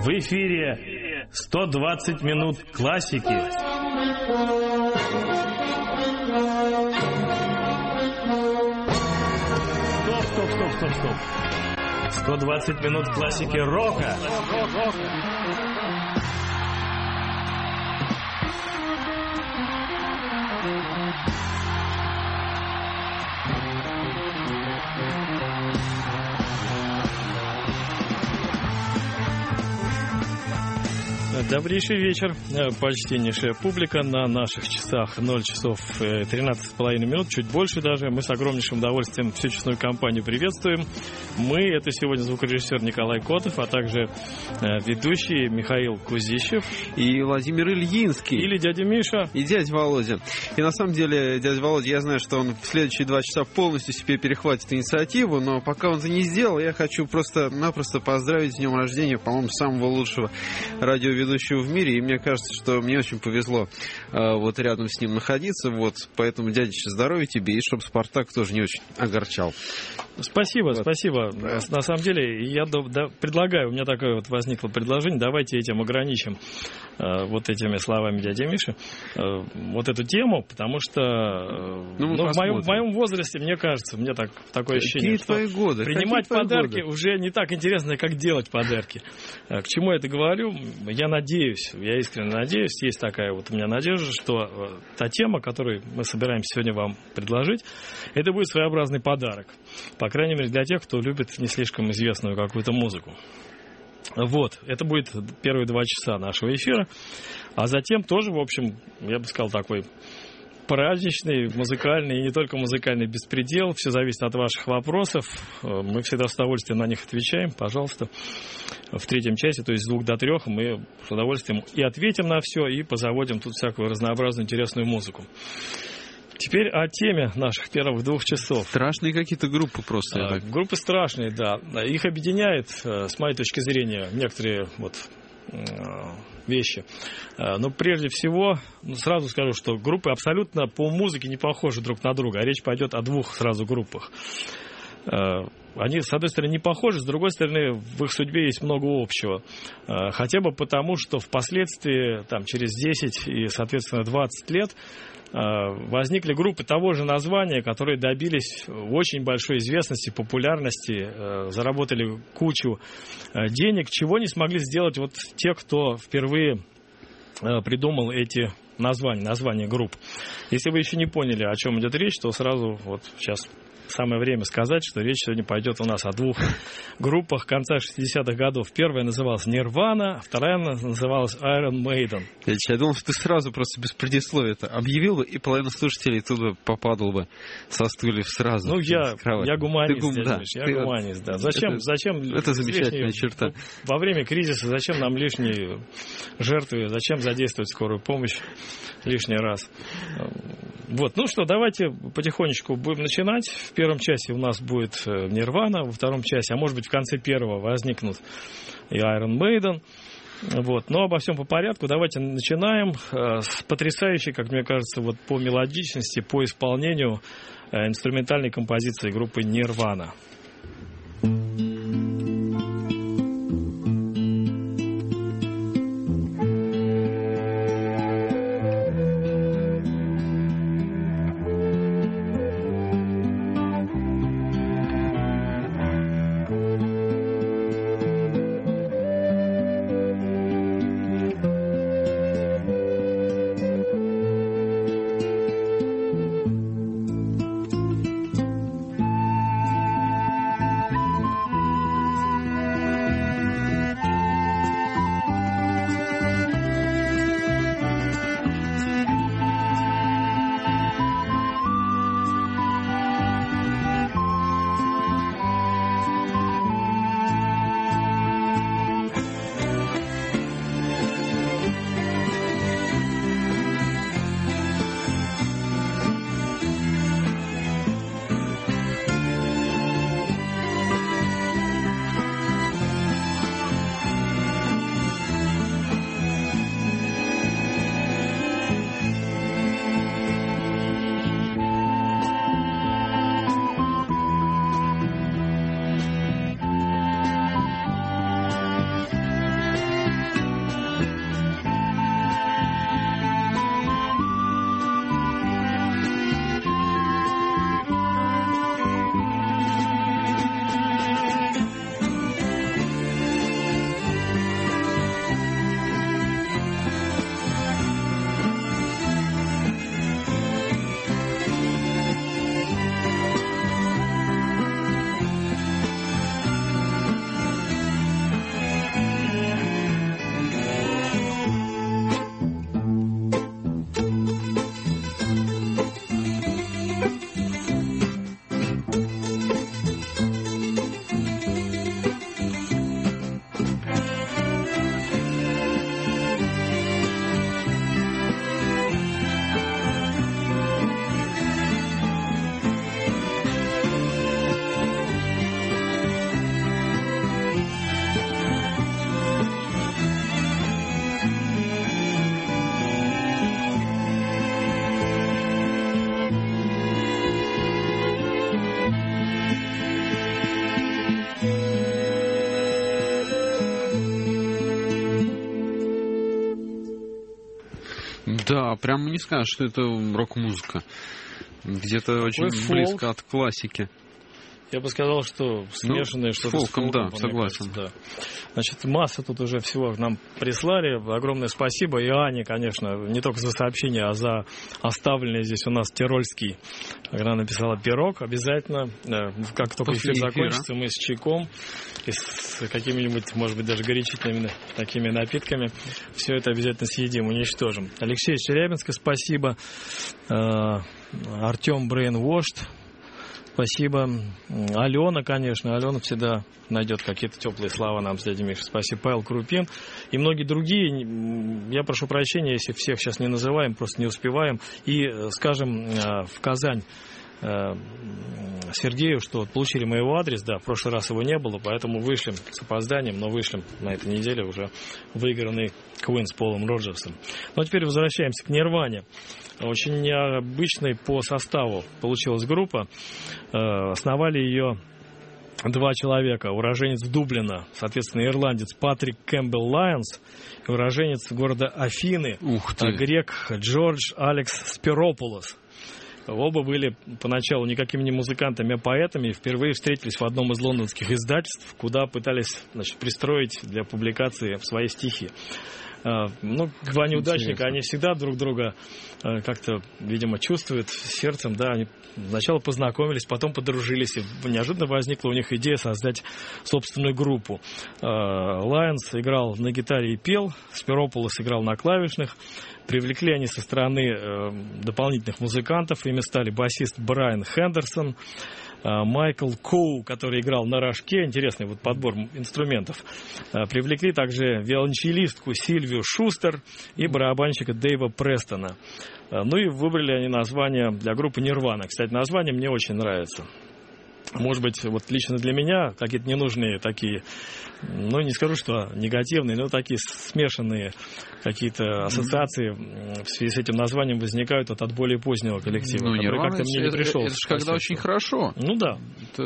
В эфире 120 минут классики. Стоп. 120 минут классики рока. Добрейший вечер, почтеннейшая публика. На наших часах 0 часов 13,5 минут, чуть больше даже. Мы с огромнейшим удовольствием всю честную компанию приветствуем. Мы — это сегодня звукорежиссер Николай Котов, а также ведущий Михаил Кузищев. И Владимир Ильинский. Или дядя Миша. И дядя Володя. И на самом деле, дядя Володя, я знаю, что он в следующие 2 часа полностью себе перехватит инициативу, но пока он это не сделал, я хочу просто-напросто поздравить с днем рождения, по-моему, самого лучшего радиоведущего в мире, и мне кажется, что мне очень повезло вот рядом с ним находиться, вот, поэтому, дядечка, здоровья тебе, и чтобы Спартак тоже не очень огорчал. Спасибо. На самом деле, я предлагаю, у меня такое вот возникло предложение, давайте этим ограничим, вот этими словами дяди Миши, вот эту тему, потому что в моем возрасте, мне кажется, мне такое ощущение, что твои годы? Принимать подарки уже не так интересно, как делать подарки. К чему я это говорю? Я искренне надеюсь, есть такая вот у меня надежда, что та тема, которую мы собираемся сегодня вам предложить, это будет своеобразный подарок. По крайней мере, для тех, кто любит не слишком известную какую-то музыку. Вот, это будет первые 2 часа нашего эфира. А затем тоже, в общем, я бы сказал, такой праздничный, музыкальный и не только музыкальный беспредел. Все зависит от ваших вопросов. Мы всегда с удовольствием на них отвечаем. Пожалуйста, в 3 часе, то есть с 2 до 3, мы с удовольствием и ответим на все, и позаводим тут всякую разнообразную интересную музыку. Теперь о теме наших первых 2 часов. Страшные какие-то группы просто. Группы страшные, да. Их объединяет, с моей точки зрения, некоторые вещи. Но прежде всего, сразу скажу, что группы абсолютно по музыке не похожи друг на друга. А речь пойдет о 2 сразу группах. Они, с одной стороны, не похожи, с другой стороны, в их судьбе есть много общего. Хотя бы потому, что впоследствии, через 10 и, соответственно, 20 лет возникли группы того же названия, которые добились очень большой известности, популярности, заработали кучу денег, чего не смогли сделать вот те, кто впервые придумал эти названия групп. Если вы еще не поняли, о чем идет речь, то сразу вот сейчас самое время сказать, что речь сегодня пойдет у нас о 2 группах конца 60-х годов. Первая называлась Nirvana, вторая называлась Iron Maiden. Я думал, что ты сразу просто без предисловия-то объявил бы, и половина слушателей тут попадал бы со стульев сразу. Я гуманист, гуманист, да. Зачем? Это замечательная черта. Во время кризиса зачем нам лишние жертвы, зачем задействовать скорую помощь лишний раз? Вот, давайте потихонечку будем начинать. В 1 часе у нас будет Нирвана, во 2 часе, а может быть в конце 1 возникнут и Iron Maiden. Вот, но обо всем по порядку. Давайте начинаем с потрясающей, как мне кажется, вот по мелодичности, по исполнению инструментальной композиции группы Nirvana. Да, прямо не скажешь, что это рок-музыка. Где-то очень близко от классики. Я бы сказал, что смешанное что-то фолком, с фолком, да, согласен. Кажется, да. Значит, масса тут уже всего нам прислали. Огромное спасибо. И Ане, конечно, не только за сообщение, а за оставленный здесь у нас тирольский. Она написала пирог. Обязательно, как только эфир закончится, мы с чайком и с какими-нибудь, может быть, даже горячительными такими напитками все это обязательно съедим, уничтожим. Алексей из Челябинска, спасибо. Артем Brainwashed. Спасибо. Алена, конечно. Алена всегда найдет какие-то теплые слова нам с дядей Мишей. Спасибо. Павел Крупин. И многие другие. Я прошу прощения, если всех сейчас не называем, просто не успеваем. И скажем в Казань Сергею, что получили моего адрес. Да, в прошлый раз его не было, поэтому вышлем с опозданием, но вышлем на этой неделе уже выигранный Queen с Полом Роджерсом. Ну а теперь возвращаемся к Нирване. Очень необычной по составу получилась группа. Основали ее два человека. Уроженец Дублина, соответственно, ирландец Патрик Кэмпбелл Лайонс и уроженец города Афины, грек Джордж Алекс Спиропулос. Оба были поначалу никакими не музыкантами, а поэтами. Впервые встретились в одном из лондонских издательств, куда пытались, значит, пристроить для публикации свои стихи. Ну, два неудачника, они всегда друг друга как-то, видимо, чувствуют сердцем, да, они сначала познакомились, потом подружились, и неожиданно возникла у них идея создать собственную группу. Лайонс играл на гитаре и пел, Спиропулос играл на клавишных. Привлекли они со стороны дополнительных музыкантов, ими стали басист Брайан Хендерсон, Майкл Коу, который играл на рожке, интересный вот подбор инструментов. Привлекли также виолончелистку Сильвию Шустер и барабанщика Дэйва Престона. Ну и выбрали они название для группы Нирвана. Кстати, название мне очень нравится. Может быть, вот лично для меня какие-то ненужные такие, ну, не скажу, что негативные, но такие смешанные какие-то ассоциации в связи с этим названием возникают вот от более позднего коллектива, ну, который как-то мне не пришел. Это же когда очень хорошо. Ну да.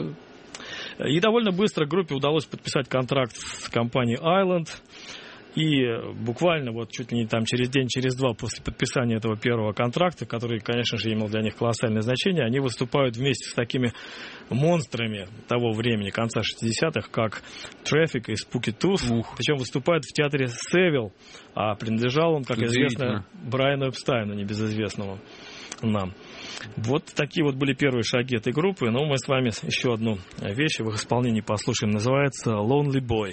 И довольно быстро группе удалось подписать контракт с компанией Island. И буквально вот чуть ли не там через день, через два после подписания этого первого контракта, который, конечно же, имел для них колоссальное значение, они выступают вместе с такими монстрами того времени, конца 60-х, как Traffic и Spooky Tooth. Причем выступают в театре Севилл, а принадлежал он, как известно, Брайану Эпстайну, небезызвестному нам. Вот такие вот были первые шаги этой группы. Но мы с вами еще одну вещь в их исполнении послушаем. Называется «Lonely Boy».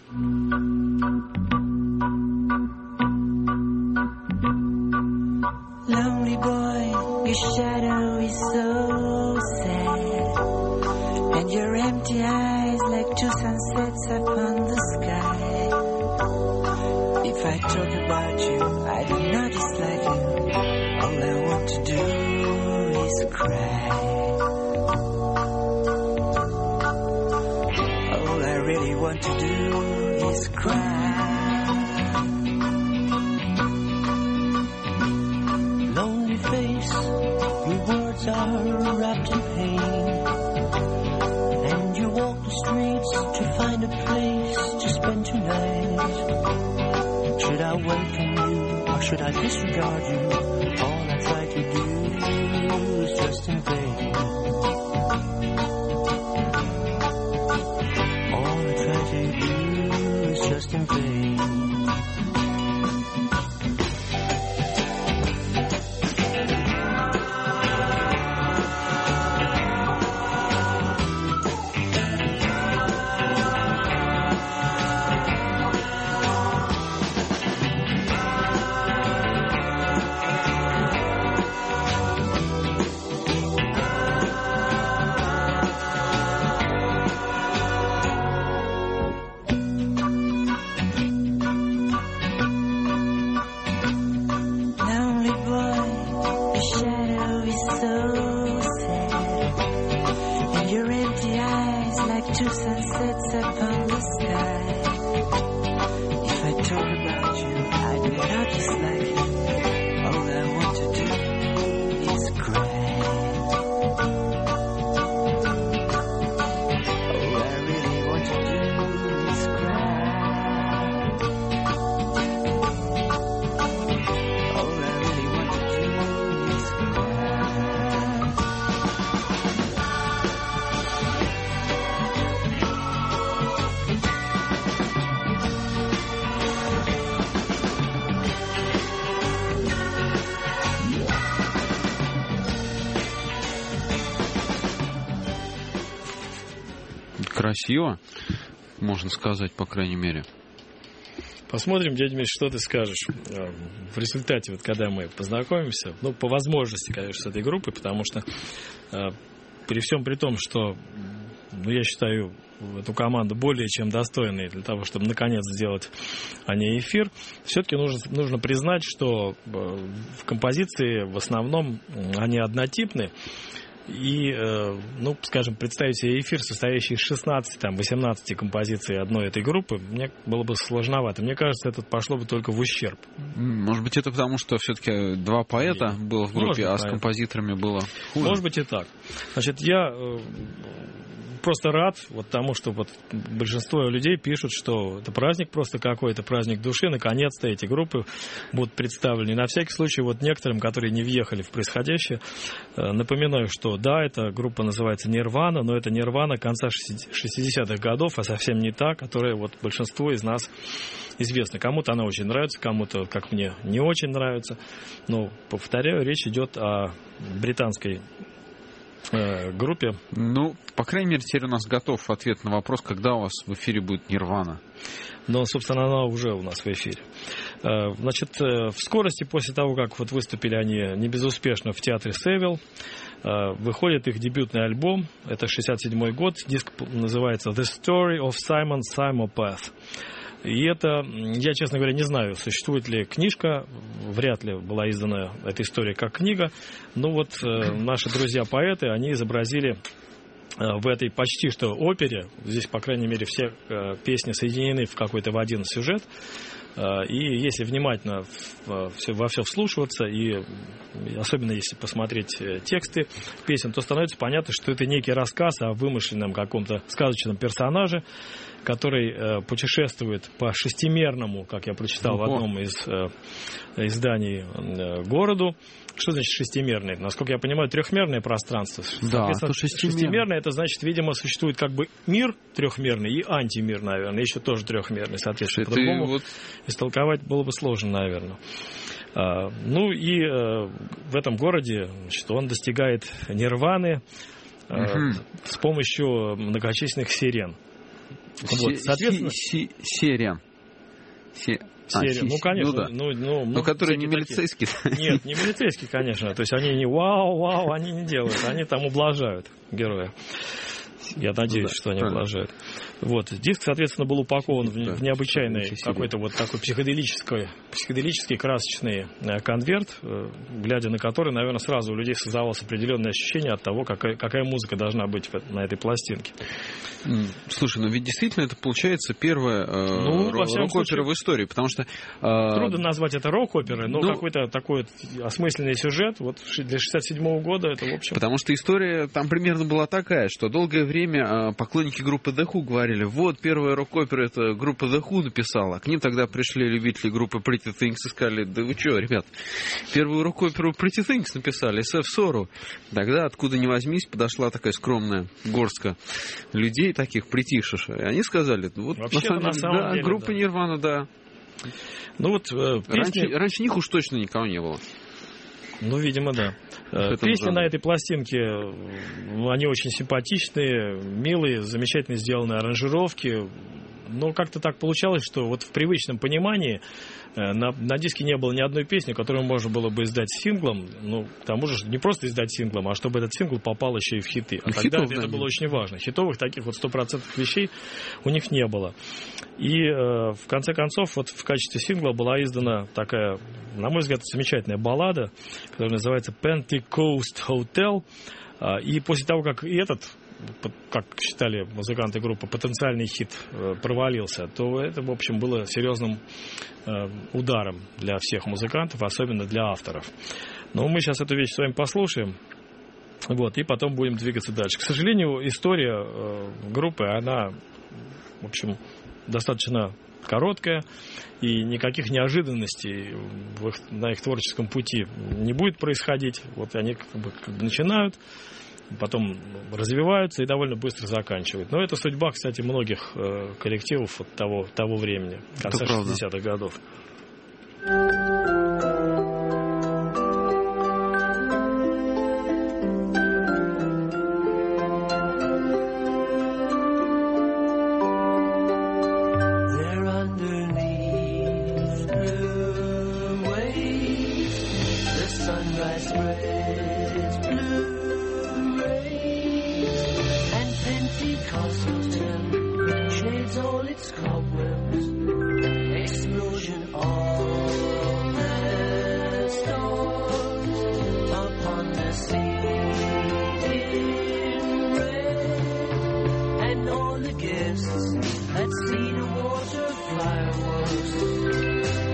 Lonely boy, your shadow is so sad, and your empty eyes like two sunsets upon the sky. If I talk about you, I do not dislike you. All I want to do is cry. All I really want to do is cry. Lonely face, your words are wrapped in pain, and you walk the streets to find a place to spend tonight. Should I welcome you or should I disregard you? All I try to do is just in vain. All I try to do is just in vain. красиво, можно сказать, по крайней мере. Посмотрим, дядя Миш, что ты скажешь в результате, вот когда мы познакомимся, ну, по возможности, конечно, с этой группой, потому что при всем при том, что, ну, я считаю эту команду более чем достойной для того, чтобы наконец сделать о ней эфир, все-таки нужно признать, что в композиции в основном они однотипны. И, ну, скажем, представить себе эфир, состоящий из 16-18 композиций одной этой группы, мне было бы сложновато. Мне кажется, это пошло бы только в ущерб. Может быть, это потому, что все-таки два поэта было в группе, а с композиторами было хуже? Может быть и так. Значит, я просто рад вот тому, что вот большинство людей пишут, что это праздник просто какой-то, праздник души. Наконец-то эти группы будут представлены. И на всякий случай вот некоторым, которые не въехали в происходящее, напоминаю, что да, эта группа называется Нирвана, но это Нирвана конца 60-х годов, а совсем не та, которая вот большинству из нас известна. Кому-то она очень нравится, кому-то, как мне, не очень нравится. Но, повторяю, речь идет о британской группе. Ну, по крайней мере, теперь у нас готов ответ на вопрос, когда у вас в эфире будет Нирвана. Но, собственно, она уже у нас в эфире. Значит, в скорости после того, как вот выступили они не безуспешно в театре Севилл, выходит их дебютный альбом. Это 67-й год. Диск называется The Story of Simon Simopath. И это, я, честно говоря, не знаю, существует ли книжка, вряд ли была издана эта история как книга, но вот наши друзья-поэты, они изобразили в этой почти что опере, здесь, по крайней мере, все песни соединены в один сюжет, и если внимательно во все вслушиваться, и особенно если посмотреть тексты песен, то становится понятно, что это некий рассказ о вымышленном каком-то сказочном персонаже, который путешествует по шестимерному, как я прочитал в одном из изданий, городу. Что значит шестимерный? Насколько я понимаю, трехмерное пространство. Да, шестимерное, это значит, видимо, существует как бы мир трехмерный и антимир, наверное, еще тоже трехмерный. Соответственно, по-другому истолковать было бы сложно, наверное. Ну и в этом городе, значит, он достигает нирваны с помощью многочисленных сирен. Вот, соответственно... Сирен. Ну, конечно. Ну, которые не милицейские. Нет, не милицейские, конечно. То есть они не вау, они не делают. Они там ублажают героя. Я надеюсь, что они ублажают. Вот. Диск, соответственно, был упакован в необычайный какой-то вот такой психоделический красочный конверт, глядя на который, наверное, сразу у людей создавалось определенное ощущение от того, какая музыка должна быть на этой пластинке. Слушай, ну ведь действительно это получается первая рок-опера в истории, потому что... Трудно назвать это рок-оперой, но какой-то такой осмысленный сюжет вот для 67-го года это, в общем... Потому что история там примерно была такая, что долгое время поклонники группы The Who говорили, вот первая рок-опера это группа The Who написала. К ним тогда пришли любители группы Pretty Things и сказали, да вы что, ребят, первую рок-оперу Pretty Things написали, SF Sorrow. Тогда, откуда ни возьмись, подошла такая скромная горстка людей, таких притихших. И они сказали, вот на самом деле, группа Нирвана, да. Ну вот раньше них уж точно никого не было. Ну, видимо, да. Песни на этой пластинке, они очень симпатичные, милые, замечательно сделанные аранжировки. Но как-то так получалось, что вот в привычном понимании на диске не было ни одной песни, которую можно было бы издать синглом. Ну, к тому же не просто издать синглом, а чтобы этот сингл попал еще и в хиты. А тогда это было очень важно. Хитовых таких вот 100% вещей у них не было. И в конце концов, вот в качестве сингла была издана такая, на мой взгляд, замечательная баллада, которая называется Pentecost Hotel. И после того, как и этот, как считали музыканты группы, потенциальный хит провалился, то это, в общем, было серьезным ударом для всех музыкантов, особенно для авторов. Но мы сейчас эту вещь с вами послушаем, вот, и потом будем двигаться дальше. К сожалению, история группы, она, в общем, достаточно короткая, и никаких неожиданностей на их творческом пути не будет происходить. Вот они как бы начинают, потом развиваются и довольно быстро заканчивают. Но это судьба, кстати, многих коллективов от того времени, конца 60-х годов. spreads blue rays, and Pentecostal tell shades all its cobwebs. Explosion of the stars upon the sea in red, and all the guests at Cedar Water fireworks.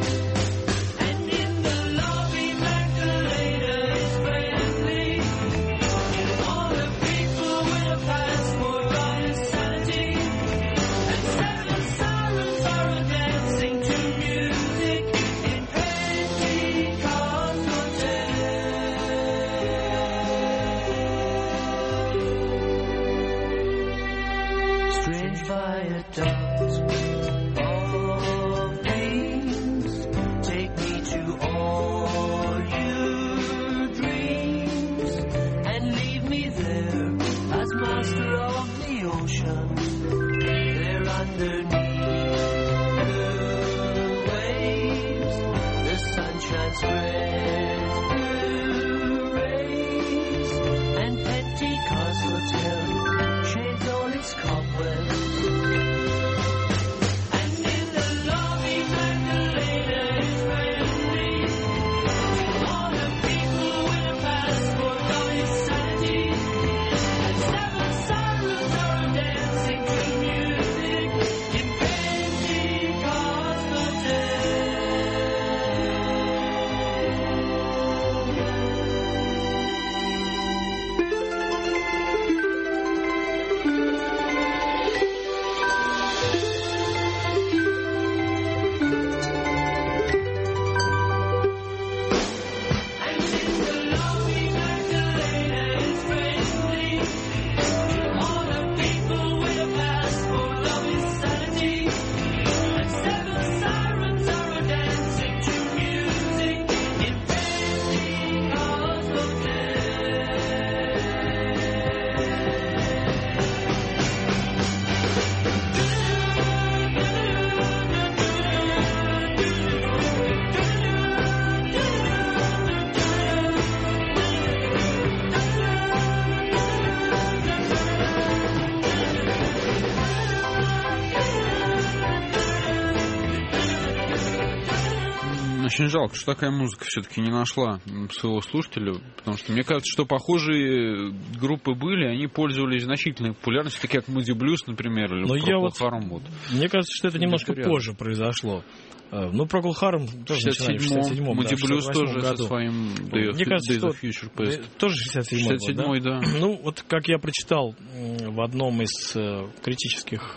Очень жалко, что такая музыка все-таки не нашла своего слушателя, потому что мне кажется, что похожие группы были, они пользовались значительной популярностью, такие как Moody Blues, например, или Procol Harum. Мне кажется, что это немножко позже произошло. Ну, Procol Harum тоже начинали в 67-м, Moody Blues тоже году. со своим Мне кажется, Days of Future Past. Тоже 67-й, да? Ну, вот как я прочитал в одном из критических,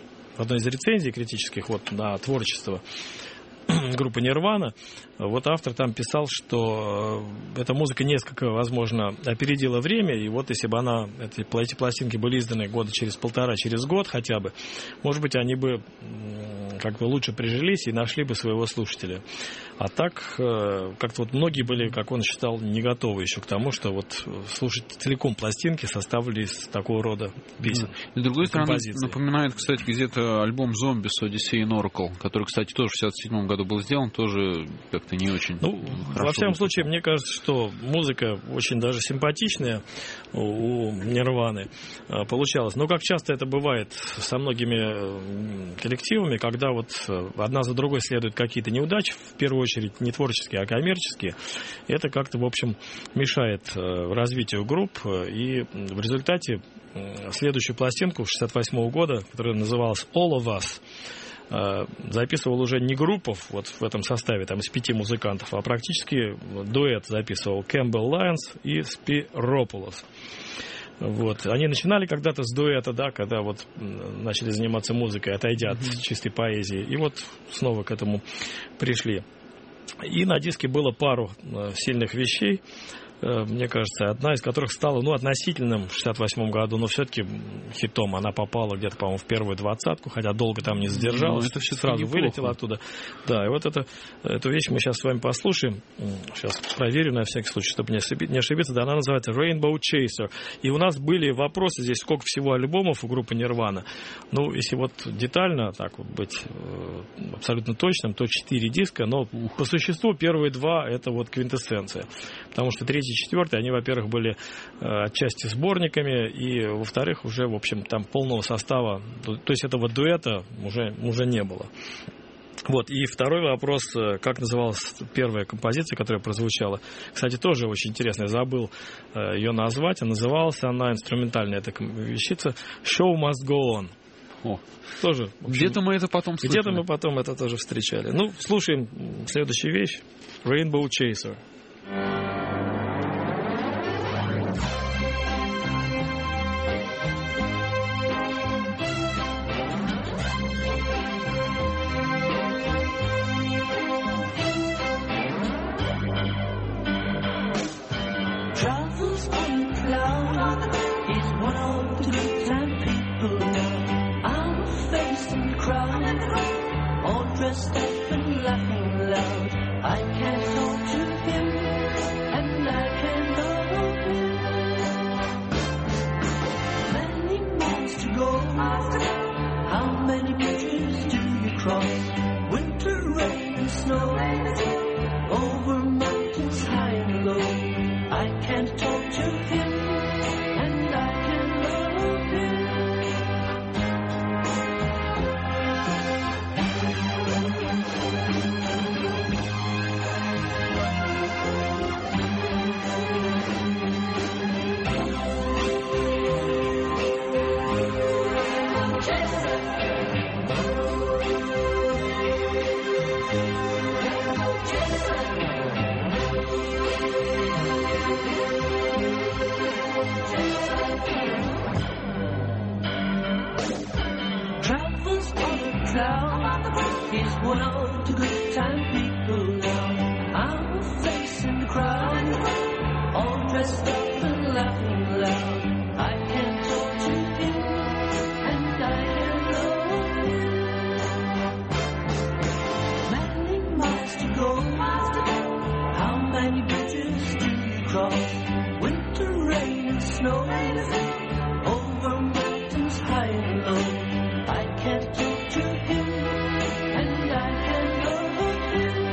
в одной из рецензий критических вот на творчество группы Nirvana, вот автор там писал, что эта музыка несколько, возможно, опередила время, и вот если бы эти пластинки были изданы года через полтора, через год хотя бы, может быть, они бы как бы лучше прижились и нашли бы своего слушателя. А так, как-то вот многие были, как он считал, не готовы еще к тому, что вот слушать целиком пластинки, составленные из такого рода песен. И с другой стороны, напоминает, кстати, где-то альбом Zombies Odyssey in Oracle, который, кстати, тоже в 1967 году был сделан, тоже как-то не очень хорошо. Во всяком случае, мне кажется, что музыка очень даже симпатичная у Нирваны получалась. Но как часто это бывает со многими коллективами, когда вот одна за другой следуют какие-то неудачи, в первую очередь не творческие, а коммерческие, это как-то, в общем, мешает развитию групп, и в результате следующую пластинку 1968 года, которая называлась All of Us, записывал уже не группов вот в этом составе, там из 5 музыкантов, а практически дуэт записывал Кэмпбелл Лайонс и Спиропулос. Вот. Они начинали когда-то с дуэта, да, когда вот начали заниматься музыкой, отойдя от чистой поэзии, и вот снова к этому пришли. И на диске было пару сильных вещей, мне кажется, одна из которых стала, относительным в 1968 году, но все-таки хитом. Она попала где-то, по-моему, в первую 20-ку, хотя долго там не задержалась. Это все сразу вылетело оттуда. Да, и вот эту вещь мы сейчас с вами послушаем. Сейчас проверю на всякий случай, чтобы не ошибиться. Да, она называется Rainbow Chaser. И у нас были вопросы здесь, сколько всего альбомов у группы Nirvana. Ну, если вот детально, так вот быть абсолютно точным, то 4 диска, но по существу первые 2 это вот квинтэссенция. Потому что третий третий, четвертый, они, во-первых, были отчасти сборниками, и, во-вторых, уже, в общем, там полного состава, то есть этого дуэта уже не было. Вот, и второй вопрос, как называлась первая композиция, которая прозвучала. Кстати, тоже очень интересно, я забыл ее назвать, а называлась она, инструментальная эта вещица, «Show Must Go On». О. Тоже, в общем, Где-то мы это потом слышали. Где-то мы потом это тоже встречали. Ну, слушаем следующую вещь, «Rainbow Chaser». Dressed up and laughing loud, I can't talk to him, and I can't love him. Many miles to go, how many bridges do you cross? Winter, rain and snow, over mountains high and low. I can't talk to him, and I can't love him. He's one of the good time people now. I'm facing the crowd, all dressed up and laughing loud. I can't talk to him, and I can't love him. Many miles to go, how many bridges do you cross? Winter, rain and snow, over mountains high and low. I can't talk to him, and I can't love him.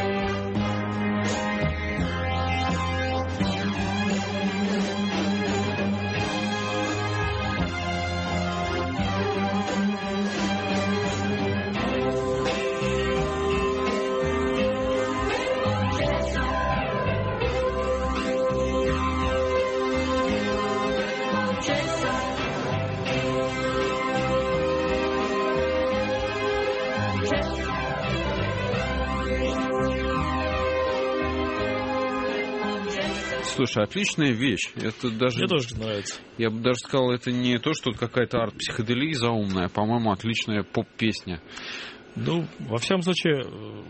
Слушай, отличная вещь. Это даже, мне тоже нравится. Я бы даже сказал, это не то, что какая-то арт-психоделия заумная, а, по-моему, отличная поп-песня. Ну, во всяком случае,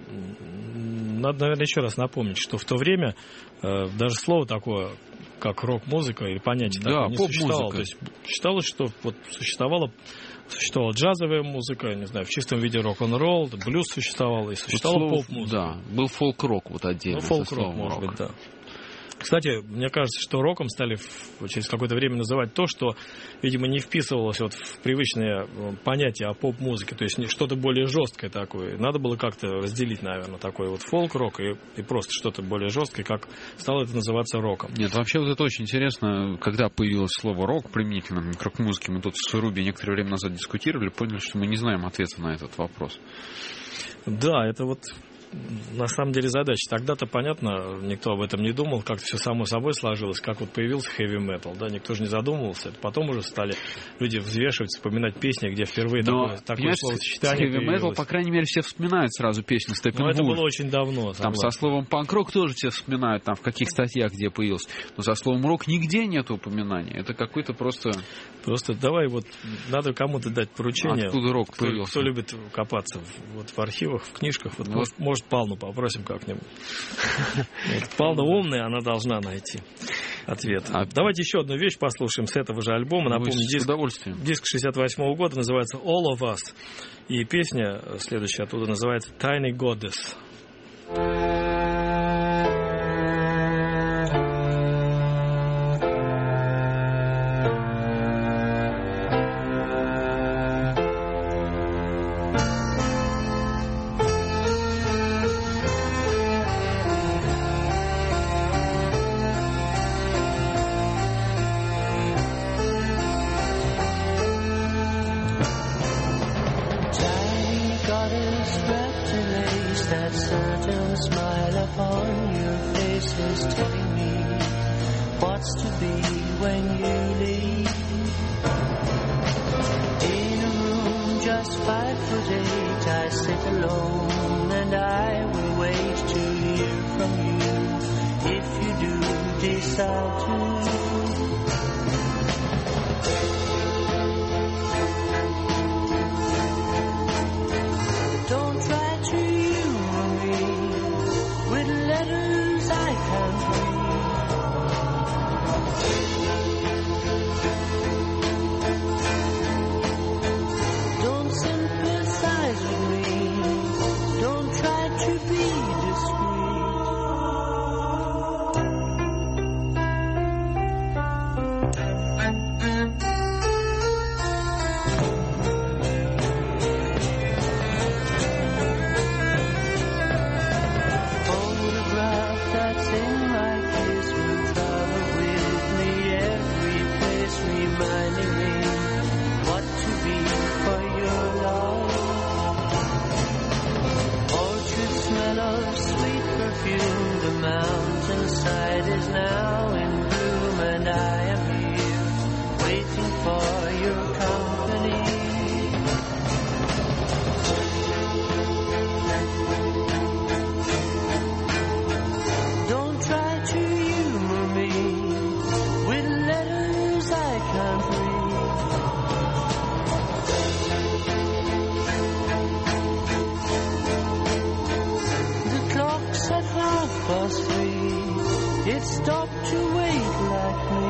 надо, наверное, еще раз напомнить, что в то время даже слово такое, как рок-музыка или понятие такое не существовало. То есть считалось, что вот существовала джазовая музыка, не знаю, в чистом виде рок-н-ролл, блюз существовал, и существовала поп-музыка. Да, был фолк-рок вот отдельно. Ну, фолк-рок, может быть, да. Кстати, мне кажется, что роком стали через какое-то время называть то, что, видимо, не вписывалось вот в привычное понятие о поп-музыке, то есть что-то более жесткое такое. Надо было как-то разделить, наверное, такой вот фолк-рок и просто что-то более жесткое, как стало это называться роком. Нет, вообще вот это очень интересно, когда появилось слово рок применительно к рок-музыке, мы тут с Руби некоторое время назад дискутировали, поняли, что мы не знаем ответа на этот вопрос. Да, это вот на самом деле задача. Тогда-то, понятно, никто об этом не думал, как все само собой сложилось, как вот появился хэви-метал, да, никто же не задумывался. Потом уже стали люди взвешивать, вспоминать песни, где впервые такое словосочетание появилось. Хэви-метал, по крайней мере, все вспоминают сразу песню Steppenwolf. Но это было очень давно. Там со словом панк-рок тоже все вспоминают, там в каких статьях где появился. Но со словом рок нигде нет упоминания. Это какой-то просто... Просто давай вот, надо кому-то дать поручение. Откуда рок появился? Кто любит копаться в архивах, в книжках, вот, может, Палну попросим как-нибудь. Пална умная, она должна найти ответ. Давайте еще одну вещь послушаем с этого же альбома. Напомню, диск 68-го года называется All of Us. И песня следующая оттуда называется Tiny Goddess. that certain smile upon your face is telling me what's to be when you leave. In a room just 5'8", I sit alone and I will wait to hear from you if you do decide to. Don't try to humor me with letters I can't read. Don't sympathize with me. Don't try to be the mountainside is now in bloom, and I am here waiting for your company. Don't try to humor me with letters I can't read. The clock's at 3:30. It stopped to wait like me.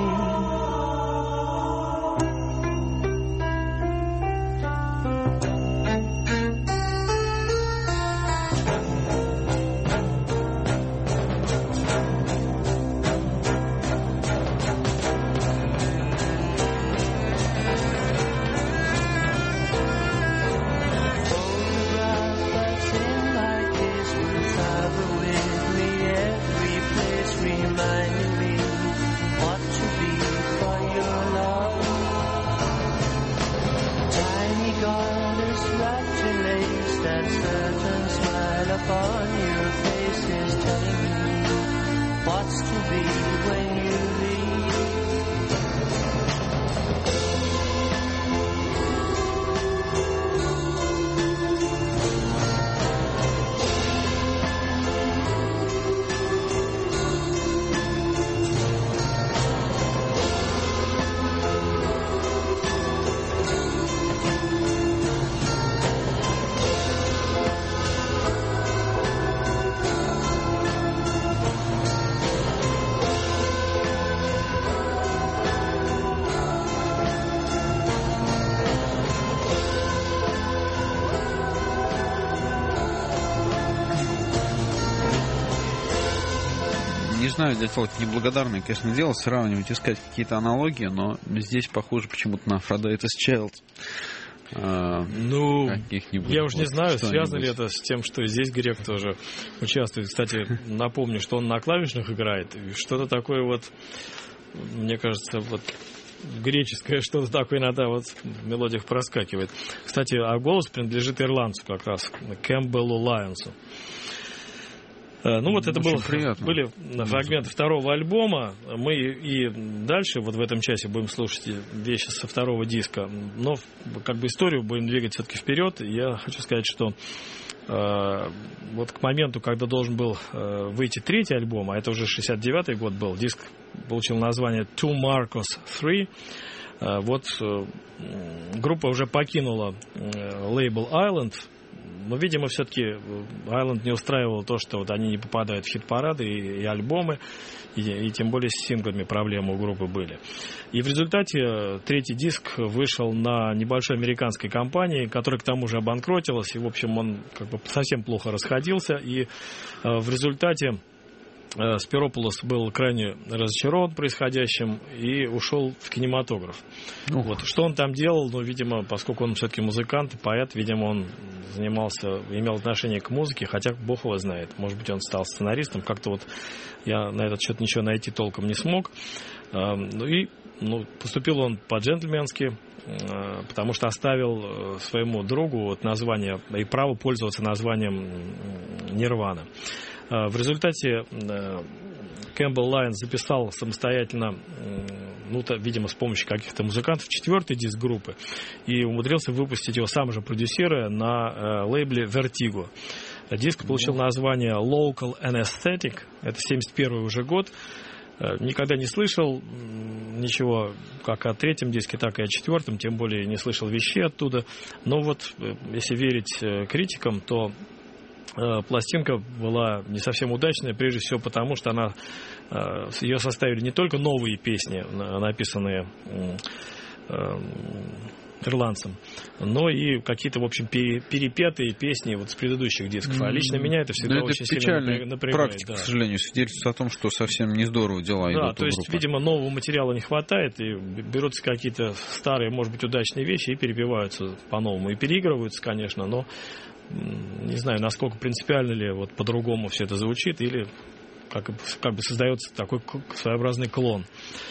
Не знаю, дядя Володь, неблагодарное, конечно, дело сравнивать, искать какие-то аналогии, но здесь похоже почему-то на Aphrodite's Child. Ну, я уж не знаю, связано ли это с тем, что здесь грек тоже участвует. Кстати, напомню, что он на клавишных играет. И что-то такое вот, мне кажется, вот греческое что-то такое иногда вот в мелодиях проскакивает. Кстати, а голос принадлежит ирландцу как раз, Кэмпбеллу Лайонсу. Ну вот это были фрагменты второго альбома. Мы и дальше вот в этом часе будем слушать вещи со второго диска. Но как бы историю будем двигать все-таки вперед. Я хочу сказать, что вот к моменту, когда должен был выйти третий альбом, а это уже 69-й год был, диск получил название Two Marcos 3. Вот группа уже покинула лейбл Island. Но, видимо, все-таки Island не устраивало то, что вот они не попадают в хит-парады и альбомы, и тем более с синглами проблемы у группы были. И в результате третий диск вышел на небольшой американской компании, которая к тому же обанкротилась, и, в общем, он как бы совсем плохо расходился, и в результате Спиропулос был крайне разочарован происходящим и ушел в кинематограф. Вот. Что он там делал? Ну, видимо, поскольку он все-таки музыкант и поэт, видимо, он имел отношение к музыке, хотя бог его знает. Может быть, он стал сценаристом. Как-то вот я на этот счет ничего найти толком не смог. Ну и поступил он по-джентльменски, потому что оставил своему другу вот название и право пользоваться названием Нирвана. В результате Campbell Lyons записал самостоятельно, видимо, с помощью каких-то музыкантов, 4-й диск группы и умудрился выпустить его сам же продюсируя на лейбле Vertigo. Диск получил название Local Anesthetic, это 71-й уже год. Никогда не слышал ничего как о 3-м диске, так и о 4-м, тем более не слышал вещей оттуда. Но вот, если верить критикам, то пластинка была не совсем удачная, прежде всего потому, что ее составили не только новые песни, написанные ирландцем, но и какие-то, в общем, перепетые песни вот с предыдущих дисков. А лично меня это всегда очень сильно напрягает. Практика, к сожалению, свидетельствует о том, что совсем не здорово дела идут. Да, то есть, видимо, нового материала не хватает, и берутся какие-то старые, может быть, удачные вещи и перепеваются по-новому. И переигрываются, конечно, но не знаю, насколько принципиально ли вот по-другому все это звучит, или как бы создается такой своеобразный клон.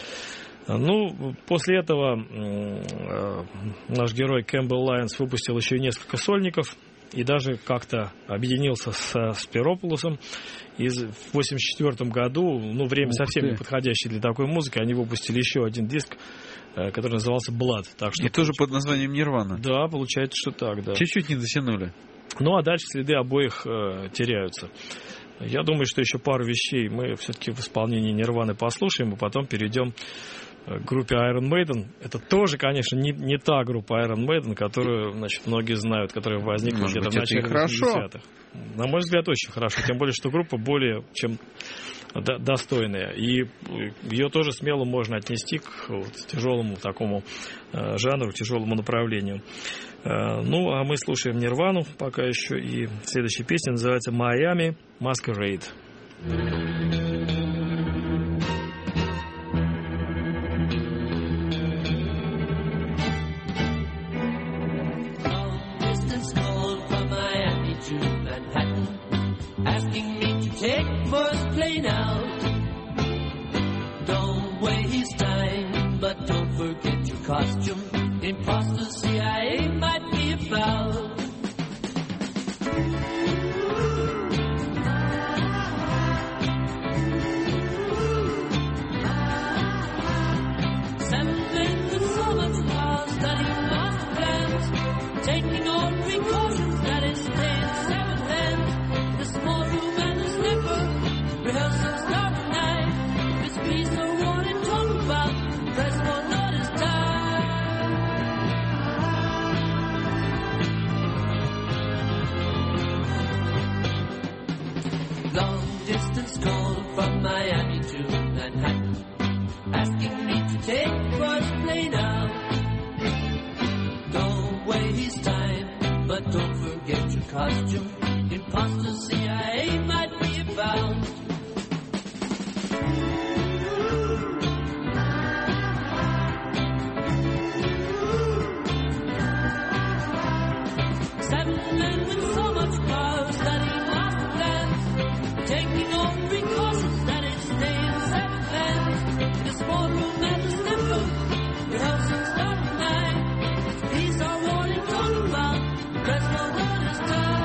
После этого наш герой Campbell Lyons выпустил еще и несколько сольников и даже как-то объединился с Спиропулосом. И в 1984 году, время совсем не подходящее для такой музыки, они выпустили еще один диск, который назывался Blood. Так что и тоже под названием Нирвана. Да, получается, что так, да. Чуть-чуть не дотянули. А дальше следы обоих теряются. Я думаю, что еще пару вещей мы все-таки в исполнении Нирваны послушаем, и потом перейдем к группе Iron Maiden. Это тоже, конечно, не та группа Iron Maiden, которую, многие знают, которая возникла где-то в начале 80-х. На мой взгляд, очень хорошо. Тем более, что группа более чем достойная. И ее тоже смело можно отнести к тяжелому такому жанру, тяжелому направлению. А мы слушаем Нирвану пока еще. И следующая песня называется «Miami Masquerade». Asking me to take first plane out. Don't waste time, but don't forget your costume. Imposter CIA might be about. Seven men with so much power, studying master plans, taking all precautions, that is staying seven hands. Small room and a slipper, rehearsal start tonight. This piece of what it talk about, press for notice time. Long distance call from Miami to Manhattan, asking me to take first plane out. Don't waste time, but don't forget your costume. Imposter CIA might be about. Seven men with so much power, studying master plans, taking all precautions, that is staying seven hands. In a small room at the slipper, rehearsing start tonight. These are what it's all about. Press for notice time.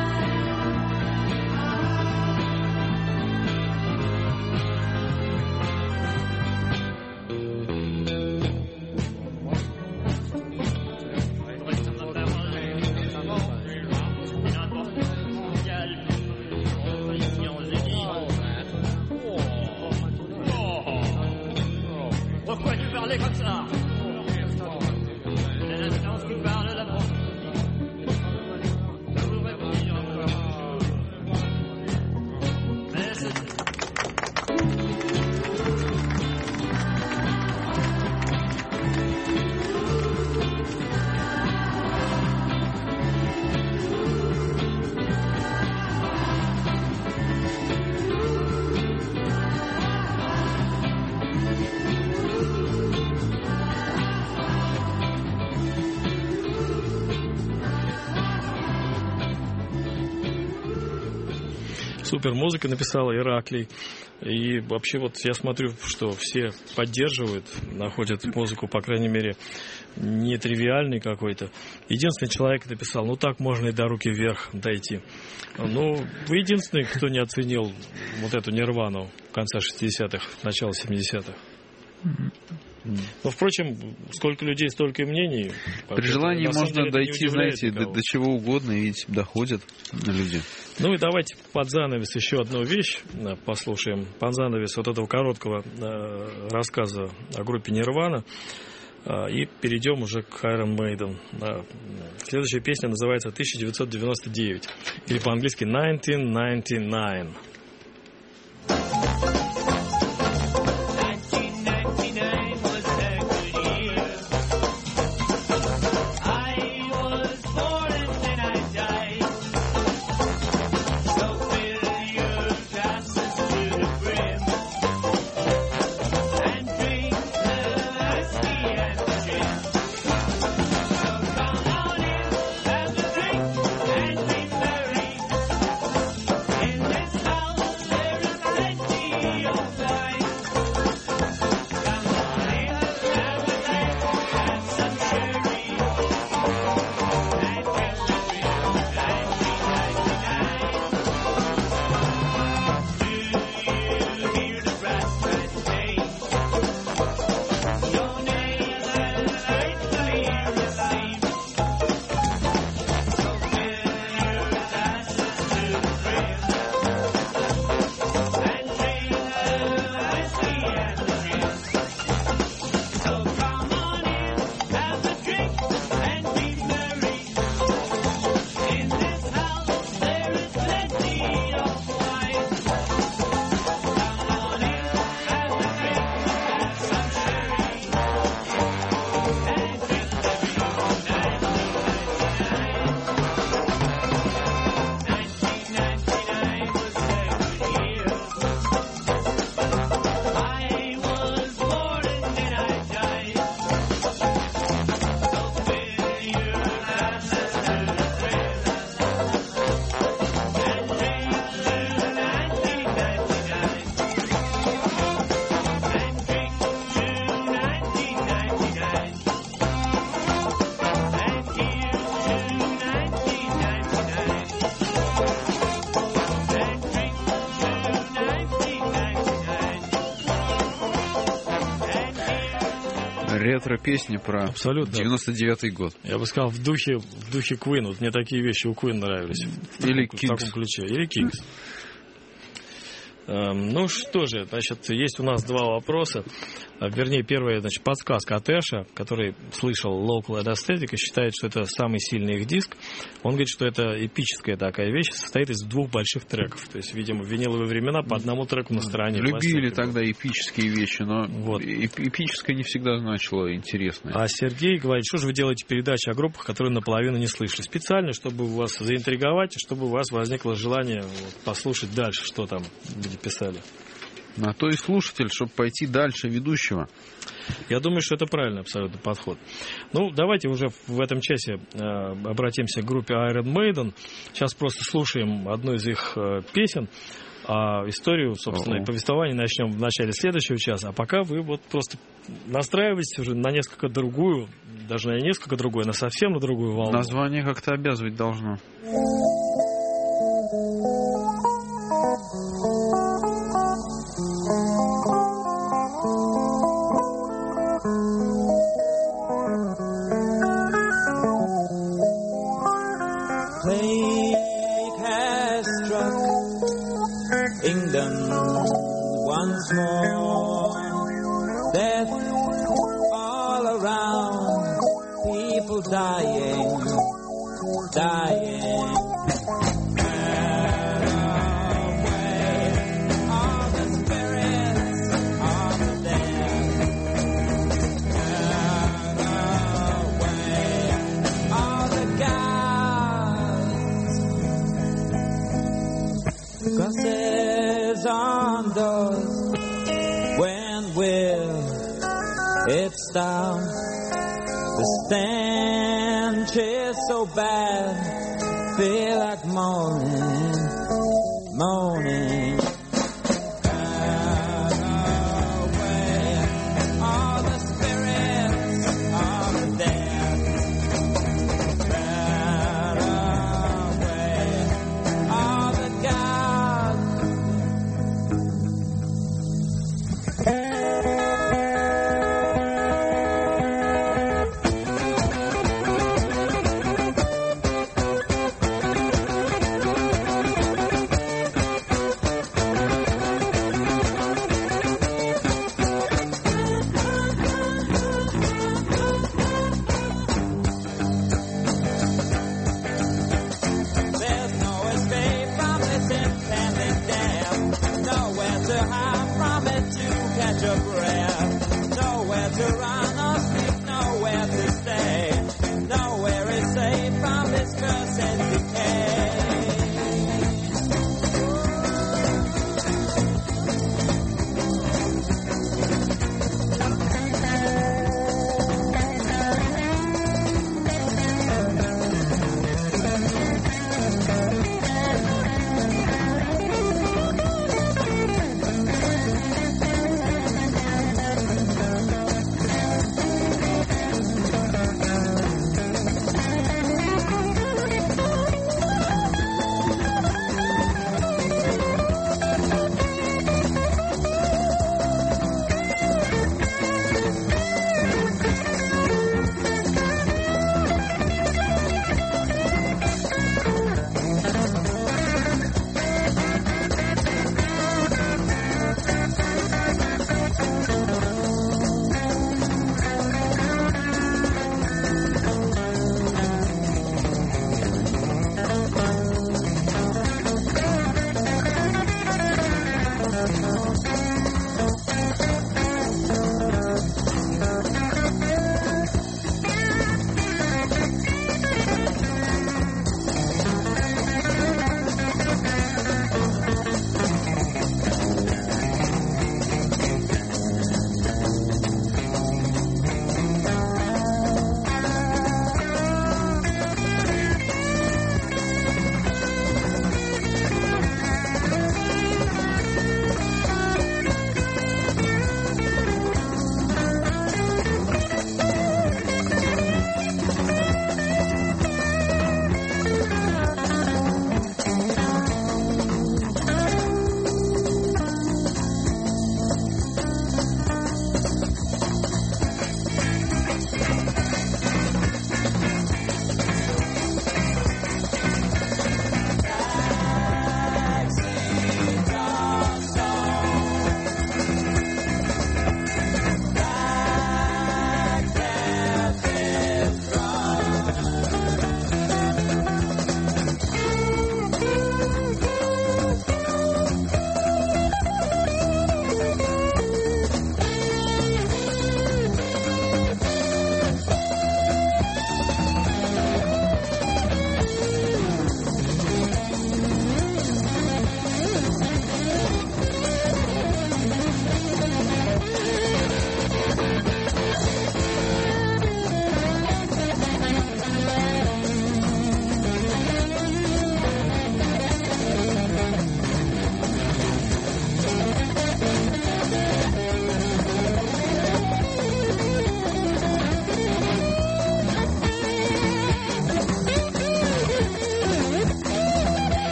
Pourquoi tu parlais comme ça? C'est l'instant qui parle la France. Je voudrais vous dire encore une chose. Mais c'est... Супер музыка написал Ираклий. И вообще вот я смотрю, что все поддерживают, находят музыку, по крайней мере, нетривиальный какой-то. Единственный человек написал, ну так можно и до руки вверх дойти. Ну, вы единственный, кто не оценил вот эту Нирвану конца 60-х, начала 70-х. Но, впрочем, сколько людей, столько и мнений. При желании можно дойти, знаете, до чего угодно, и ведь доходят люди. Ну и давайте под занавес еще одну вещь послушаем. Под занавес вот этого короткого рассказа о группе Нирвана. И перейдем уже к Iron Maiden. Следующая песня называется 1999. Или по-английски 1999. Ретро-песни про абсолютно. 99-й год. Я бы сказал, в духе Queen. Вот мне такие вещи у Queen нравились. Или в таком ключе. Или Kings. Ну что же, значит, есть у нас два вопроса. Вернее, первая, значит, подсказка от Эша, который слышал Local Anesthetic и считает, что это самый сильный их диск. Он говорит, что это эпическая такая вещь, состоит из двух больших треков. То есть, видимо, в виниловые времена по одному треку на стороне. Любили тогда эпические вещи, но вот. Эпическое не всегда значило интересное. А Сергей говорит, что же вы делаете передачи о группах, которые наполовину не слышали? Специально, чтобы вас заинтриговать, чтобы у вас возникло желание послушать дальше, что там люди писали. А то и слушатель, чтобы пойти дальше ведущего. Я думаю, что это правильный абсолютно подход. Ну, давайте уже в этом часе обратимся к группе Iron Maiden. Сейчас просто слушаем одну из их песен. А историю, собственно, и повествование начнем в начале следующего часа. А пока вы вот просто настраиваетесь уже на несколько другую, даже на несколько другую, на совсем на другую волну. Название как-то обязывать должно. England once more. Death all around, people dying, dying. Turn away all the spirits of the dead. Turn away all the gods. 'Cause on doors, when will it stop? The stench is so bad, feel like morning. moaning. Drive away all the spirits of the dead. Drive away all the gods.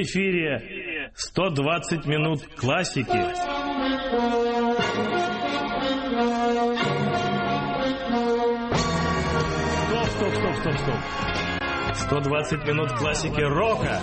эфире 120 минут классики. Стоп. 120 минут классики рока.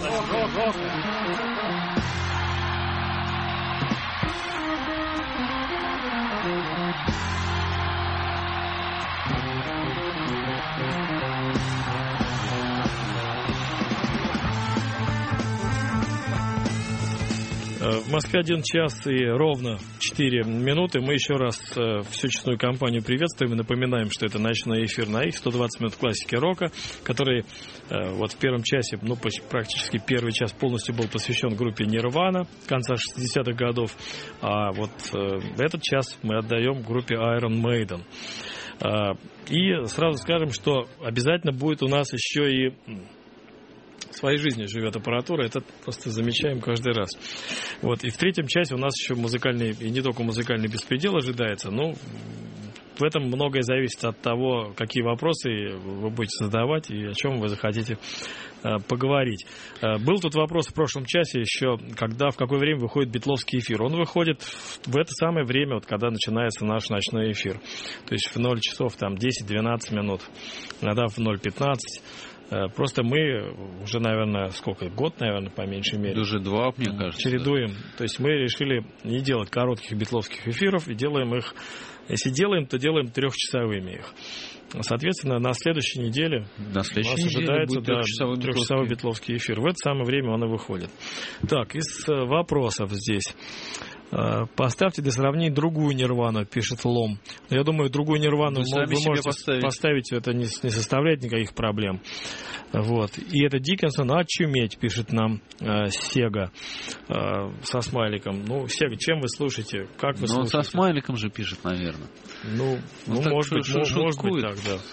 В Москве 1 час и ровно 4 минуты. Мы еще раз всю честную компанию приветствуем и напоминаем, что это ночной эфир на их 120 минут классики рока, который вот в первом часе, ну, практически первый час полностью был посвящен группе Nirvana конца 60-х годов, а вот этот час мы отдаем группе Iron Maiden. И сразу скажем, что обязательно будет у нас еще и своей жизнью живет аппаратура, это просто замечаем каждый раз. Вот. И в третьем часе у нас еще музыкальный, и не только музыкальный беспредел ожидается, но в этом многое зависит от того, какие вопросы вы будете задавать и о чем вы захотите поговорить. Был тут вопрос в прошлом часе еще, в какое время выходит битловский эфир. Он выходит в это самое время, вот, когда начинается наш ночной эфир. То есть в 0 часов там 10-12 минут, иногда в 0:15. Просто мы уже, наверное, год, наверное, по меньшей мере. Уже 2, мне кажется. Чередуем. То есть мы решили не делать коротких битловских эфиров и делаем их, если делаем, то делаем 3-часовыми их. Соответственно, на следующей неделе у нас ожидается трехчасовой битловский эфир. В это самое время он и выходит. Так, из вопросов здесь. Поставьте для сравнения другую Нирвану, пишет Лом. Я думаю, другую Нирвану вы можете поставить, это не составляет никаких проблем. Вот. И это Диккенсон, очуметь, пишет нам Сега со смайликом. Ну, Сега, чем вы слушаете? Как вы слушаете? Он со смайликом же пишет, наверное. Может быть так, да.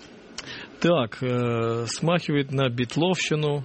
Так, смахивает на битловщину.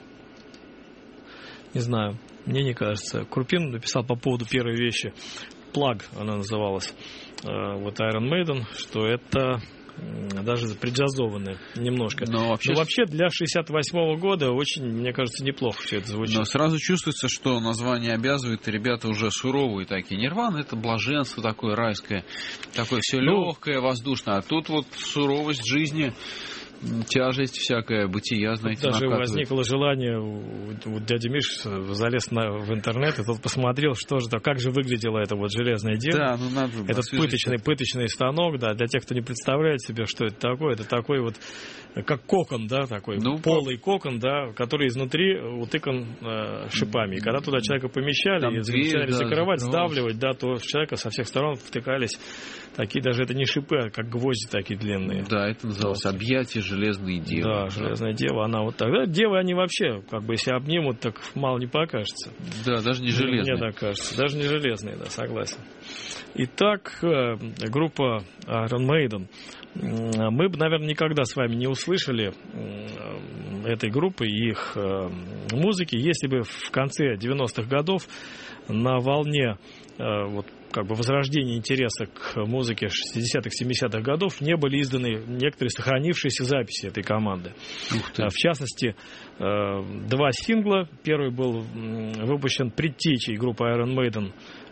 Не знаю. Мне не кажется. Крупин написал по поводу первой вещи. Плаг она называлась. Вот Iron Maiden, что это даже преджазованное немножко. Но вообще для 68-го года очень, мне кажется, неплохо все это звучит. Но сразу чувствуется, что название обязывает, и ребята уже суровые такие. Нирвана — это блаженство такое райское, такое все легкое, воздушное. А тут вот суровость жизни, тяжесть всякая, бытия, знаете, даже возникло желание у дяди Миши, залез в интернет, и тот посмотрел, как же выглядело это вот железное дело. Да, надо этот пыточный станок, да, для тех, кто не представляет себе, что это такой вот, как кокон, да, такой полый кокон, да, который изнутри утыкан шипами. И когда туда человека помещали и начали закрывать, сдавливать, да, то в человека со всех сторон втыкались такие, даже это не шипы, а как гвозди такие длинные. Да, это называлось объятие железной девы. Да, железная дева, она вот тогда. Девы, они вообще, если обнимут, так мало не покажется. Да, даже не железные. Мне так кажется. Даже не железные, да, согласен. Итак, группа Iron Maiden. Мы бы, наверное, никогда с вами не услышали этой группы и их музыки, если бы в конце 90-х годов на волне возрождения интереса к музыке 60-х, 70-х годов не были изданы некоторые сохранившиеся записи этой команды. В частности, 2 сингла. Первый был выпущен предтечей группы Iron Maiden.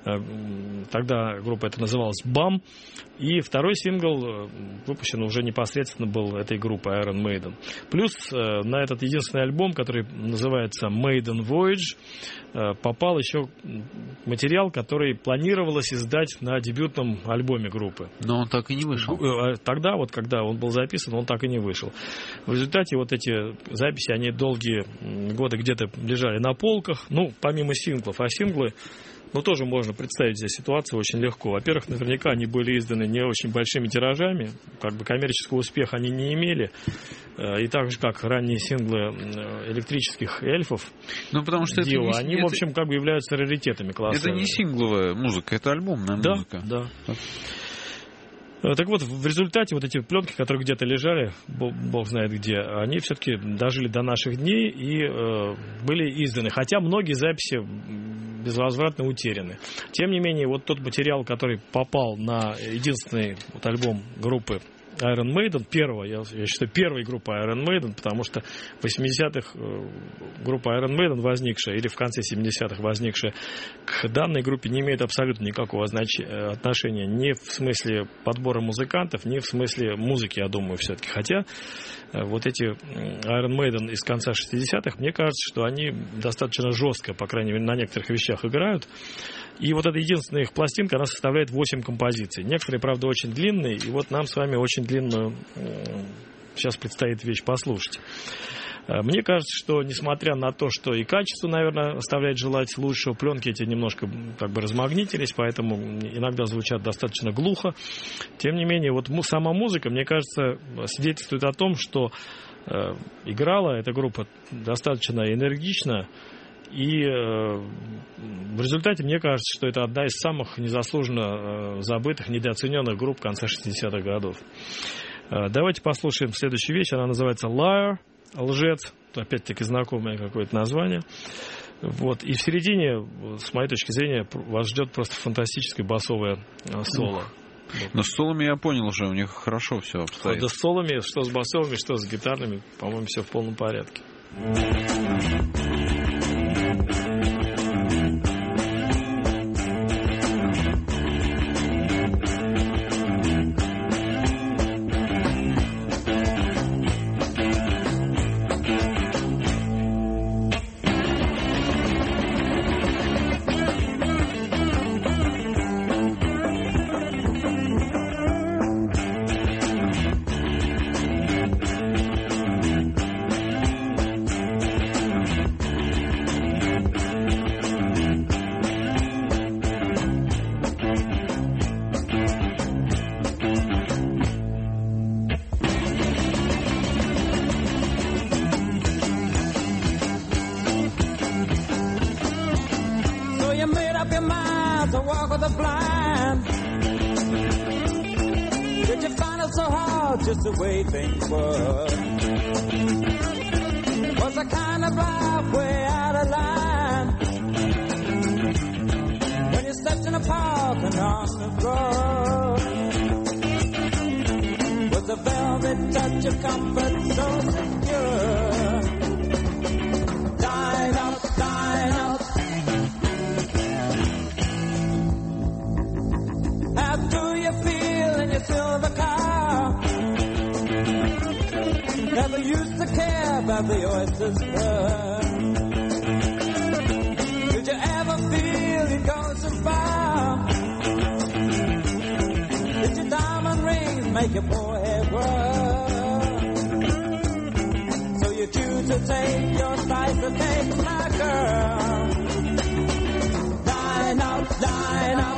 Тогда группа это называлась BAM. И второй сингл выпущен уже непосредственно был этой группой Iron Maiden. Плюс на этот единственный альбом, который называется Maiden Voyage, попал еще материал, который планировалось издать на дебютном альбоме группы. Но он так и не вышел. Тогда, когда он был записан, он так и не вышел. В результате вот эти записи, они долгие годы где-то лежали на полках, помимо синглов. А синглы, тоже можно представить здесь ситуацию очень легко. Во-первых, наверняка они были изданы не очень большими тиражами, коммерческого успеха они не имели. И так же, как ранние синглы электрических эльфов, потому что Дио, они, в общем, являются раритетами класса. Это не сингловая музыка, это альбомная музыка. Да. Так вот, в результате вот эти пленки, которые где-то лежали, бог знает где, они все-таки дожили до наших дней и были изданы. Хотя многие записи безвозвратно утеряны. Тем не менее, вот тот материал, который попал на единственный альбом группы Iron Maiden, я считаю, первой группой Iron Maiden, потому что в 80-х группа Iron Maiden возникшая, или в конце 70-х возникшая, к данной группе не имеет абсолютно никакого отношения ни в смысле подбора музыкантов, ни в смысле музыки, я думаю, все-таки. Хотя вот эти Iron Maiden из конца 60-х, мне кажется, что они достаточно жестко, по крайней мере, на некоторых вещах играют. И вот эта единственная их пластинка, она составляет 8 композиций. Некоторые, правда, очень длинные, и вот нам с вами очень длинную сейчас предстоит вещь послушать. Мне кажется, что несмотря на то, что и качество, наверное, оставляет желать лучшего, пленки эти немножко как бы размагнитились, поэтому иногда звучат достаточно глухо. Тем не менее, вот сама музыка, мне кажется, свидетельствует о том, что играла эта группа достаточно энергично. И в результате, мне кажется, что это одна из самых незаслуженно забытых, недооцененных групп конца 60-х годов. Давайте послушаем следующую вещь. Она называется «Liar», «Лжец». Опять-таки знакомое какое-то название. Вот. И в середине, с моей точки зрения, вас ждет просто фантастическое басовое соло. Но с соломи я понял уже, у них хорошо все обстоит. Да с соломи, что с басовыми, что с гитарными, по-моему, все в полном порядке. Just the way things were was a kind of life way out of line. When you stepped in a park and on the road was a velvet touch of comfort so secure. Dine up, dine up. How do you feel in your silver car? Never used to care about the oysters. Did you ever feel you'd gone so far? Did your diamond rings make your forehead grow? So you choose to take your slice of cake, my girl. Dine out, dine out.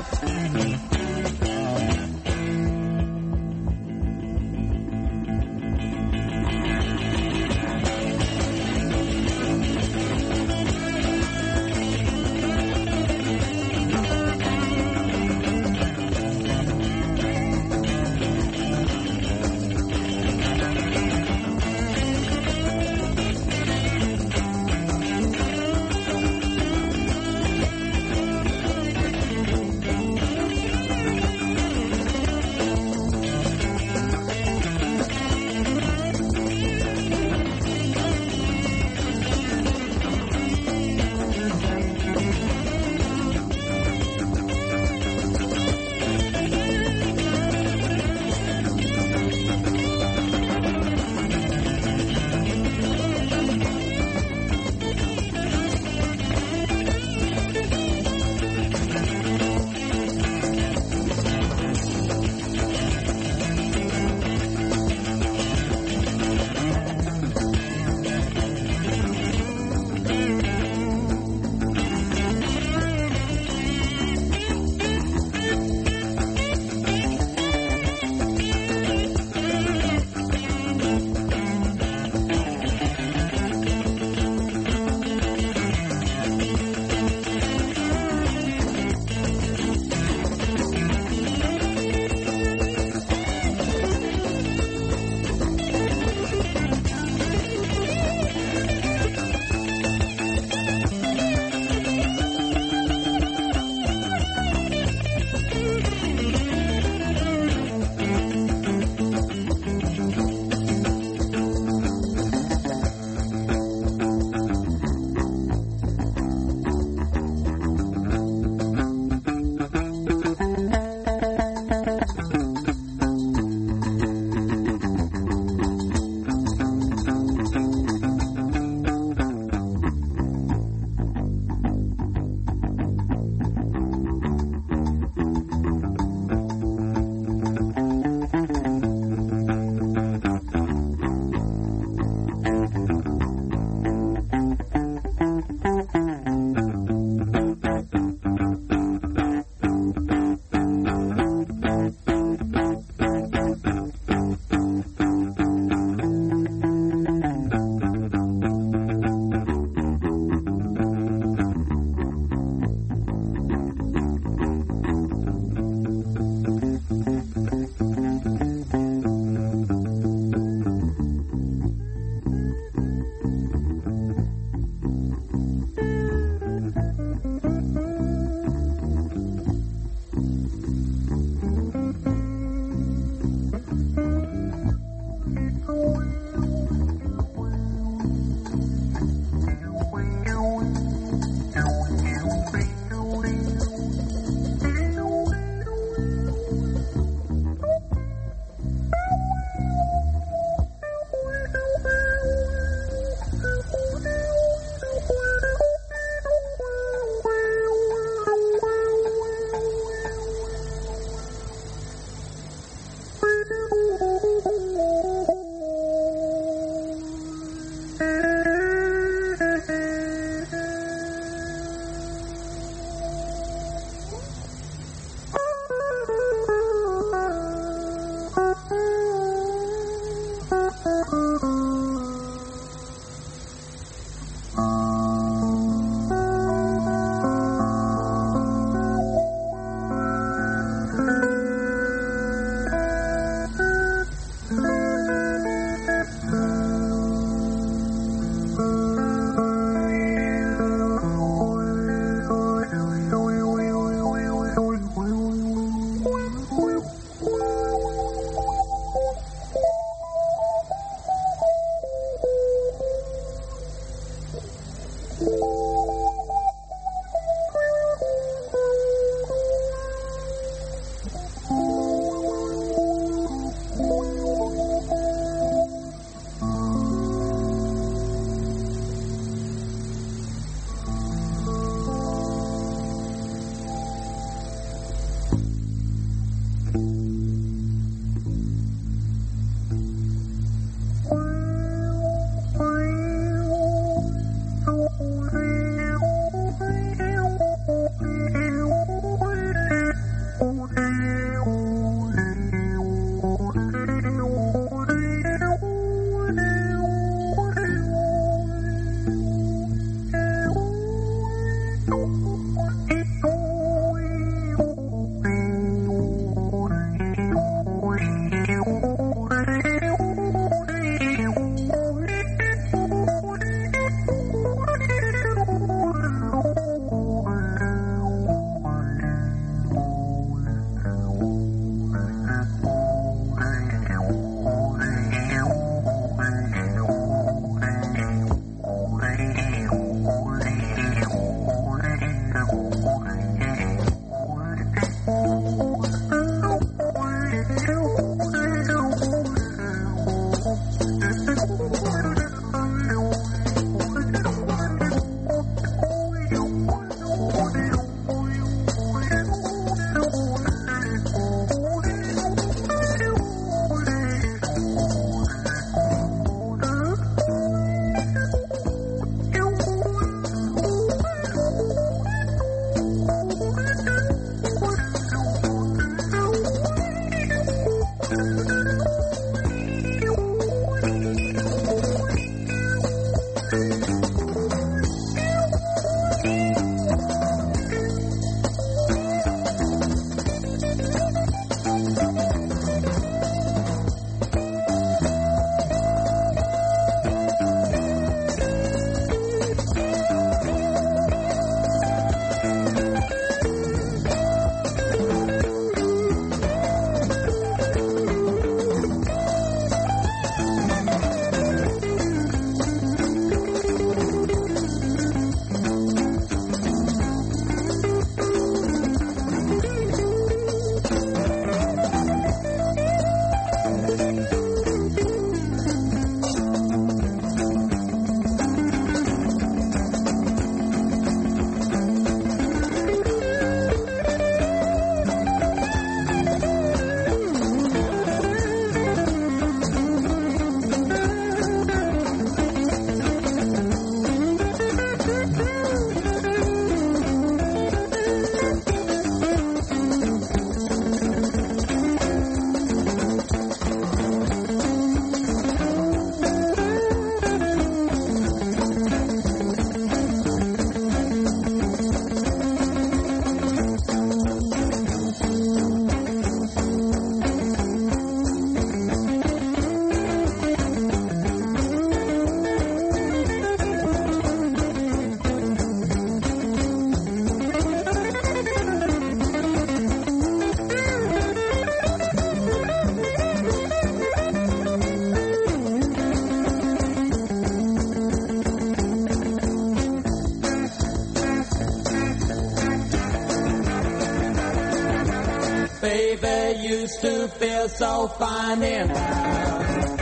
Baby used to feel so fine and proud.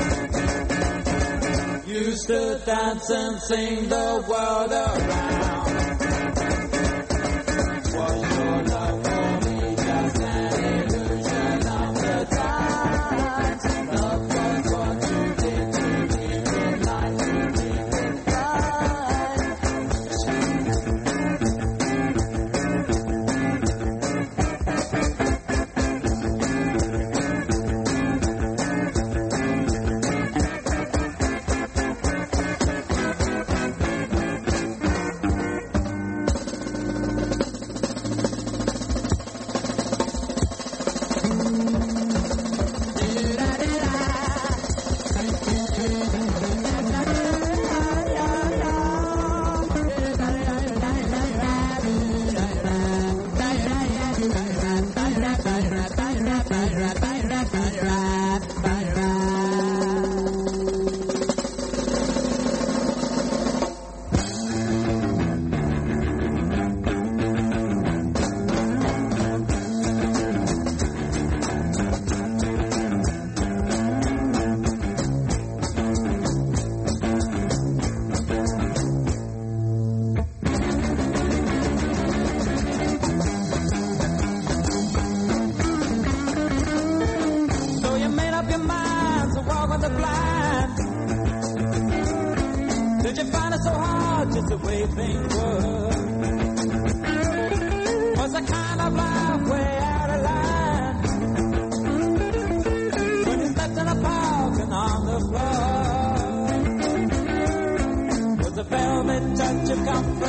Used to dance and sing the world around. Was your love for me just an illusion of the time? Love was what you did to me in life, you did it right.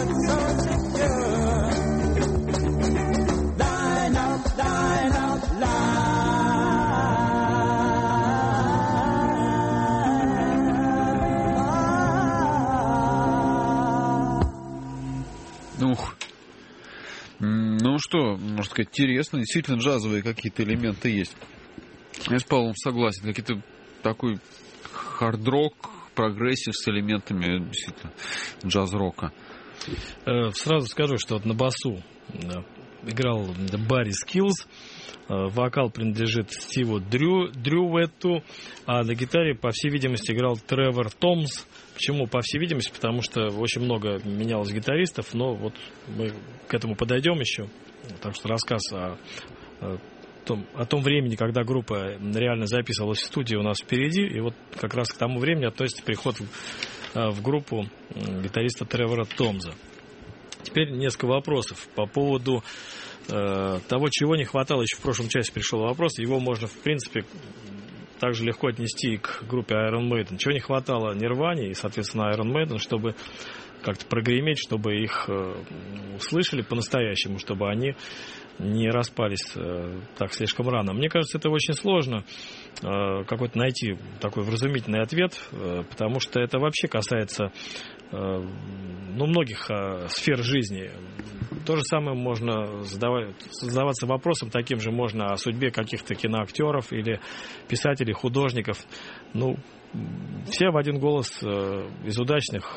so secure. Line up, line. Ну что, можно сказать, интересно, действительно джазовые какие-то элементы есть. Я с Павлом согласен, какие-то такой хард-рок, прогрессив с элементами действительно джаз-рока. Сразу скажу, что вот на басу играл Барри Скиллс, вокал принадлежит Стиву Дрюветту, а на гитаре, по всей видимости, играл Тревор Томс. Почему по всей видимости? Потому что очень много менялось гитаристов, но вот мы к этому подойдем еще. Так что рассказ о том времени, когда группа реально записывалась в студии, у нас впереди. И вот как раз к тому времени относится приход в группу гитариста Тревора Томза. Теперь несколько вопросов по поводу того, чего не хватало. Еще в прошлом часе пришел вопрос. Его можно, в принципе, также легко отнести к группе Iron Maiden. Чего не хватало Нирване и, соответственно, Iron Maiden, чтобы как-то прогреметь, чтобы их услышали по-настоящему, чтобы они не распались так слишком рано. Мне кажется, это очень сложно какой-то найти такой вразумительный ответ, потому что это вообще касается многих сфер жизни. То же самое можно задаваться вопросом таким же можно о судьбе каких-то киноактеров или писателей, художников. Все в один голос из удачных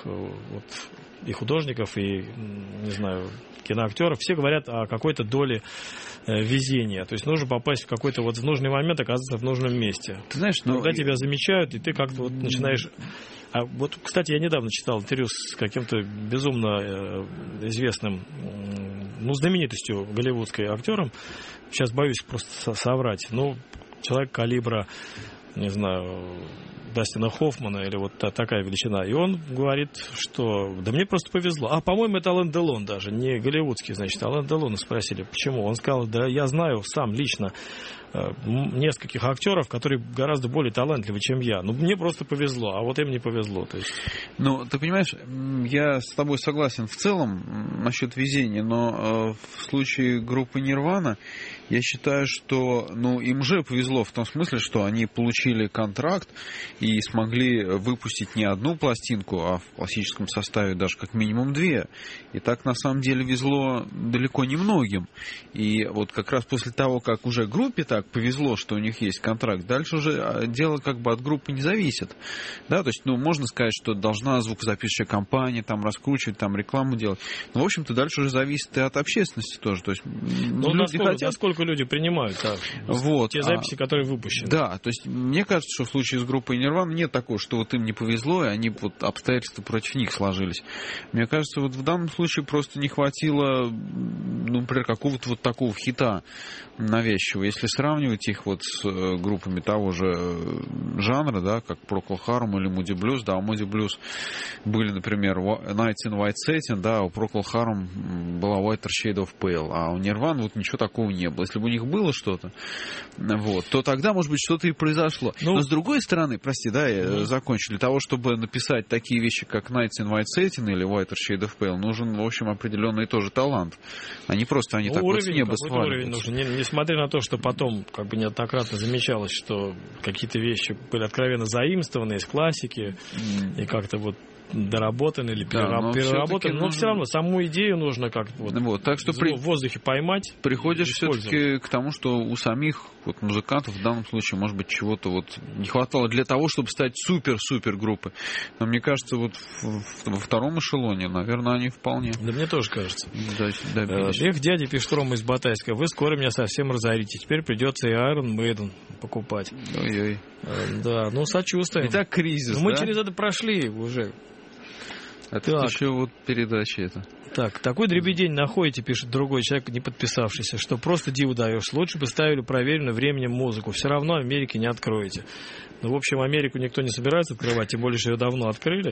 и художников, и, не знаю, киноактеров, все говорят о какой-то доле везения. То есть нужно попасть в какой-то в нужный момент, оказаться в нужном месте. Ты знаешь, когда тебя замечают, и ты как-то начинаешь... кстати, я недавно читал интервью с каким-то безумно известным, знаменитостью голливудской актером. Сейчас боюсь просто соврать. Человек калибра, не знаю, Дастина Хоффмана или вот такая величина. И он говорит, что да мне просто повезло. По-моему, это Ален Делон даже, не голливудский, значит. Ален Делона спросили, почему. Он сказал, да я знаю сам лично нескольких актеров, которые гораздо более талантливы, чем я. Мне просто повезло, а вот им не повезло. То есть... ты понимаешь, я с тобой согласен в целом насчет везения, но в случае группы Нирвана я считаю, что им же повезло в том смысле, что они получили контракт и смогли выпустить не одну пластинку, а в классическом составе даже как минимум 2. И так на самом деле везло далеко не многим. И вот как раз после того, как уже группе так повезло, что у них есть контракт, дальше уже дело как бы от группы не зависит. Да, то есть, можно сказать, что должна звукозаписывающая компания там раскручивать, там рекламу делать. Но, в общем-то, дальше уже зависит и от общественности тоже. То есть, люди хотят... Насколько люди принимают те записи, которые выпущены. Да, то есть, мне кажется, что в случае с группой Нирвана нет такого, что им не повезло, и они обстоятельства против них сложились. Мне кажется, в данном случае просто не хватило, например, какого-то такого хита навязчивого. Если сравнивать их с группами того же жанра, да, как Procol Harum или Moody Blues, да, у Moody Blues были, например, Nights in White Satin, да, у Procol Harum была Whiter Shade of Pale, а у Nirvana ничего такого не было. Если бы у них было что-то, то тогда, может быть, что-то и произошло. Но с другой стороны, я закончу, для того, чтобы написать такие вещи, как Nights in White Satin или Whiter Shade of Pale, нужен, в общем, определенный тоже талант. Они так с неба сваливаются. Несмотря на то, что потом неоднократно замечалось, что какие-то вещи были откровенно заимствованы из классики и как-то доработаны или переработаны, но все равно саму идею нужно как-то так что в воздухе поймать. Приходишь все-таки к тому, что у самих музыкантов в данном случае, может быть, чего-то не хватало для того, чтобы стать супер-супер группой. Но мне кажется, во втором эшелоне, наверное, они вполне. Да мне тоже кажется. Эх, дядя, пишет Рома из Батайска, вы скоро меня совсем разорите. Теперь придется и Iron Maiden покупать. Ой-ой. Да, сочувствуем. Итак, кризис, мы через это прошли уже. Это еще передача это. Так, такой дребедень находите, пишет другой человек, не подписавшийся, что просто диву даешь. Лучше бы ставили проверенную временем музыку. Все равно Америки не откроете. В общем, Америку никто не собирается открывать, тем более, что ее давно открыли.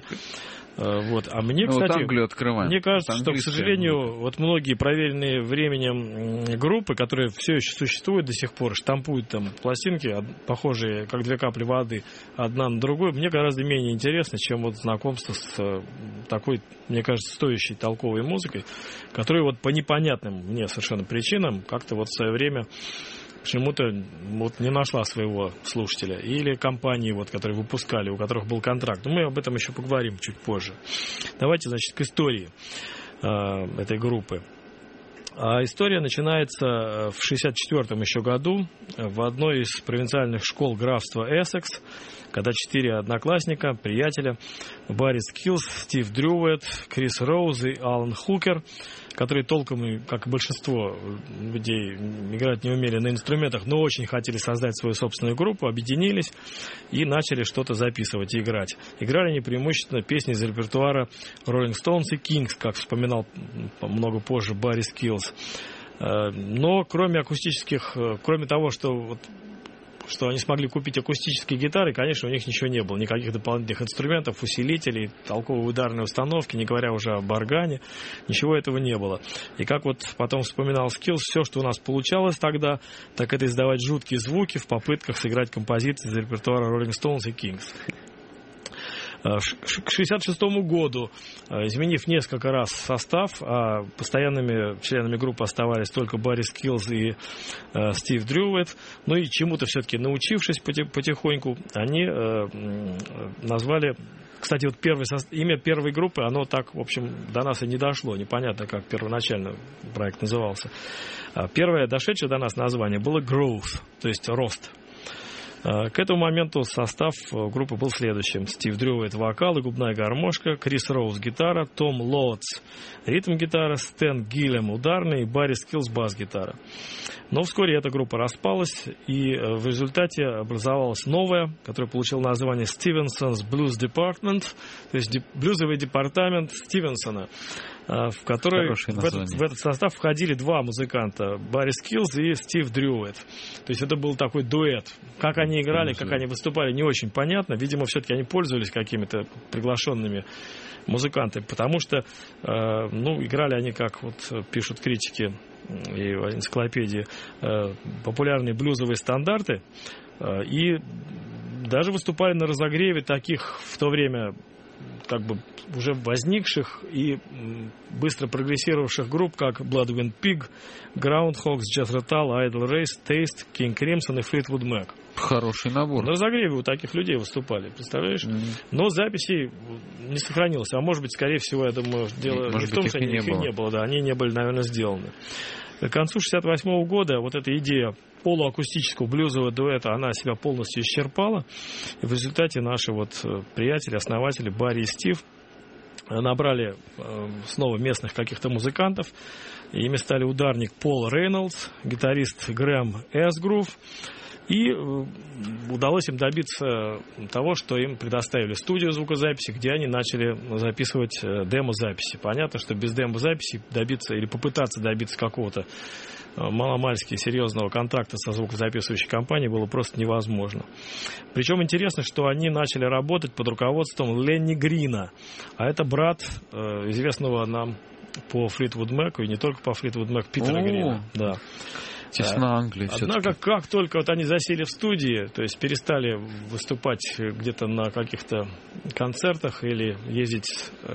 А мне, кстати, мне кажется, что, к сожалению, многие проверенные временем группы, которые все еще существуют до сих пор, штампуют там пластинки, похожие, как 2 капли воды, одна на другую, мне гораздо менее интересно, чем знакомство с такой, мне кажется, стоящей, толковой музыкой, которая вот по непонятным мне совершенно причинам как-то вот в свое время почему-то вот не нашла своего слушателя. Или компании, вот, которые выпускали, у которых был контракт. Но мы об этом еще поговорим чуть позже. Давайте, значит, к истории этой группы. А история начинается в 1964 еще году в одной из провинциальных школ графства Эссекс, когда 4 одноклассника, приятеля, Барри Скиллс, Стив Дрювет, Крис Роуз и Алан Хукер, которые толком, как и большинство людей, играть не умели на инструментах, но очень хотели создать свою собственную группу, объединились и начали что-то записывать и играть. Играли они преимущественно песни из репертуара Rolling Stones и Kings, как вспоминал много позже Барри Скиллс. Но кроме того, что они смогли купить акустические гитары, конечно, у них ничего не было. Никаких дополнительных инструментов, усилителей, толковой ударной установки, не говоря уже об органе. Ничего этого не было. И как вот потом вспоминал Скиллс, все, что у нас получалось тогда, так это издавать жуткие звуки в попытках сыграть композиции из репертуара Rolling Stones и Kings. К 1966 году, изменив несколько раз состав, а постоянными членами группы оставались только Барри Скиллс и Стив Дрювет, ну и чему-то все-таки научившись потихоньку, они назвали... Кстати, вот имя первой группы, оно так, в общем, до нас и не дошло. Непонятно, как первоначально проект назывался. Первое дошедшее до нас название было Growth, то есть рост. К этому моменту состав группы был следующим. Стив Дрювет — вокал и губная гармошка, Крис Роуз — гитара, Том Лоутс — ритм-гитара, Стэн Гиллем — ударный и Барри Скиллс — бас-гитара. Но вскоре эта группа распалась, и в результате образовалась новая, которая получила название Stevenson's Blues Department, то есть блюзовый департамент Стивенсона, в который в этот состав входили 2 музыканта, Барри Скиллс и Стив Дрювет. То есть это был такой дуэт. Как они играли, как они выступали, не очень понятно. Видимо, все-таки они пользовались какими-то приглашенными музыкантами, потому что играли они, как вот пишут критики и в энциклопедии, популярные блюзовые стандарты, и даже выступали на разогреве таких в то время как бы уже возникших и быстро прогрессировавших групп, как Blood Wind Pig, Groundhogs, Jethro Tull, Idle Race, Taste, King Crimson и Fleetwood Mac. Хороший набор. На разогреве у таких людей выступали, представляешь? Но записей не сохранилось. А может быть, скорее всего, я думаю, дело не в том, что их не было. Да, они не были, наверное, сделаны. К концу 1968 года вот эта идея полуакустического блюзового дуэта, она себя полностью исчерпала. И в результате наши вот приятели, основатели Барри и Стив набрали снова местных каких-то музыкантов. Ими стали ударник Пол Рейнольдс, гитарист Грэм Эсгрув. И удалось им добиться того, что им предоставили студию звукозаписи, где они начали записывать демо-записи. Понятно, что без демо-записи добиться или попытаться добиться какого-то маломальски серьезного контракта со звукозаписывающей компанией было просто невозможно. Причем интересно, что они начали работать под руководством Ленни Грина, а это брат известного нам по Флитвуд Мэку, и не только по Флитвуд Мэк, Питера Грина. Да. Тесна Англия. Однако, как только вот они засели в студии, то есть перестали выступать где-то на каких-то концертах или ездить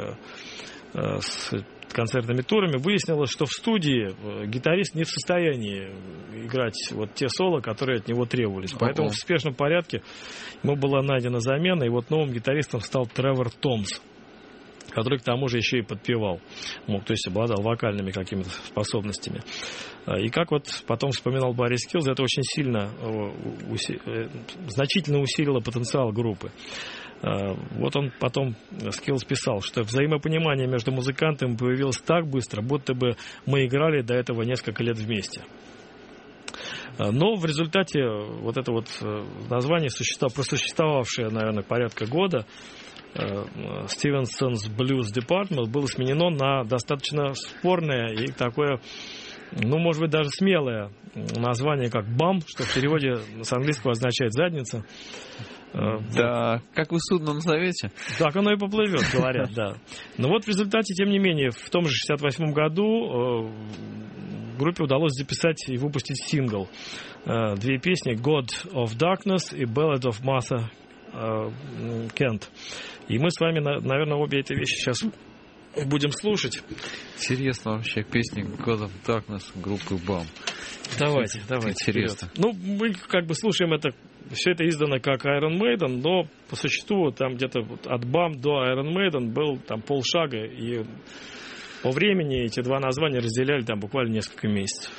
с концертными турами, выяснилось, что в студии гитарист не в состоянии играть вот те соло, которые от него требовались. Поэтому в спешном порядке ему была найдена замена, и вот новым гитаристом стал Тревор Томс, который к тому же еще и подпевал, то есть обладал вокальными какими-то способностями. И как вот потом вспоминал Барри Скиллс, это очень сильно, значительно усилило потенциал группы. Вот он потом, Скиллс, писал, что взаимопонимание между музыкантами появилось так быстро, будто бы мы играли до этого несколько лет вместе. Но в результате вот это вот название, просуществовавшее, наверное, порядка года, Stevenson's Blues Department, было сменено на достаточно спорное и такое, может быть, даже смелое название, как BAM, что в переводе с английского означает «задница». Да, как вы судно назовете? Так оно и поплывет, говорят, да. Но вот в результате, тем не менее, в том же 1968 году группе удалось записать и выпустить сингл. 2 песни «God of Darkness» и «Ballad of Martha Кент. И мы с вами, наверное, обе эти вещи сейчас будем слушать. Интересно вообще, песни God of Darkness группы BAM. Давайте. Интересно. Вперед. Ну, мы как бы слушаем это, все это издано как Iron Maiden, но по существу там где-то вот от BAM до Iron Maiden был там полшага, и по времени эти два названия разделяли там буквально несколько месяцев.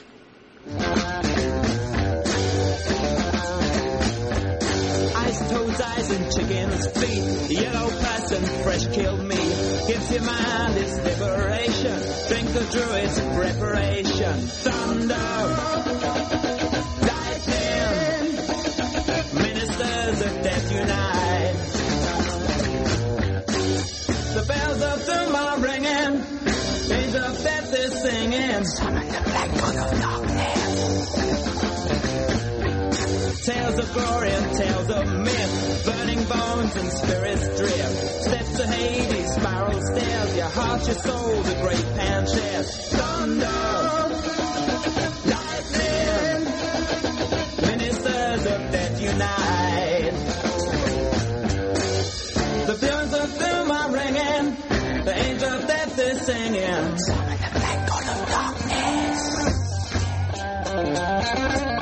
Toad's eyes and chicken's feet, yellow person, fresh killed meat, gives your mind its liberation, drink the druid's preparation, thunder, lightning, ministers of death unite, the bells of doom are ringing, angels of death is singing, summon the black god of darkness. Tales of glory and tales of myth, burning bones and spirits drift. Steps to Hades, spiral stairs, your heart, your soul, the great pan shares. Thunder, lightning, ministers of death unite. The bells of doom are ringing, the angel of death is singing. Summon the black god of darkness.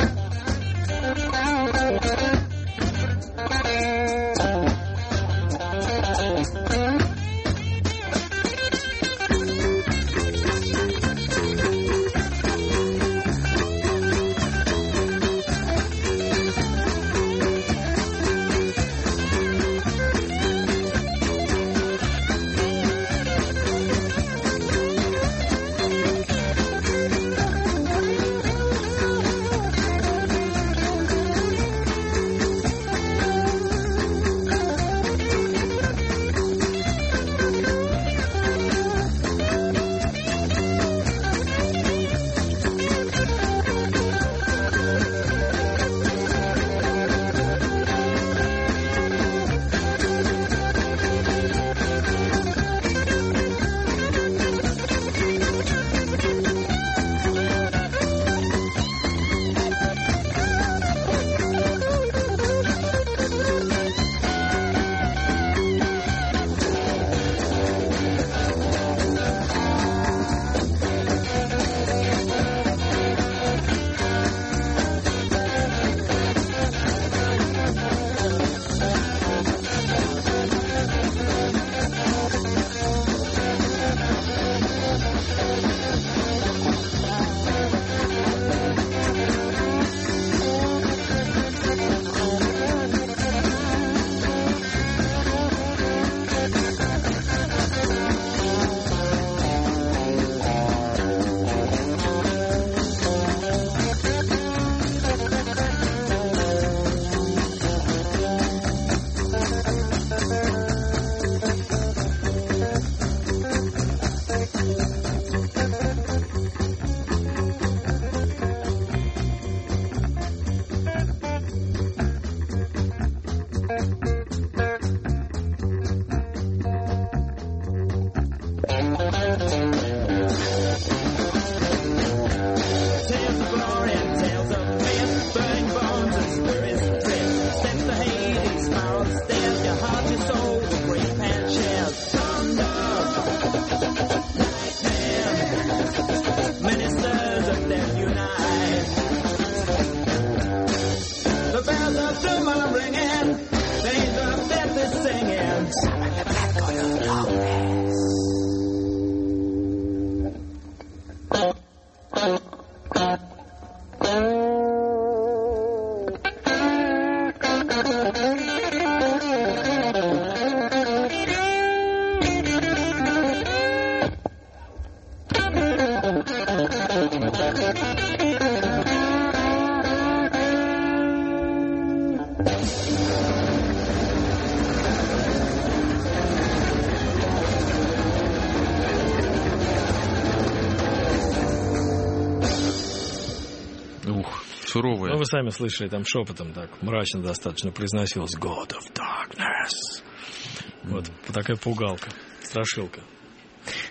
Суровая. Ну, вы сами слышали, там шепотом так мрачно достаточно произносилось God of Darkness. Вот такая пугалка, страшилка.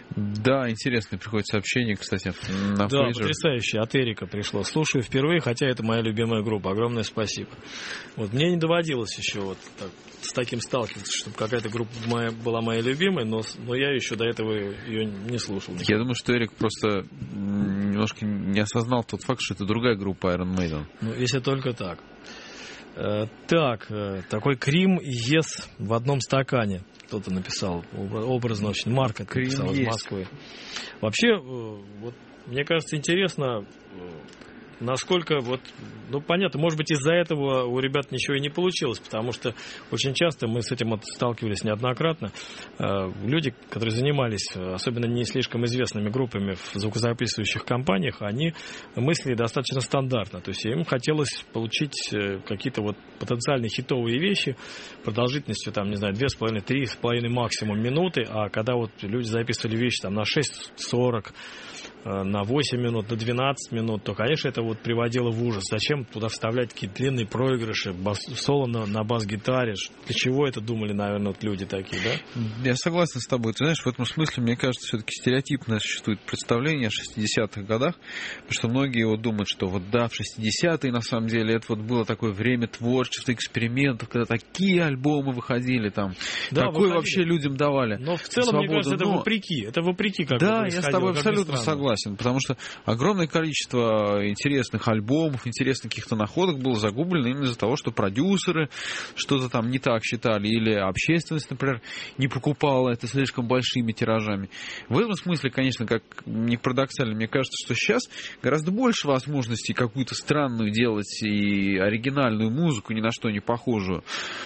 Да, интересно, приходит сообщение, кстати, на Да, пейджер. потрясающе, от Эрика пришло. Слушаю впервые, хотя это моя любимая группа. Огромное спасибо. Вот мне не доводилось еще вот так, с таким сталкиваться, чтобы какая-то группа была моей любимой, но я еще до этого ее не слушал. Я думаю, что Эрик просто немножко не осознал тот факт, что это другая группа Iron Maiden. Ну, если только так. Такой Крим и Ес в одном стакане. Кто-то написал, образно очень. Марк это написал из Москвы. Вообще, вот, мне кажется, интересно, насколько вот, ну, понятно, может быть, из-за этого у ребят ничего и не получилось, потому что очень часто мы с этим сталкивались неоднократно. Люди, которые занимались, особенно не слишком известными группами в звукозаписывающих компаниях, они мыслили достаточно стандартно. То есть им хотелось получить какие-то вот потенциальные хитовые вещи продолжительностью, там, не знаю, 2,5-3,5 максимум минуты, а когда вот люди записывали вещи там на 6:40, на 8 минут, на 12 минут, то, конечно, это вот приводило в ужас. Зачем туда вставлять такие длинные проигрыши, соло на бас-гитаре? Для чего это думали, наверное, вот люди такие, да? Я согласен с тобой. Ты знаешь, в этом смысле, мне кажется, все-таки стереотипно существует представление о 60-х годах, потому что многие вот думают, что вот да, в 60-е, на самом деле, это вот было такое время творчества, экспериментов, когда такие альбомы выходили там, да, какой вообще людям давали. Но в целом, свободу. Мне кажется, это вопреки как да, бы я с тобой абсолютно согласен, потому что огромное количество интересных альбомов, интересных каких-то находок было загублено именно из-за того, что продюсеры что-то там не так считали, или общественность, например, не покупала это слишком большими тиражами. В этом смысле, конечно, как ни парадоксально, мне кажется, что сейчас гораздо больше возможностей какую-то странную делать и оригинальную музыку, ни на что не похожую,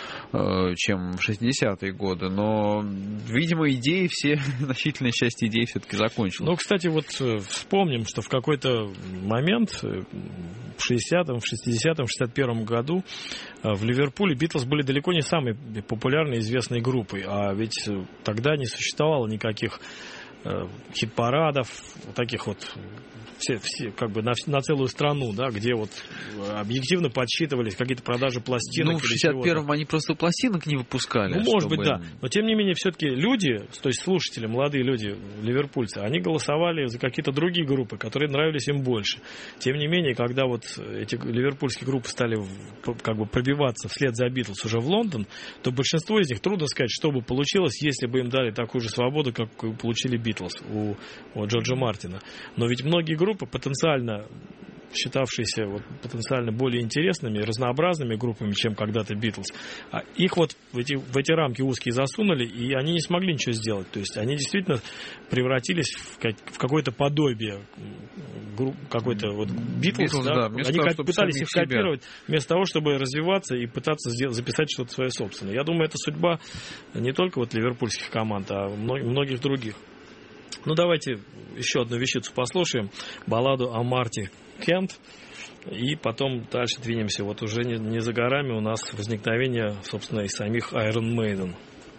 чем в 60-е годы. Но, видимо, идеи все, значительная часть идей все-таки закончилась. Ну, кстати, вот вспомним, что в какой-то момент, в 60-м, в 60-м, в 61-м году в Ливерпуле Битлз были далеко не самой популярной и известной группой. А ведь тогда не существовало никаких хит-парадов, таких вот все как бы на целую страну, да, где вот объективно подсчитывались какие-то продажи пластинок. Ну, в 61-м они просто пластинок не выпускали. Ну, может быть, да. Но, тем не менее, все-таки люди, то есть слушатели, молодые люди, ливерпульцы, они голосовали за какие-то другие группы, которые нравились им больше. Тем не менее, когда вот эти ливерпульские группы стали как бы пробиваться вслед за Битлз уже в Лондон, то большинство из них, трудно сказать, что бы получилось, если бы им дали такую же свободу, как получили Битлз у Джорджа Мартина. Но ведь многие группы, потенциально считавшиеся вот потенциально более интересными и разнообразными группами, чем когда-то Битлз, их вот в эти рамки узкие засунули, и они не смогли ничего сделать. То есть они действительно превратились в какое-то подобие какой-то вот Битлз, да? Они пытались их копировать, вместо того, чтобы развиваться и пытаться записать что-то свое собственное. Я думаю, это судьба не только вот ливерпульских команд, а многих других. Ну, давайте еще одну вещицу послушаем. Балладу о Марти Кент. И потом дальше двинемся. Вот уже не за горами у нас возникновение, собственно, и самих Iron Maiden.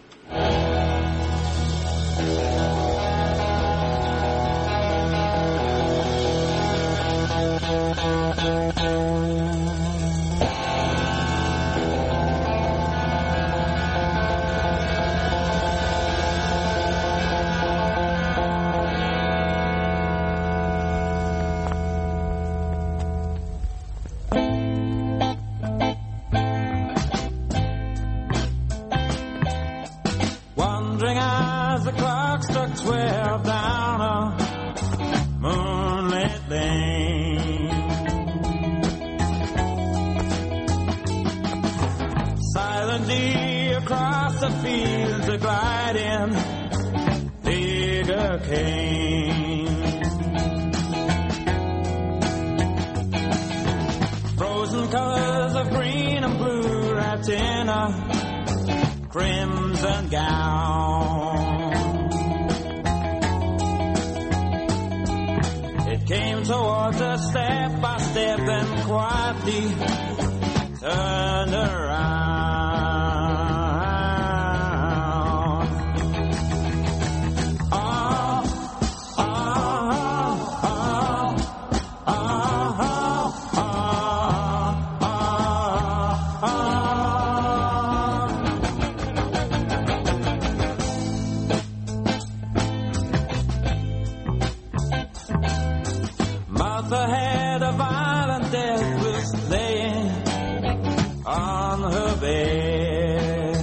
Crimson gown. It came towards us step by step and quietly turned around. mother had a violent death, was laying on her bed.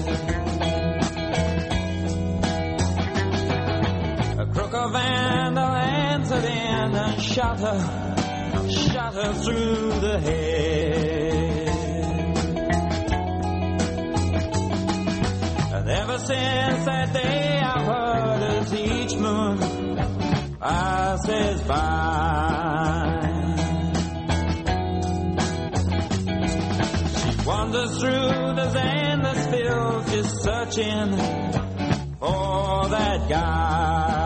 A crook of vandal entered in and shot her through the head. And ever since that day I've heard as each moon passes by, she wanders through the endless fields just searching for that guy.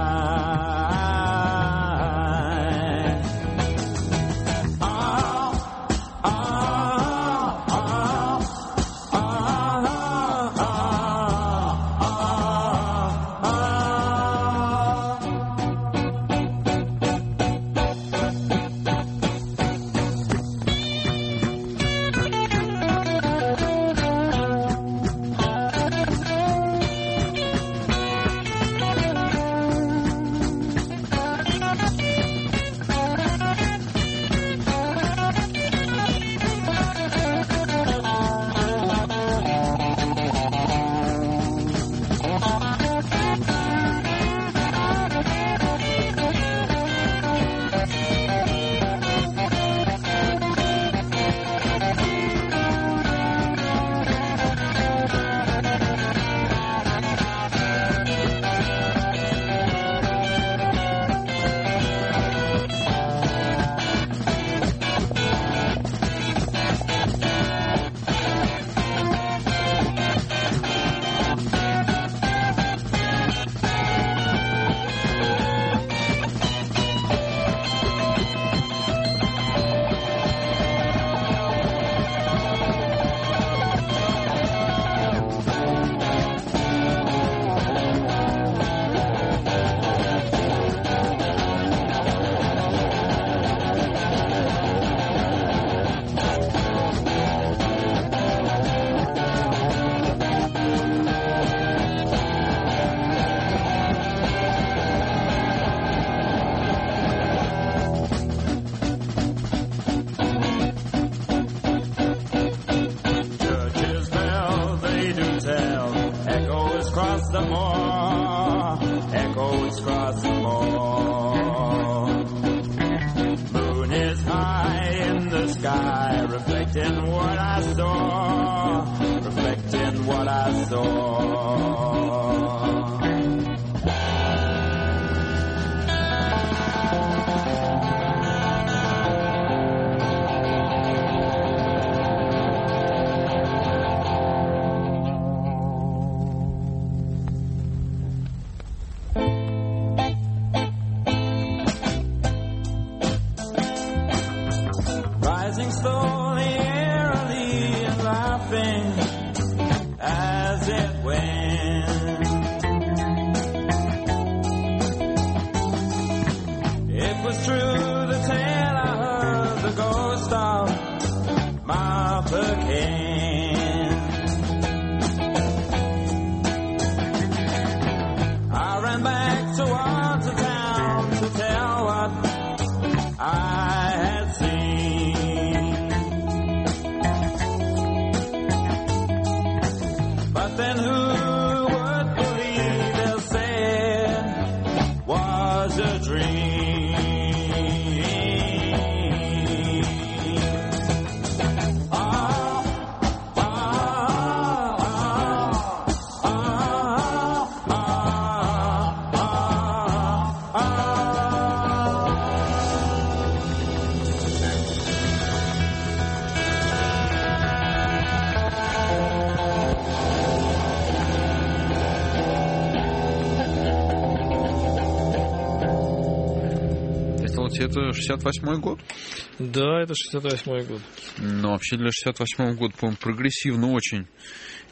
Это 68-й год? Да, это 68-й год. Но вообще для 68-го года, по-моему, прогрессивно очень.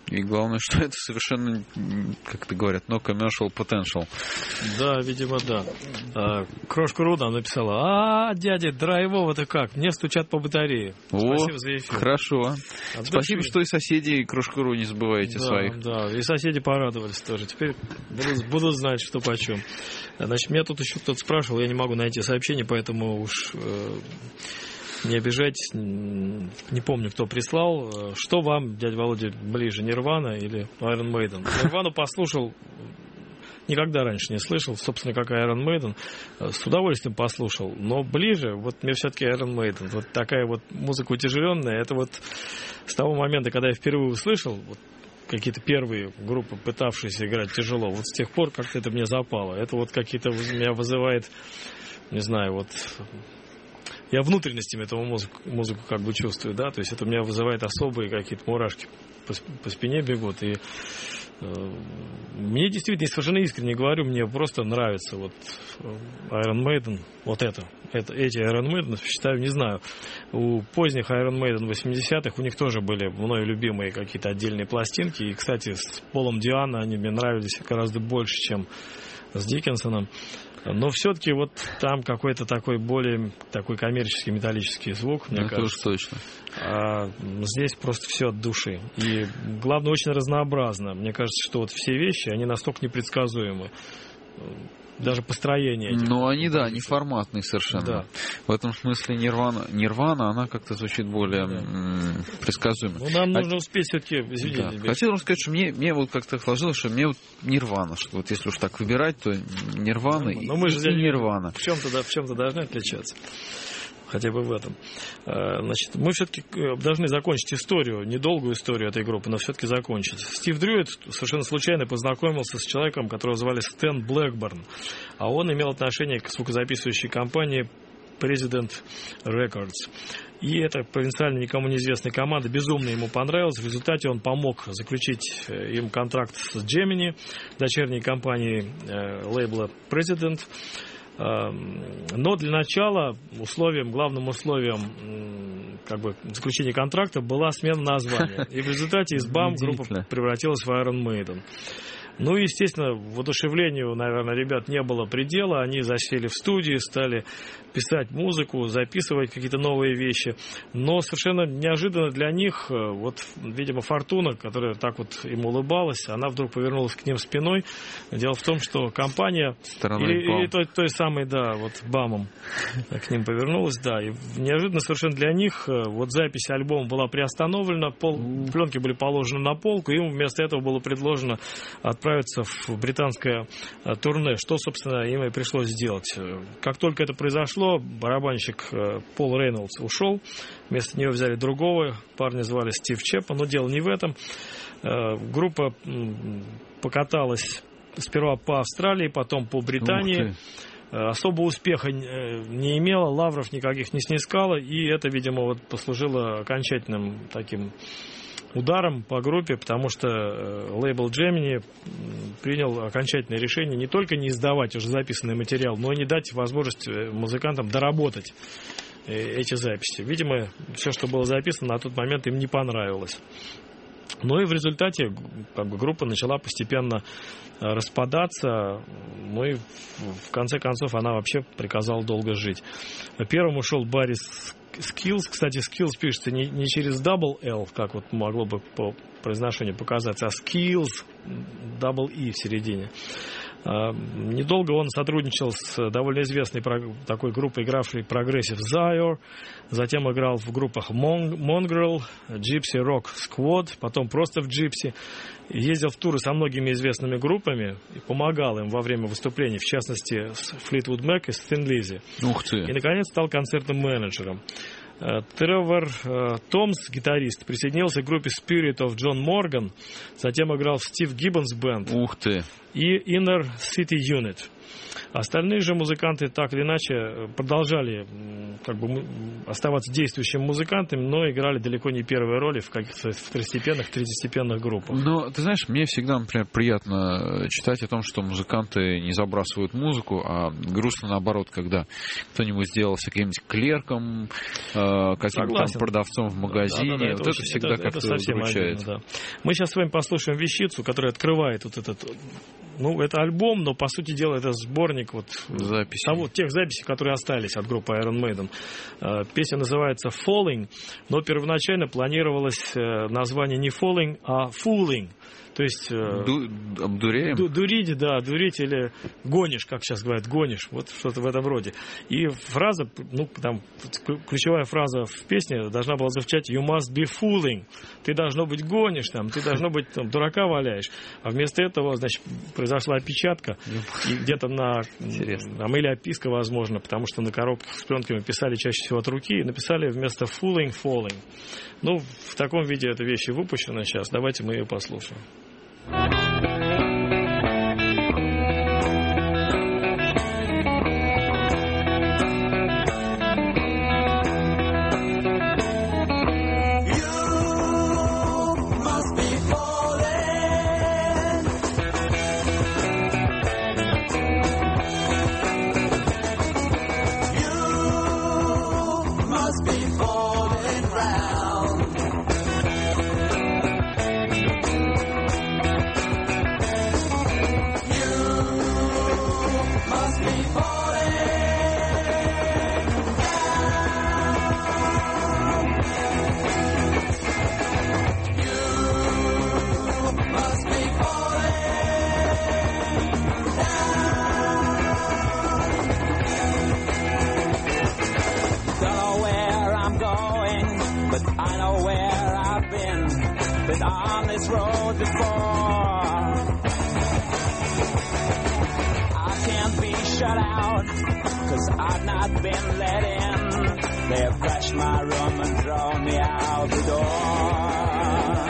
И главное, что это совершенно, как это говорят, no commercial potential. Да, видимо, да. Крошка Руда написала: дядя, драйвово-то как? Мне стучат по батарее. Спасибо за эфир. Хорошо. Спасибо, что и соседей Крошку Ру не забываете своих. Да, и соседи порадовались тоже. Теперь буду знать, что почем. Значит, меня тут еще кто-то спрашивал, я не могу найти сообщение, поэтому уж... Не обижайтесь, не помню, кто прислал. Что вам, дядя Володя, ближе, Нирвана или Iron Maiden? Нирвану послушал, никогда раньше не слышал, собственно, как Iron Maiden. С удовольствием послушал, но ближе, вот мне все-таки Iron Maiden. Вот такая вот музыка утяжеленная, это вот с того момента, когда я впервые услышал, вот, какие-то первые группы, пытавшиеся играть тяжело, вот с тех пор как-то это мне запало. Это вот какие-то меня вызывает, не знаю, вот... Я внутренностями этого музыку как бы чувствую, да, то есть это у меня вызывает особые какие-то мурашки по спине бегут, и мне действительно, совершенно искренне говорю, мне просто нравится вот Iron Maiden, вот эти Iron Maiden, считаю, не знаю, у поздних Iron Maiden 80-х у них тоже были мною любимые какие-то отдельные пластинки, и, кстати, с Полом Диано они мне нравились гораздо больше, чем с Диккенсоном. Но все-таки вот там какой-то такой более такой коммерческий металлический звук, мне кажется. Это уж точно. А здесь просто все от души. И главное, очень разнообразно. Мне кажется, что вот все вещи, они настолько непредсказуемы. Даже построение этих. Ну, они, да, неформатные совершенно. Да. В этом смысле Нирвана, она как-то звучит более предсказуемо. Ну, нам нужно успеть все-таки... Да. Хотел вам сказать, что мне вот как-то сложилось, что мне вот Нирвана, что вот если уж так выбирать, то Нирвана и Нирвана. В чем-то должны отличаться. Хотя бы в этом. Значит, мы все-таки должны закончить историю, недолгую историю этой группы, но все-таки закончить. Стив Дрюет совершенно случайно познакомился с человеком, которого звали Стэн Блэкборн, а он имел отношение к звукозаписывающей компании President Records. И эта провинциально никому неизвестная команда безумно ему понравилась. В результате он помог заключить им контракт с Gemini, дочерней компанией лейбла President. Но для начала главным условием как бы заключения контракта была смена названия. И в результате из BAM группа превратилась в Iron Maiden. Ну, естественно, воодушевлению, наверное, ребят не было предела. Они засели в студии, стали писать музыку, записывать какие-то новые вещи. Но совершенно неожиданно для них, вот, видимо, Фортуна, которая так вот им улыбалась, она вдруг повернулась к ним спиной. Дело в том, что компания... Или той самой, да, вот БАМом к ним повернулась, да. И неожиданно совершенно для них вот запись альбома была приостановлена, пленки были положены на полку, и им вместо этого было предложено отправиться в британское турне, что, собственно, им и пришлось сделать. Как только это произошло, барабанщик Пол Рейнольдс ушел, вместо него взяли другого, парня звали Стив Чепа, но дело не в этом. Группа покаталась сперва по Австралии, потом по Британии. Особого успеха не имела, лавров никаких не снискала, и это, видимо, вот послужило окончательным таким ударом по группе, потому что лейбл Gemini принял окончательное решение не только не издавать уже записанный материал, но и не дать возможность музыкантам доработать эти записи. Видимо, все, что было записано, на тот момент им не понравилось. Ну и в результате как бы, группа начала постепенно распадаться, ну и в конце концов она вообще приказала долго жить. Первым ушел Барри Скиллс. Кстати, Скиллс пишется не через double L, как вот могло бы по произношению показаться, а Skills, double E в середине. Недолго он сотрудничал с довольно известной такой группой, игравшей Progressive Zyre, затем играл в группах Mongrel, Gypsy Rock Squad, потом просто в Gypsy. Ездил в туры со многими известными группами и помогал им во время выступлений, в частности с Fleetwood Mac и с Thin Lizzy. Ух ты. И, наконец, стал концертным менеджером. Тревор Томс, гитарист, присоединился к группе Spirit of John Morgan, затем играл в Steve Gibbons Band. Ух ты. И Inner City Unit. Остальные же музыканты так или иначе продолжали как бы оставаться действующими музыкантами, но играли далеко не первые роли в каких-то второстепенных, третьестепенных группах. Но, ты знаешь, мне всегда, например, приятно читать о том, что музыканты не забрасывают музыку, а грустно наоборот, когда кто-нибудь сделался каким-нибудь клерком, каким-то там продавцом в магазине. Да, вот это очень, всегда как-то выручает. Да. Мы сейчас с вами послушаем вещицу, которая открывает вот этот... Ну, это альбом, но, по сути дела, это сборник вот тех записей, которые остались от группы Iron Maiden. Песня называется «Falling», но первоначально планировалось название не «Falling», а «Fooling». То есть... Обдуреем? Дурить, да, дурить или гонишь, как сейчас говорят, гонишь. Вот что-то в этом роде. И фраза, ну, там, ключевая фраза в песне должна была звучать «You must be fooling». Ты, должно быть, гонишь, там, ты, должно быть, там, дурака валяешь. А вместо этого, значит, произошла опечатка. И где-то там, или описка, возможно, потому что на коробках с пленками писали чаще всего от руки, и написали вместо «fooling» «falling». Ну, в таком виде эта вещь и выпущена сейчас. Давайте мы ее послушаем. On this road before, I can't be shut out, 'cause I've not been let in. They've crashed my room and thrown me out the door.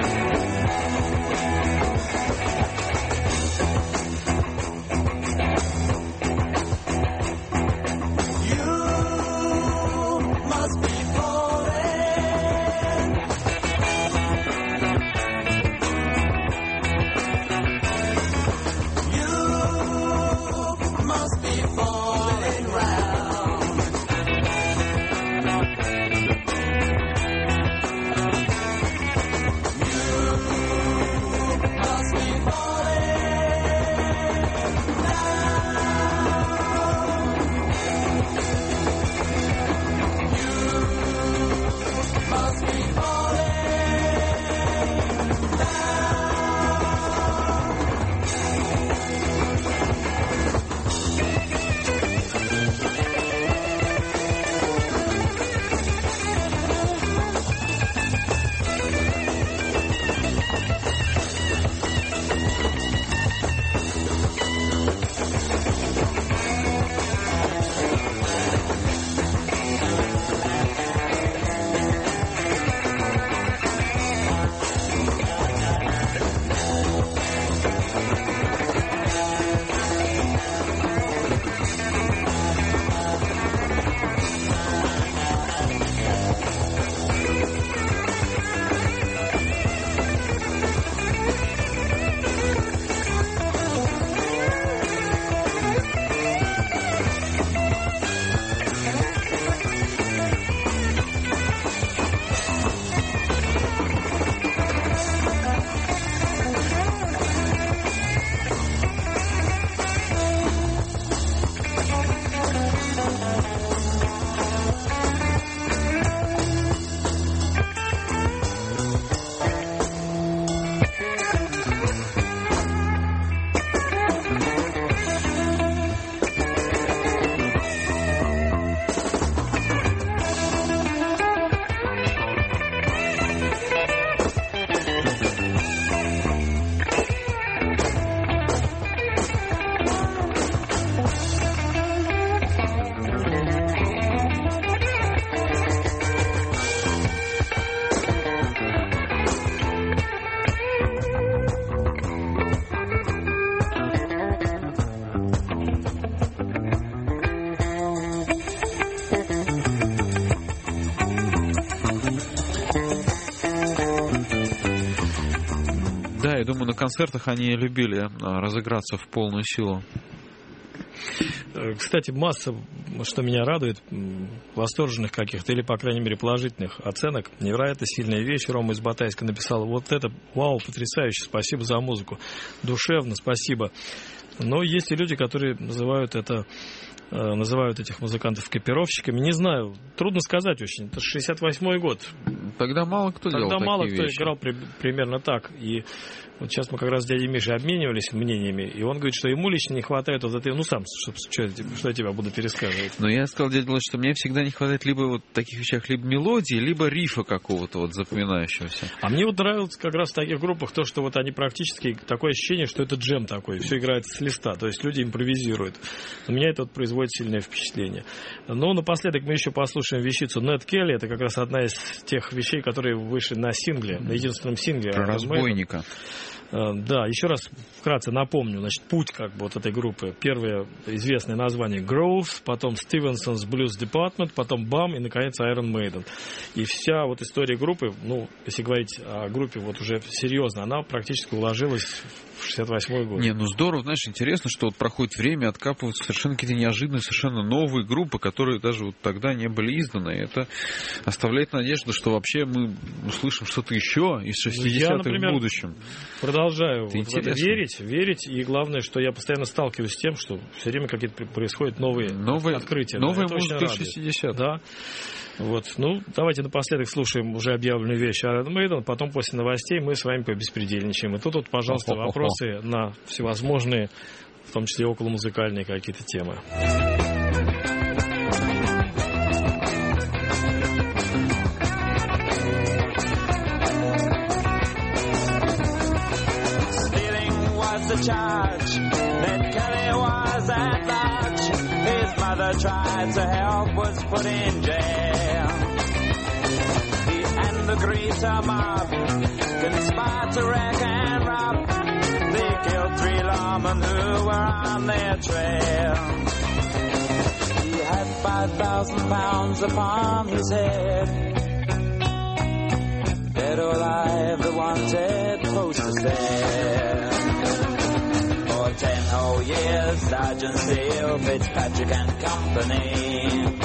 Да, я думаю, на концертах они любили разыграться в полную силу. Кстати, масса, что меня радует, восторженных каких-то, или, по крайней мере, положительных оценок. Невероятно сильная вещь. Рома из Батайска написал: вот это, вау, потрясающе, спасибо за музыку. Душевно, спасибо. Но есть и люди, которые называют этих музыкантов копировщиками. Не знаю, трудно сказать очень. Это 68-й год. Тогда мало кто делал Тогда мало такие кто вещи. играл примерно так. И вот сейчас мы как раз с дядей Мишей обменивались мнениями, и он говорит, что ему лично не хватает вот этой... Ну, сам, что я тебя буду пересказывать. Но я сказал дяде Володе, что мне всегда не хватает либо вот таких вещах, либо мелодии, либо рифа какого-то вот запоминающегося. А мне вот нравилось как раз в таких группах то, что вот они практически... Такое ощущение, что это джем такой. Все играет с листа. То есть люди импровизируют. У меня это вот производит сильное впечатление. Но напоследок мы еще послушаем вещицу Нэт Келли. Это как раз одна из тех вещей, которые вышли на сингле, на единственном сингле. Про разбойника. Да, еще раз вкратце напомню, значит, путь как бы вот этой группы. Первое известное название Grove, потом Stevenson's Blues Department, потом BAM и, наконец, Iron Maiden. И вся вот история группы, ну, если говорить о группе вот уже серьезно, она практически уложилась в 68-й год. Не, ну здорово, знаешь, интересно, что вот проходит время, откапываются совершенно какие-то неожиданные, совершенно новые группы, которые даже вот тогда не были изданы. И это оставляет надежду, что вообще мы услышим что-то еще из 60-х в будущем. Продолжаю Это вот в это верить, и главное, что я постоянно сталкиваюсь с тем, что все время какие-то происходят новые открытия. Новая это музыка 60-х. Да. Вот. Ну, давайте напоследок слушаем уже объявленную вещь Iron Maiden, потом после новостей мы с вами побеспредельничаем. И тут вот, пожалуйста, вопросы на всевозможные, в том числе околомузыкальные какие-то темы. The charge that Kelly was at large. His mother tried to help, was put in jail. He and the greaser mob conspired to wreck and rob. They killed 3 lawmen who were on their trail. He had 5,000 pounds upon his head. Dead or alive, the wanted poster said. 10 whole years, Sergeant Steele, Fitzpatrick and Company.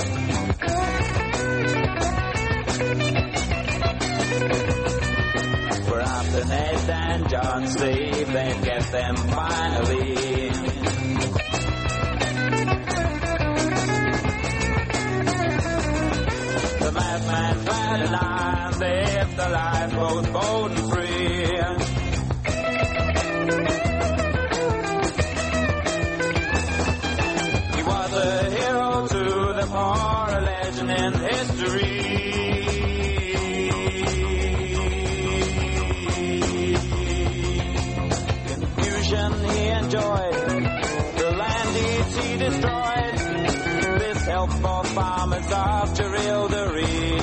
For after Ned and John Steve, they'd get them finally. The madman clad in iron lived the life both bold and free. Or a legend in history. Confusion he enjoyed, the land he destroyed. This help for farmers of Jerilderie.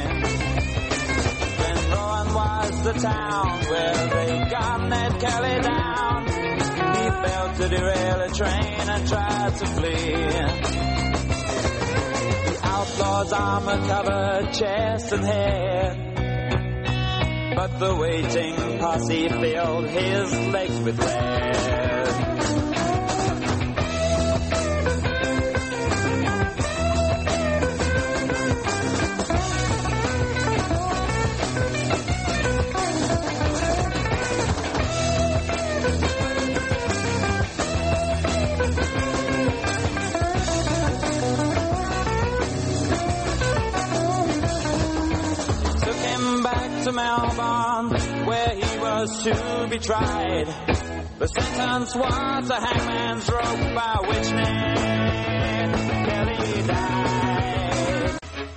Glenrowan was the town where they got Ned Kelly down. He failed to derail a train and tried to flee. Outlaw's armor-covered chest and head, but the waiting posse filled his legs with lead. To Melbourne, where he was to be tried. The sentence was a hangman's rope by which Ned Kelly died.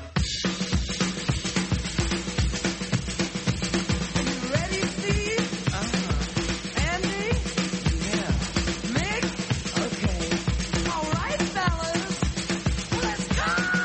Ready, Steve? Andy? Yeah. Mick? Okay. All right, fellas. Let's go!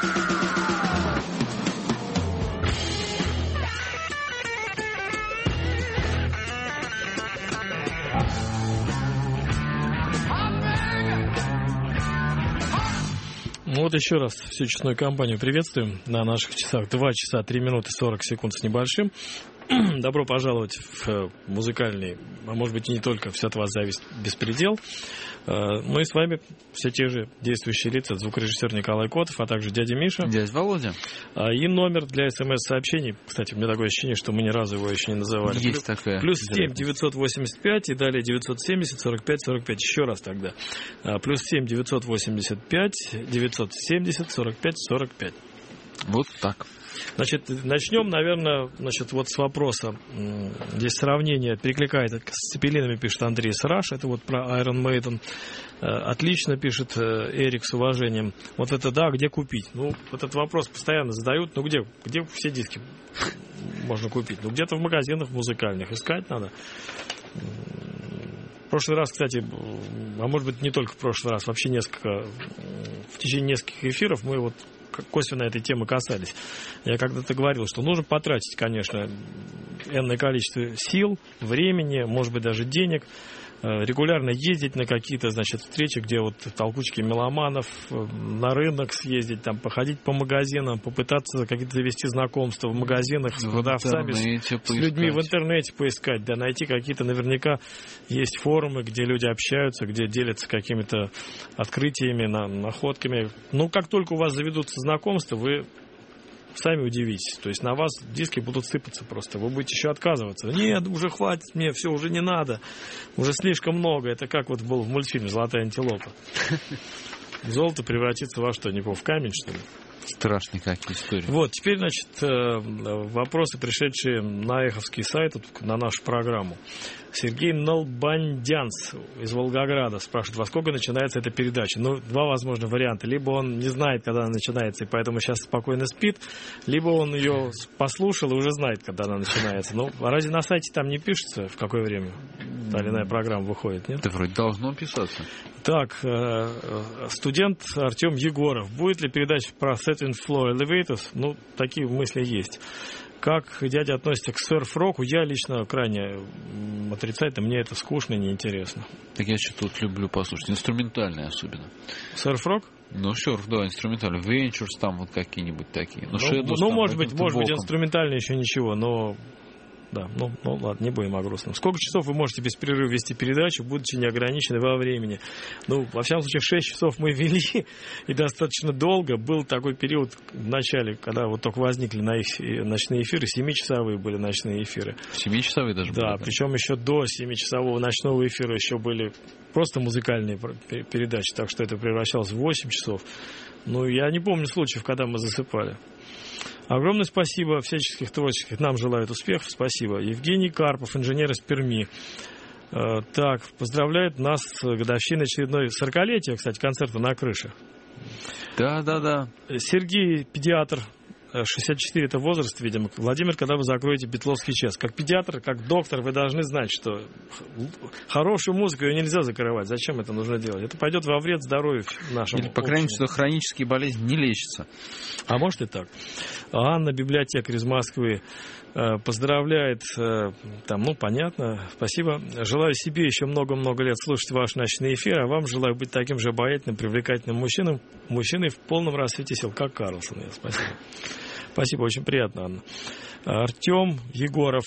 Ну вот еще раз всю честную компанию приветствуем на наших часах. 2 часа 3 минуты 40 секунд с небольшим. Добро пожаловать в музыкальный, а может быть и не только, все от вас зависит, беспредел. Мы с вами все те же действующие лица, звукорежиссер Николай Котов, а также дядя Миша. Дядя Володя. И номер для смс-сообщений, кстати, у меня такое ощущение, что мы ни разу его еще не называли. Есть такая. Плюс 7 985 и далее 970 45 45. Еще раз тогда. Плюс 7 985 970 45 45. Вот так. Значит, начнем, наверное, вот с вопроса. Здесь сравнение перекликает с Цепелинами, пишет Андрей Сраш. Это вот про Iron Maiden. Отлично, пишет Эрик с уважением. Вот это да, где купить? Ну, этот вопрос постоянно задают. Ну, где все диски можно купить? Ну, где-то в магазинах музыкальных. Искать надо. В прошлый раз, кстати, а может быть не только в прошлый раз, вообще в течение нескольких эфиров мы вот косвенно этой темы касались. Я когда-то говорил, что нужно потратить, конечно, энное количество сил, времени, может быть, даже денег, регулярно ездить на какие-то, значит, встречи, где вот толкучки меломанов, на рынок съездить, там, походить по магазинам, попытаться какие-то завести знакомства в магазинах с продавцами, с людьми в интернете поискать, да, найти какие-то, наверняка, есть форумы, где люди общаются, где делятся какими-то открытиями, находками. Ну, как только у вас заведутся знакомства, вы сами удивитесь. То есть на вас диски будут сыпаться просто. Вы будете еще отказываться. Нет, уже хватит мне, все, уже не надо. Уже слишком много. Это как вот был в мультфильме «Золотая антилопа». Золото превратится во что? Не в камень, что ли? Страшные какие истории. Вот, теперь, значит, вопросы, пришедшие на Эховский сайт, на нашу программу. Сергей Налбандянц из Волгограда спрашивает, во сколько начинается эта передача? Ну, два, возможно, варианта. Либо он не знает, когда она начинается, и поэтому сейчас спокойно спит, либо он ее послушал и уже знает, когда она начинается. Ну, а разве на сайте там не пишется, в какое время та или иная программа выходит, нет? Да вроде должно писаться. Так, студент Артем Егоров. Будет ли передача про Second Floor Elevators? Ну, такие мысли есть. Как дядя относится к серф-року? Я лично крайне отрицательно. Мне это скучно и неинтересно. Так я что-то вот люблю послушать. Инструментальные особенно. Серф-рок? Ну, серф, да, инструментальный. Ventures там вот какие-нибудь такие. Ну, может быть, инструментально еще ничего, но... Да, ну ладно, не будем о грустном. Сколько часов вы можете без перерыва вести передачу, будучи неограничены во времени? Ну, во всяком случае, 6 часов мы вели, и достаточно долго. Был такой период в начале, когда вот только возникли ночные эфиры, 7-часовые были ночные эфиры. 7-часовые даже были? Да, причем еще до 7-часового ночного эфира еще были просто музыкальные передачи, так что это превращалось в 8 часов. Ну, я не помню случаев, когда мы засыпали. Огромное спасибо, всяческих творческих нам желают успехов, спасибо. Евгений Карпов, инженер из Перми. Так, поздравляет нас с годовщиной очередной 40-летия, кстати, концерта на крыше. Да. Сергей, педиатр, 64 это возраст, видимо. Владимир, когда вы закроете Бетловский час? Как педиатр, как доктор, вы должны знать, что хорошую музыку ее нельзя закрывать. Зачем это нужно делать? Это пойдет во вред здоровью нашему. Или, по крайней мере, что хронические болезни не лечатся. А может и так. Анна, библиотекарь из Москвы, поздравляет, там, ну, понятно, спасибо. Желаю себе еще много-много лет слушать ваш ночной эфир, а вам желаю быть таким же обаятельным, привлекательным мужчиной в полном расцвете сил, как Карлсон. Спасибо. Спасибо, очень приятно, Анна. Артем Егоров,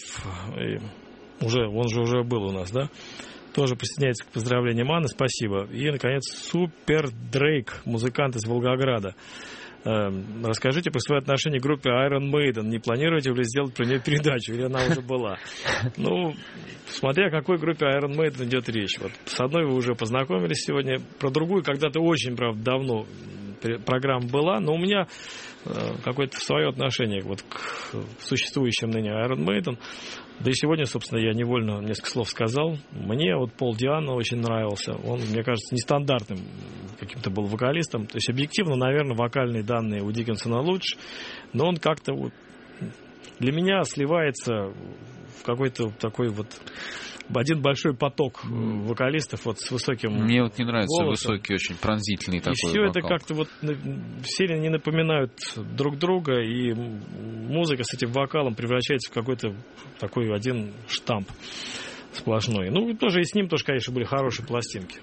он же уже был у нас, да? Тоже присоединяется к поздравлениям Анны, спасибо. И, наконец, Супер Дрейк, музыкант из Волгограда. Расскажите про свое отношение к группе Iron Maiden. Не планируете ли сделать про нее передачу? Или она уже была? Ну, смотря о какой группе Iron Maiden идет речь. Вот с одной вы уже познакомились сегодня. Про другую когда-то очень, правда, давно программа была. Но у меня какое-то свое отношение вот к существующим ныне Iron Maiden. Да и сегодня, собственно, я невольно несколько слов сказал. Мне вот Пол Диано очень нравился. Он, мне кажется, нестандартным каким-то был вокалистом. То есть, объективно, наверное, вокальные данные у Диккенсона лучше. Но он как-то вот для меня сливается в какой-то такой вот один большой поток вокалистов вот с высоким Мне вот не нравится голосом. Высокий, очень пронзительный такой И все вокал. это как-то вот все не напоминают друг друга, и музыка с этим вокалом превращается в какой-то такой один штамп сплошной. Ну, и тоже и с ним тоже, конечно, были хорошие пластинки.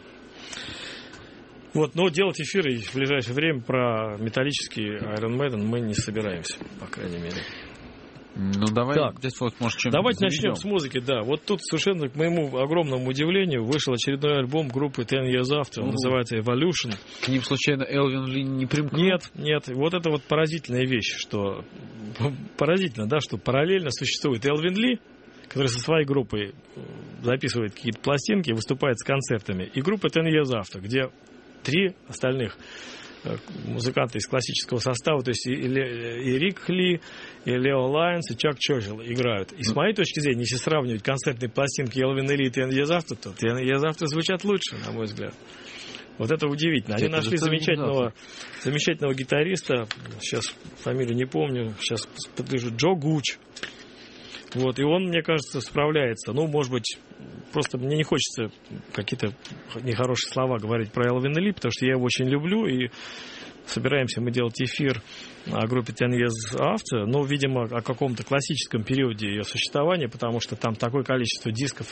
Вот, но делать эфиры в ближайшее время про металлический Iron Maiden мы не собираемся, по крайней мере. Ну, давай, Так. дядь Володь, может, чем-то Давайте заведем. начнем с музыки, да. Вот тут совершенно, к моему огромному удивлению, вышел очередной альбом группы Ten Years After. Он называется Evolution. К ним, случайно, Элвин Ли не примкнул? Нет. Вот это вот поразительная вещь, что... Поразительно, да, что параллельно существует Элвин Ли, который со своей группой записывает какие-то пластинки, выступает с концертами, и группа Ten Years After, где 3 остальных музыканты из классического состава, то есть и Рик Ли, и Лео Лайнс, и Чак Чорчилл играют. И с моей точки зрения, если сравнивать концертные пластинки Элвина Ли и Ten Years After, то Ten Years After звучат лучше, на мой взгляд. Вот это удивительно. Они нашли замечательного гитариста, сейчас фамилию не помню, сейчас подыжу, Джо Гуч. Вот, и он, мне кажется, справляется. Ну, может быть, просто мне не хочется какие-то нехорошие слова говорить про Элвина Ли, потому что я его очень люблю, и собираемся мы делать эфир о группе Ten Years After, ну, видимо, о каком-то классическом периоде ее существования, потому что там такое количество дисков,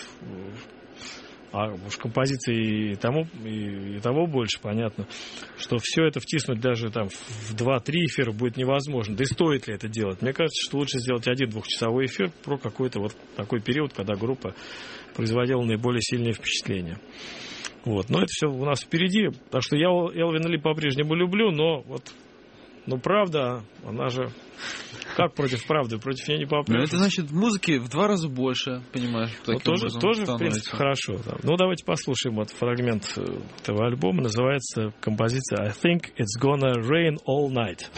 а уж композиций и того больше, понятно, что все это втиснуть даже там в 2-3 эфира будет невозможно. Да и стоит ли это делать? Мне кажется, что лучше сделать 1-2-часовой эфир про какой-то вот такой период, когда группа производила наиболее сильное впечатление. Вот. Но это все у нас впереди. Так что я Элвина Ли по-прежнему люблю, но вот, ну, правда, она же... Как против правды? Против нее не попрешь. Ну, это значит, музыки в 2 раза больше, понимаешь? Ну, тоже в принципе, хорошо. Да. Ну, давайте послушаем вот фрагмент этого альбома. Называется композиция «I think it's gonna rain all night».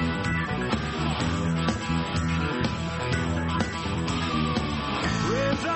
Rains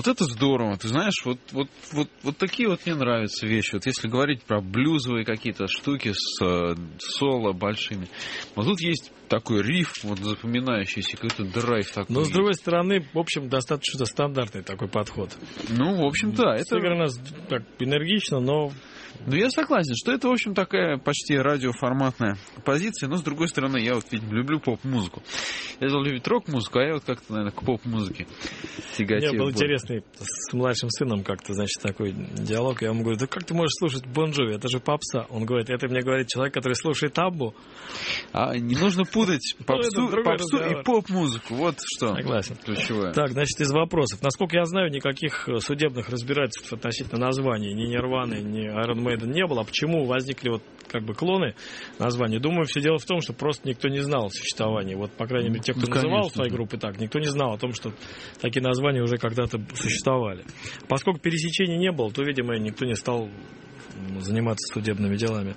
Вот это здорово. Ты знаешь, вот такие вот мне нравятся вещи. Вот если говорить про блюзовые какие-то штуки с соло большими. Вот тут есть такой риф, вот запоминающийся, какой-то драйв такой. Но, с другой стороны, в общем, достаточно стандартный такой подход. Ну, в общем, да. Это... Сыграно так энергично, но... Ну, я согласен, что это, в общем, такая почти радиоформатная позиция, но, с другой стороны, я вот ведь люблю поп-музыку. Я же люблю рок-музыку, а я вот как-то, наверное, к поп-музыке тяготею. Мне был интересный с младшим сыном как-то, значит, такой диалог. Я ему говорю, да как ты можешь слушать Бон Джови, это же попса. Он говорит, это мне говорит человек, который слушает Аббу. А не нужно путать попсу и поп-музыку, вот что. Согласен. Ключевое. Так, значит, из вопросов. Насколько я знаю, никаких судебных разбирательств относительно названий ни Нирваны, ни Iron Maiden не было. Почему возникли вот как бы клоны названий? Думаю, все дело в том, что просто никто не знал о существовании. Вот, по крайней мере, те, кто называл свои группы так, никто не знал о том, что такие названия уже когда-то существовали. Поскольку пересечений не было, то, видимо, никто не стал заниматься судебными делами.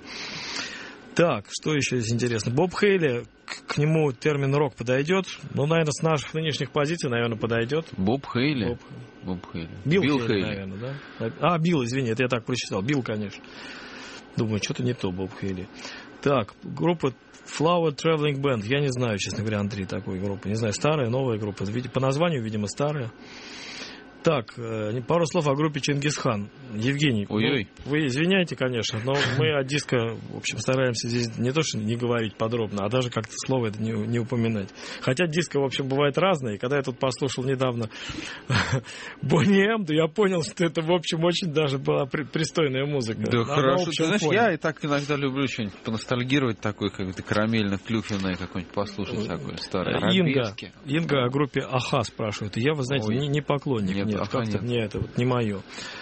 Так, что еще здесь интересно? Боб Хейли, к нему термин рок подойдет? Ну, наверное, с наших нынешних позиций, наверное, подойдет. Боб Хейли? Билл Хейли, наверное, да? А, Билл, извини, это я так прочитал. Билл, конечно. Думаю, что-то не то, Боб Хейли. Так, группа Flower Traveling Band. Я не знаю, честно говоря, Андрей, такой группы. Не знаю, старая, новая группа. По названию, видимо, старая. Так, пару слов о группе Чингисхан. Евгений, вы извиняйте, конечно, но мы о диско, в общем, стараемся здесь не то, что не говорить подробно, а даже как-то слово это не упоминать. Хотя диско, в общем, бывает разное. И когда я тут послушал недавно Бонни Эм, то я понял, что это, в общем, очень даже была пристойная музыка. Да, хорошо. Ты знаешь, я и так иногда люблю что-нибудь поностальгировать такое, как-то карамельно-клюквенное какое-нибудь послушать такое старое. Инга о группе Аха спрашивает. Я, вы знаете, не поклонник. Нет, как-то мне это вот не мое.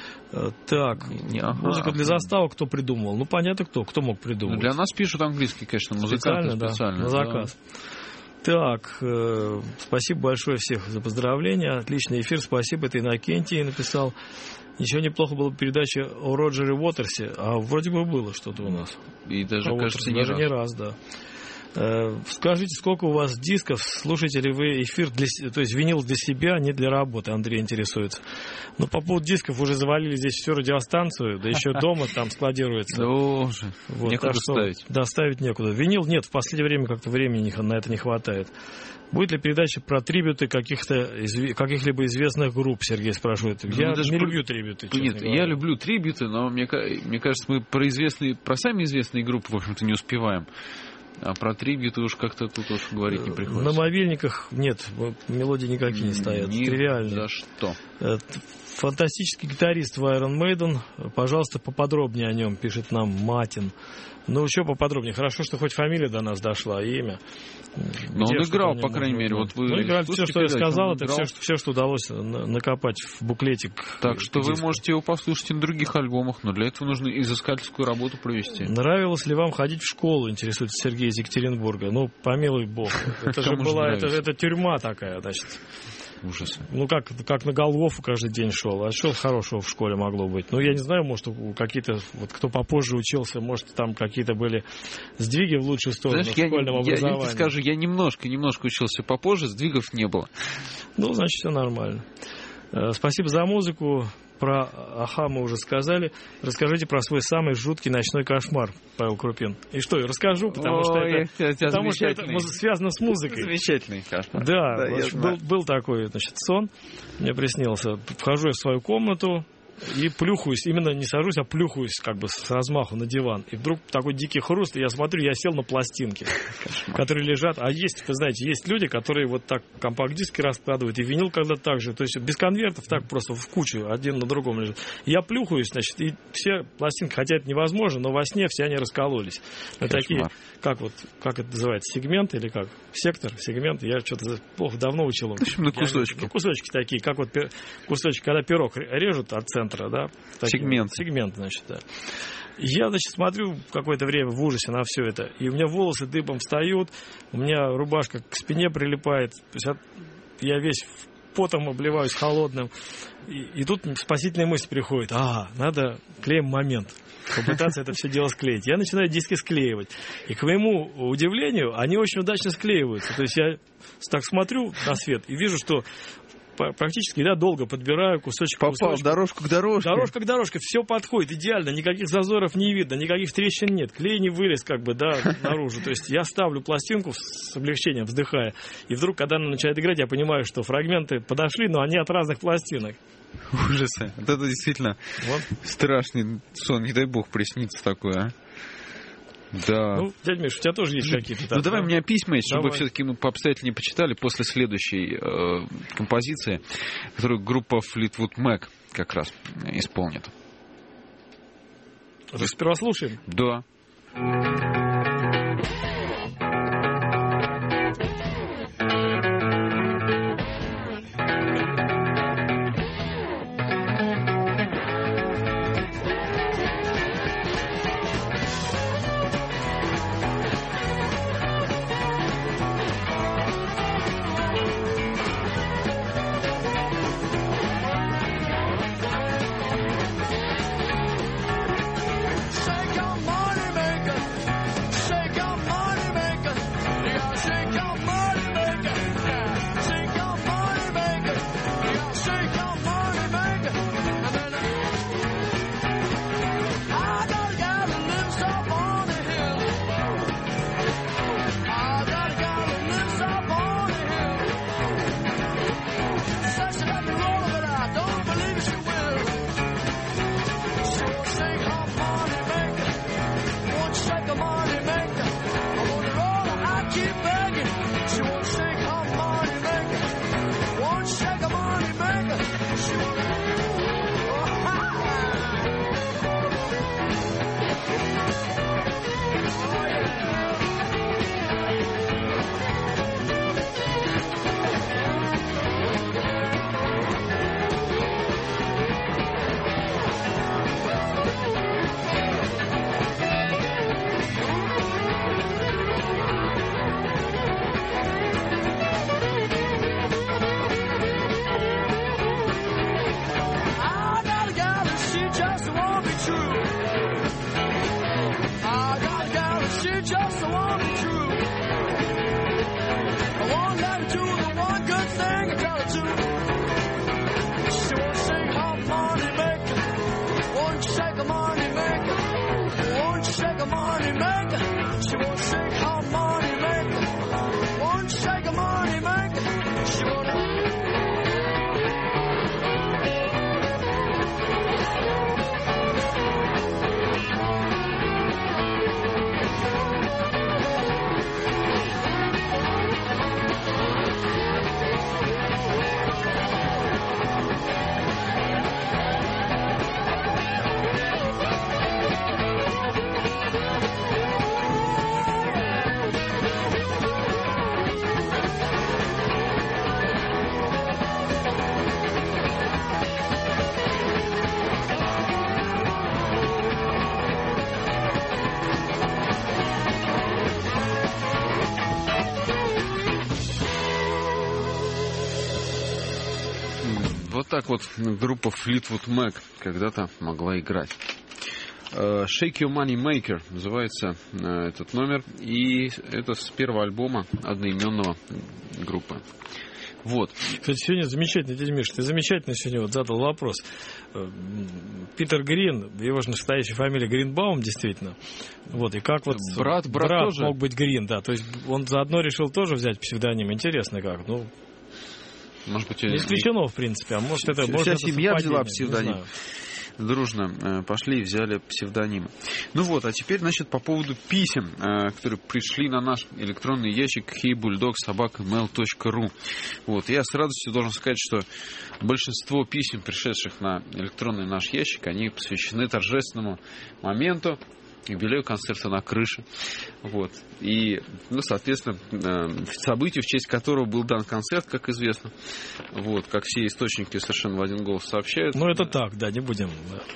Так, музыка для заставок кто придумал? Ну, понятно, кто мог придумать. Ну, для нас пишут английский, конечно, музыканты специально. Да, на заказ. Да. Так, спасибо большое всех за поздравления. Отличный эфир, спасибо. Это Иннокентий написал. Ничего неплохо было передача о Роджере Уотерсе, а вроде бы было что-то у нас. И даже, кажется, не раз, да. Скажите, сколько у вас дисков, слушаете ли вы эфир, то есть винил для себя, не для работы, Андрей интересуется. Но по поводу дисков уже завалили здесь всю радиостанцию, да еще дома там складируется. Да уже, вот, некуда ставить. Да, ставить некуда. Винил нет, в последнее время как-то времени на это не хватает. Будет ли передача про трибюты каких-либо известных групп, Сергей спрашивает. Я не люблю трибюты, честно говоря. Нет, я люблю трибюты, но мне кажется, мы про самые известные группы, в общем-то, не успеваем. А про трибьюты уж как-то тут уж говорить не приходится. На мобильниках нет, мелодии никакие не стоят. Тривиальные. За что? Фантастический гитарист в Iron Maiden. Пожалуйста, поподробнее о нем, пишет нам Матин. Ну, еще поподробнее. Хорошо, что хоть фамилия до нас дошла, имя. Но он играл, по крайней мере. Вот вы играл. Все, что я сказал, это все, что удалось накопать в буклетик. Так что вы можете его послушать и на других альбомах, но для этого нужно изыскательскую работу провести. Нравилось ли вам ходить в школу, интересуется Сергей из Екатеринбурга? Ну, помилуй бог. Это же была это тюрьма такая, значит. Ужас. Ну, как на Голгофу каждый день шел. А что хорошего в школе могло быть? Ну, я не знаю, может, какие-то, вот кто попозже учился, может, там какие-то были сдвиги в лучшую сторону. Знаешь, в школьном образовании. Я тебе скажу, я немножко учился попозже, сдвигов не было. Ну, значит, все нормально. Спасибо за музыку. Про Аха мы уже сказали. Расскажите про свой самый жуткий ночной кошмар, Павел Крупин. И что, я расскажу, потому что это связано с музыкой. Замечательный кошмар. Да, был такой, значит, сон. Мне приснился. Вхожу я в свою комнату и плюхаюсь, именно не сажусь, а плюхаюсь как бы с размаху на диван. И вдруг такой дикий хруст, и я смотрю, я сел на пластинки, которые лежат. А есть, вы знаете, есть люди, которые вот так компакт-диски раскладывают, и винил когда так же. То есть без конвертов так просто в кучу, один на другом лежит. Я плюхаюсь, значит, и все пластинки, хотя это невозможно, но во сне все они раскололись. Такие, как это называется, сегменты или как? Сегмент, я что-то плохо давно учил. На кусочки. Кусочки такие, как вот кусочки, когда пирог режут от центра, да? Сегмент, значит, да. Я, значит, смотрю какое-то время в ужасе на все это, и у меня волосы дыбом встают, у меня рубашка к спине прилипает, то есть я весь потом обливаюсь холодным, и тут спасительная мысль приходит: надо клеем момент, попытаться это все дело склеить. Я начинаю диски склеивать, и к моему удивлению, они очень удачно склеиваются, то есть я так смотрю на свет и вижу, что практически, да, долго подбираю кусочек к Попал кусочку. дорожку к дорожке. Дорожка к дорожке, все подходит идеально, никаких зазоров не видно, никаких трещин нет, клей не вылез как бы, да, наружу. То есть я ставлю пластинку с облегчением, вздыхая, и вдруг, когда она начинает играть, я понимаю, что фрагменты подошли, но они от разных пластинок. Ужасы. Вот это действительно Вот. страшный сон. Не дай бог приснится такое, а. Да. Ну, дядя Миш, у тебя тоже есть какие-то... Ну, давай, у меня письма есть, чтобы Давай. все-таки мы пообстоятельнее почитали после следующей композиции, которую группа Fleetwood Mac как раз исполнит. Сперва слушаем. Да. Shake your money maker, shake your money maker. You gotta shake your money maker, yeah. Shake your money maker, you gotta shake your money maker. And then I got a guy that lives up on the hill. I got a guy that lives up on the hill. Says she let me roll, but I don't believe she will. She won't shake her money maker, won't shake her money maker. I'm on the roll, I keep begging. She won't shake her money maker, won't shake her money maker. She won't. Oh, I got a gal and she just won't be true. I got a gal and she just won't be true. I won't let her do the one good thing I tell her to. She won't shake her money maker, won't shake her money maker, won't shake her money maker. She won't shake her money maker, won't shake her money maker. She won't. Вот так вот группа Fleetwood Mac когда-то могла играть. Shake Your Money Maker называется этот номер. И это с первого альбома одноименного группы. Вот. Кстати, сегодня замечательно, дядя Миша, ты замечательно сегодня вот задал вопрос. Питер Грин, его же настоящая фамилия Гринбаум, действительно. Вот, и как вот Брат тоже мог быть Грин, да. То есть он заодно решил тоже взять псевдоним. Интересно как. Ну, может быть, не исключено, в принципе. А может, это может, вся это семья взяла совпадение, псевдоним. не знаю. Дружно пошли и взяли псевдонимы. Ну вот, а теперь, значит, по поводу писем, которые пришли на наш электронный ящик heybulldog@mail.ru. Вот, я с радостью должен сказать, что большинство писем, пришедших на электронный наш ящик, они посвящены торжественному моменту, юбилею концерта на крыше. Вот. И, ну, соответственно, событию, в честь которого был дан концерт, как известно. Вот, как все источники совершенно в один голос сообщают. Ну, это так, да, не будем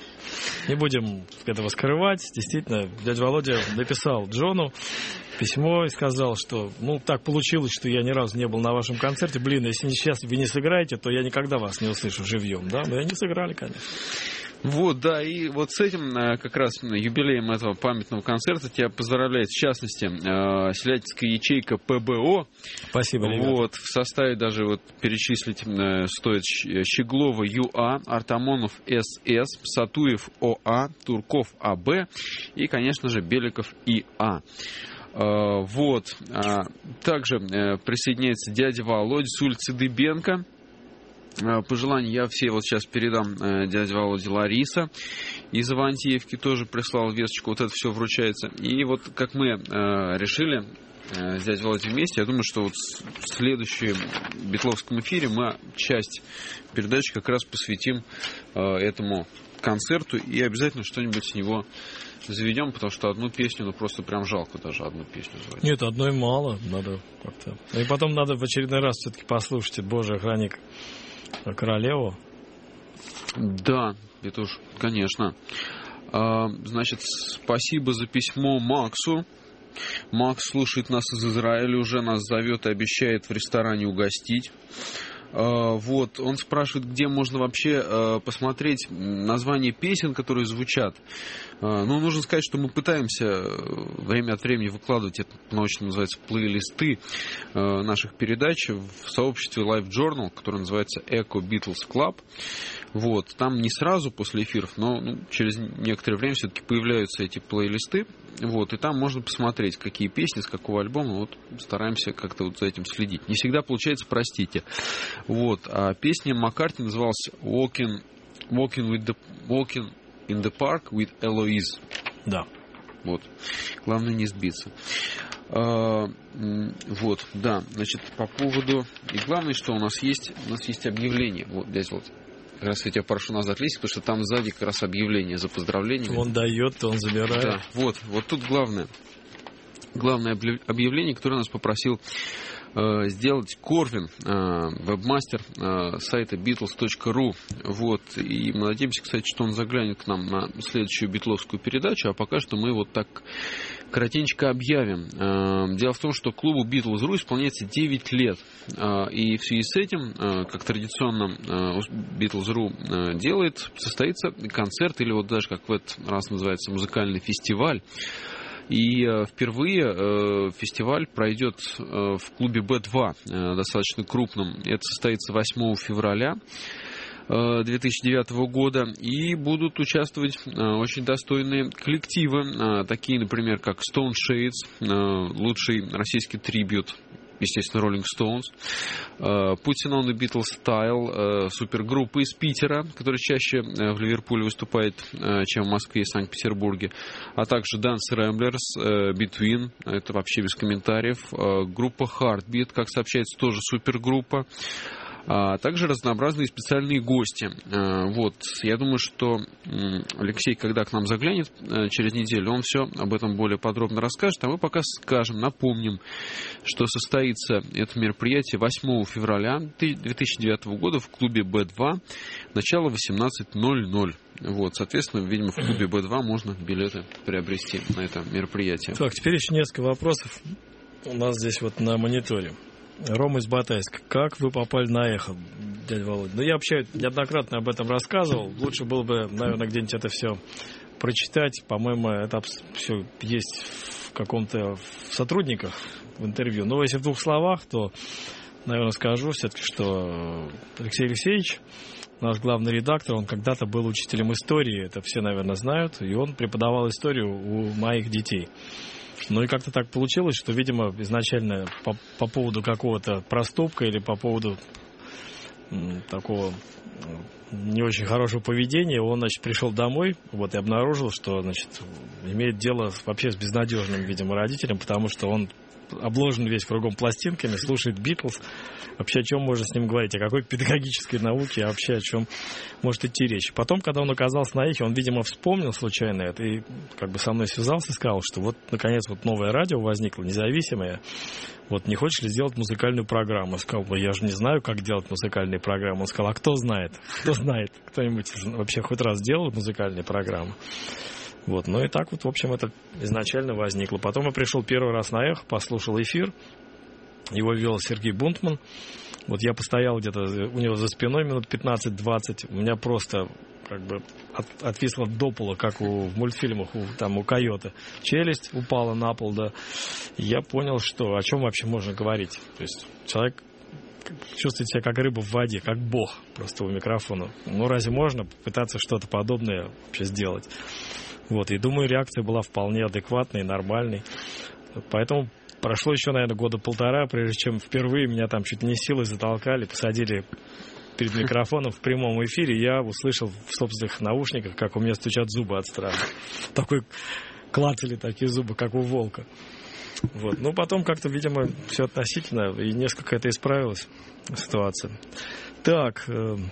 этого скрывать. Действительно, дядя Володя написал Джону письмо и сказал, что, ну, так получилось, что я ни разу не был на вашем концерте. Блин, если сейчас вы не сыграете, то я никогда вас не услышу живьем, да? Но и они сыграли, конечно. Вот, да, и вот с этим как раз юбилеем этого памятного концерта тебя поздравляет, в частности, селятинская ячейка ПБО. Спасибо, ребята. Вот, в составе даже вот перечислить стоит Щеглова ЮА, Артамонов СС, Сатуев ОА, Турков АБ и, конечно же, Беликов ИА. Вот, также присоединяется дядя Володя с улицы Дыбенко. Пожелания я все вот сейчас передам дяде Володе. Лариса из Ивантеевки тоже прислала весточку, вот это все вручается. И вот как мы решили с дядей Володей вместе, я думаю, что вот в следующем битловском эфире мы часть передачи как раз посвятим этому концерту и обязательно что-нибудь с него заведем, потому что одну песню, ну просто прям жалко даже одну песню звать. Нет, одной мало, надо как-то. И потом надо в очередной раз все-таки послушать «Божий охранник королеву». Да, это уж, конечно. Значит, спасибо за письмо Максу. Макс слушает нас из Израиля, уже нас зовет и обещает в ресторане угостить. Вот, он спрашивает, где можно вообще посмотреть названия песен, которые звучат. Ну, нужно сказать, что мы пытаемся время от времени выкладывать, это научно называется, плейлисты наших передач в сообществе Live Journal, которое называется Echo Beatles Club. Вот, там не сразу после эфиров, но через некоторое время все-таки появляются эти плейлисты. Вот, и там можно посмотреть, какие песни, с какого альбома. Вот, стараемся как-то вот за этим следить. Не всегда получается, простите. Вот, а песня Маккартни называлась Walking in the Park with Eloise. Да. Вот. Главное не сбиться. Вот, да. Значит, по поводу... И главное, что у нас есть объявление. Вот, здесь вот. Как раз я тебя прошу назад лезть, потому что там сзади как раз объявление за поздравлениями. Он дает, он забирает. Да, вот тут главное объявление, которое нас попросил сделать Корвин, вебмастер сайта Beatles.ru. Вот. И мы надеемся, кстати, что он заглянет к нам на следующую битловскую передачу, а пока что мы вот так коротенько объявим. Дело в том, что клубу Beatles.ru исполняется 9 лет. И в связи с этим, как традиционно Beatles.ru делает, состоится концерт, или вот даже как в этот раз называется музыкальный фестиваль. И впервые фестиваль пройдет в клубе B2, достаточно крупном. Это состоится 8 февраля 2009 года. И будут участвовать очень достойные коллективы, такие, например, как Stone Shades, лучший российский трибьют, естественно, Rolling Stones, Putin on the Beatles Style, супергруппа из Питера, которая чаще в Ливерпуле выступает, чем в Москве и Санкт-Петербурге, а также Dance Ramblers, Between, это вообще без комментариев, группа Heartbeat, как сообщается, тоже супергруппа, а также разнообразные специальные гости. Вот, я думаю, что Алексей, когда к нам заглянет через неделю, он все об этом более подробно расскажет, а мы пока напомним, что состоится это мероприятие 8 февраля 2009 года в клубе B2, начало 18:00. Вот, соответственно, видимо, в клубе B2 можно билеты приобрести на это мероприятие. Так, теперь еще несколько вопросов у нас здесь вот на мониторе. Рома из Батайска. Как вы попали на эхо, дядя Володя? Ну, я вообще неоднократно об этом рассказывал. Лучше было бы, наверное, где-нибудь это все прочитать. По-моему, это все есть в каком-то в сотрудниках в интервью. Но если в двух словах, то, наверное, скажу все-таки, что Алексей Алексеевич, наш главный редактор, он когда-то был учителем истории. Это все, наверное, знают. И он преподавал историю у моих детей. Ну и как-то так получилось, что, видимо, изначально по поводу какого-то проступка или по поводу такого не очень хорошего поведения, он, значит, пришел домой, вот, и обнаружил, что, значит, имеет дело вообще с безнадежным, видимо, родителем, потому что он обложен весь кругом пластинками, слушает Битлз. Вообще, о чем можно с ним говорить? О какой педагогической науке, а вообще о чем может идти речь? Потом, когда он оказался на эхе, он, видимо, вспомнил случайно это и как бы со мной связался и сказал, что вот, наконец, вот новое радио возникло, независимое. Вот, не хочешь ли сделать музыкальную программу? Я сказал, я же не знаю, как делать музыкальные программы. Он сказал, а кто знает? Кто знает? Кто-нибудь вообще хоть раз делал музыкальные программы? Вот, ну и так вот, в общем, это изначально возникло. Потом я пришел первый раз на эхо, послушал эфир. Его вел Сергей Бунтман. Вот я постоял где-то у него за спиной минут 15-20. У меня просто как бы отвисла до пола, как в мультфильмах у койота. Челюсть упала на пол, да. Я понял, что о чем вообще можно говорить. То есть человек чувствует себя как рыба в воде, как бог просто у микрофона. Ну, разве можно попытаться что-то подобное вообще сделать? Вот, и думаю, реакция была вполне адекватной, нормальной. Поэтому прошло еще, наверное, года полтора, прежде чем впервые меня там чуть не силой затолкали, посадили перед микрофоном в прямом эфире. Я услышал в собственных наушниках, как у меня стучат зубы от страха. Такой клацали такие зубы, как у волка. Вот. Ну, потом как-то, видимо, все относительно, и несколько это исправилась ситуация. Так,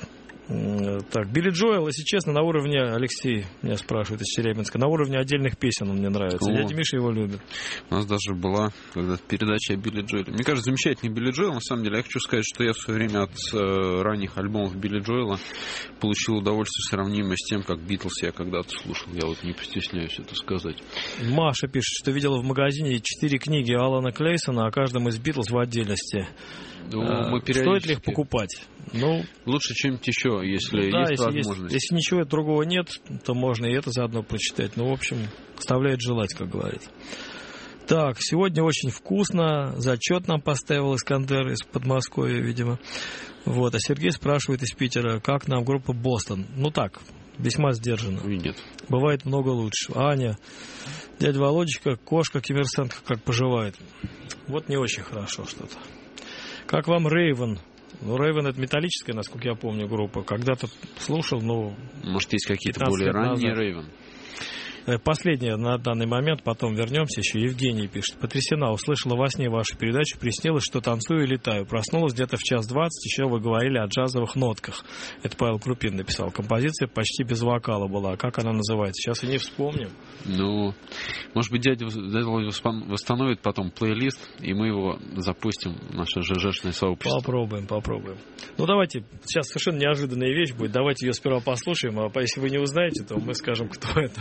Билли Джоэл, если честно, на уровне, Алексей меня спрашивает из Челябинска, на уровне отдельных песен он мне нравится. Дядя Миша его любит. У нас даже была когда-то передача о Билли Джоэле. Мне кажется, замечательный Билли Джоэл. На самом деле, я хочу сказать, что я в свое время от ранних альбомов Билли Джоэла получил удовольствие, сравнимое с тем, как Битлз я когда-то слушал. Я вот не постесняюсь это сказать. Маша пишет, что видела в магазине 4 книги Алана Клейсона о каждом из Битлз в отдельности. Мы Стоит ли их покупать? Ну, лучше чем-нибудь еще, если да, есть возможность. Если ничего другого нет, то можно и это заодно прочитать. Ну, в общем, оставляет желать, как говорится. Так, сегодня очень вкусно. Зачет нам поставил Искандер из Подмосковья, видимо. Вот. А Сергей спрашивает из Питера, как нам группа «Бостон». Ну так, весьма сдержанно. И нет. Бывает много лучше. Аня, дядя Володечка, кошка, коммерсантка, как поживает? Вот не очень хорошо что-то. Как вам Рейвен? Ну, Рейвен — это металлическая, насколько я помню, группа. Когда-то слушал, но... Может, есть какие-то более ранние Рейвен? Последнее на данный момент, потом вернемся еще. Евгений пишет. Потрясена, услышала во сне вашу передачу, приснилось, что танцую и летаю. Проснулась где-то в 1:20, еще вы говорили о джазовых нотках. Это Павел Крупин написал. Композиция почти без вокала была. Как она называется? Сейчас и не вспомним. Ну, может быть, дядя восстановит потом плейлист, и мы его запустим в наше ЖЖшное сообщество. Попробуем. Ну, давайте, сейчас совершенно неожиданная вещь будет. Давайте ее сперва послушаем, а если вы не узнаете, то мы скажем, кто это.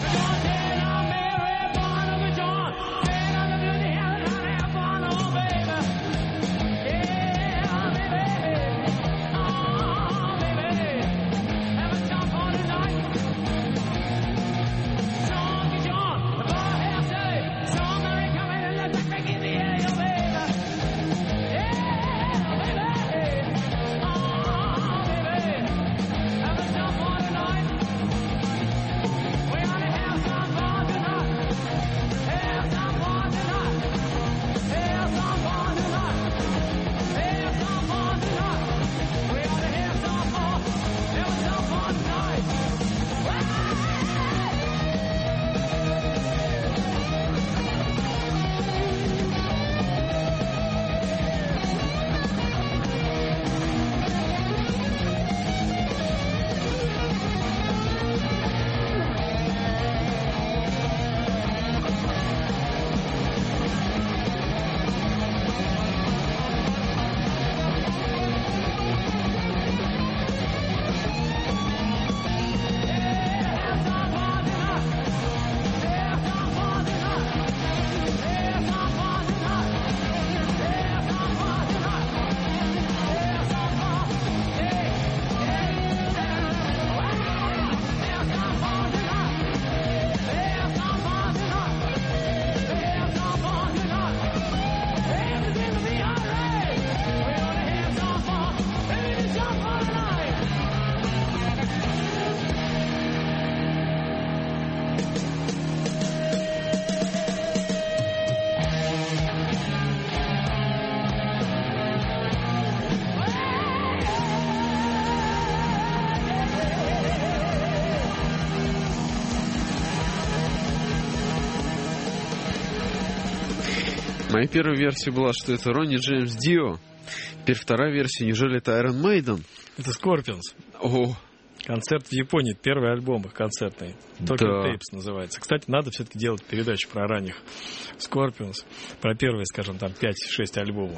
Моя первая версия была, что это Ронни Джеймс Дио. Теперь вторая версия, неужели это Iron Maiden? Это Scorpions. О, Концерт в Японии, первый альбом их концертный. Только Tapes называется. Кстати, надо все-таки делать передачу про ранних Scorpions, про первые, скажем, там 5-6 альбомов.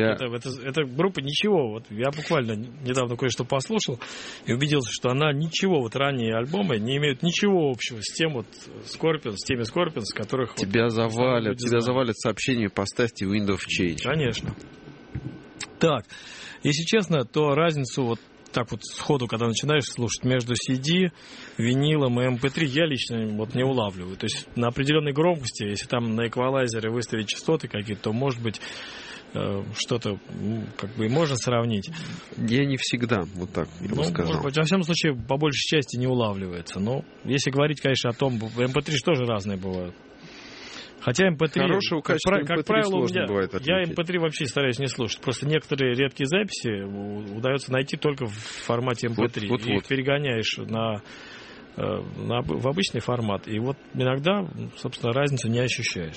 Эта группа ничего. Вот я буквально недавно кое-что послушал и убедился, что она ничего, вот ранние альбомы не имеют ничего общего с тем вот Scorpions, с теми Scorpions, которых... Тебя завалят сообщения, поставьте Wind of Change. Конечно. Так, если честно, то разницу вот так вот сходу, когда начинаешь слушать между CD, винилом и MP3, я лично вот не улавливаю. То есть на определенной громкости, если там на эквалайзере выставить частоты какие-то, то, может быть, что-то как бы и можно сравнить. Я не всегда вот так я бы сказал. Может быть, во всяком случае, по большей части не улавливается. Но если говорить, конечно, о том, MP3 тоже разные бывают. Хотя MP3, хорошего качества как MP3 правило, у сложно меня, бывает я отметить. MP3 вообще стараюсь не слушать. Просто некоторые редкие записи удается найти только в формате MP3. Вот. И их перегоняешь в обычный формат. И вот иногда, собственно, разницу не ощущаешь.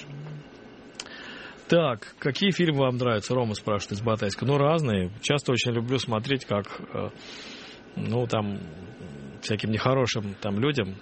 Так, какие фильмы вам нравятся? Рома спрашивает из Батайска. Ну, разные. Часто очень люблю смотреть, как, ну, там, всяким нехорошим там людям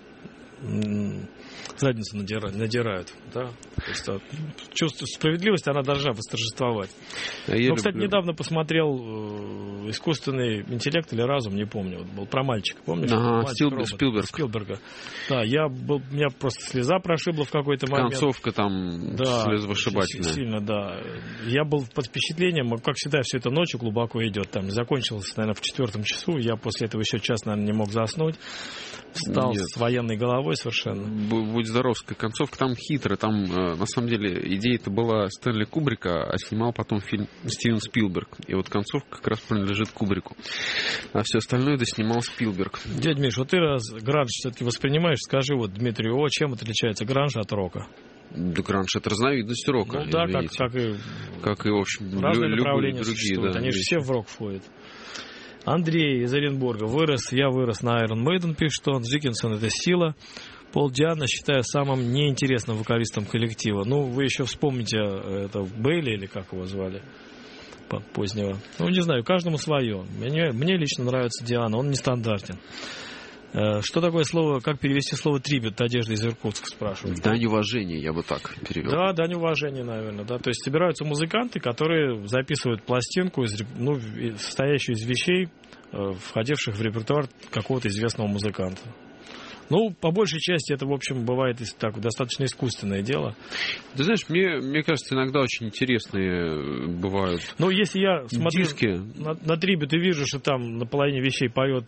задницу надирают, да. То есть, чувство справедливости, она должна восторжествовать. Ну, кстати, недавно посмотрел «Искусственный интеллект» или «Разум», не помню. Вот был про мальчика, помнишь? Ага, Спилберга. Да, меня просто слеза прошибла в какой-то момент. Концовка там слезовышибательная. Сильно, да. Я был под впечатлением, как всегда, все это ночью глубоко идет. Там закончилось, наверное, в 4 часу. Я после этого еще час, наверное, не мог заснуть. Встал с военной головой совершенно. Будь здоровская концовка, там хитро. Там, на самом деле, идея-то была Стэнли Кубрика, а снимал потом фильм Стивен Спилберг. И вот концовка как раз принадлежит Кубрику. А все остальное доснимал Спилберг. Дядя Миш, вот ты раз гранж все-таки воспринимаешь, скажи вот Дмитрию, чем отличается гранж от рока? Да, гранж — это разновидность рока. Ну да, как и, в общем, разные направления другие. Существуют. Да, они же все в рок входят. Андрей из Оренбурга. Я вырос на Iron Maiden, пишет он. Диккенсон — это сила. Пол Диано считаю самым неинтересным вокалистом коллектива. Ну, вы еще вспомните, это Бейли, или как его звали, позднего. Ну, не знаю, каждому свое. Мне лично нравится Диано, он нестандартен. Что такое слово, как перевести слово «трибют»? Одежда из Иркутска спрашивают. Дань уважения, я бы так перевел. Да, дань уважения, наверное. Да. То есть собираются музыканты, которые записывают пластинку, состоящую из вещей, входивших в репертуар какого-то известного музыканта. Ну, по большей части это, в общем, бывает так, достаточно искусственное дело. Ты знаешь, мне кажется, иногда очень интересные бывают диски. Ну, если я смотрю на трибют и вижу, что там на половине вещей поет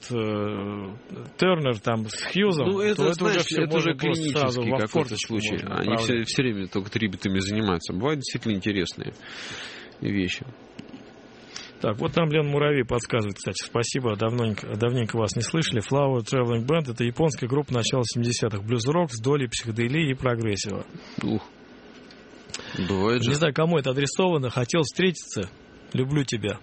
Тернер там с Хьюзом, ну, это, то знаешь, это уже клинический какой-то случай. Они все время только трибютами занимаются. Бывают действительно интересные вещи. Так, вот там Лен Муравей подсказывает, кстати, спасибо, давненько вас не слышали. Flower Traveling Band — это японская группа начала 70-х, блюз-рок с долей психоделии и прогрессива. Ух, бывает же. Не знаю, кому это адресовано, хотел встретиться, люблю тебя.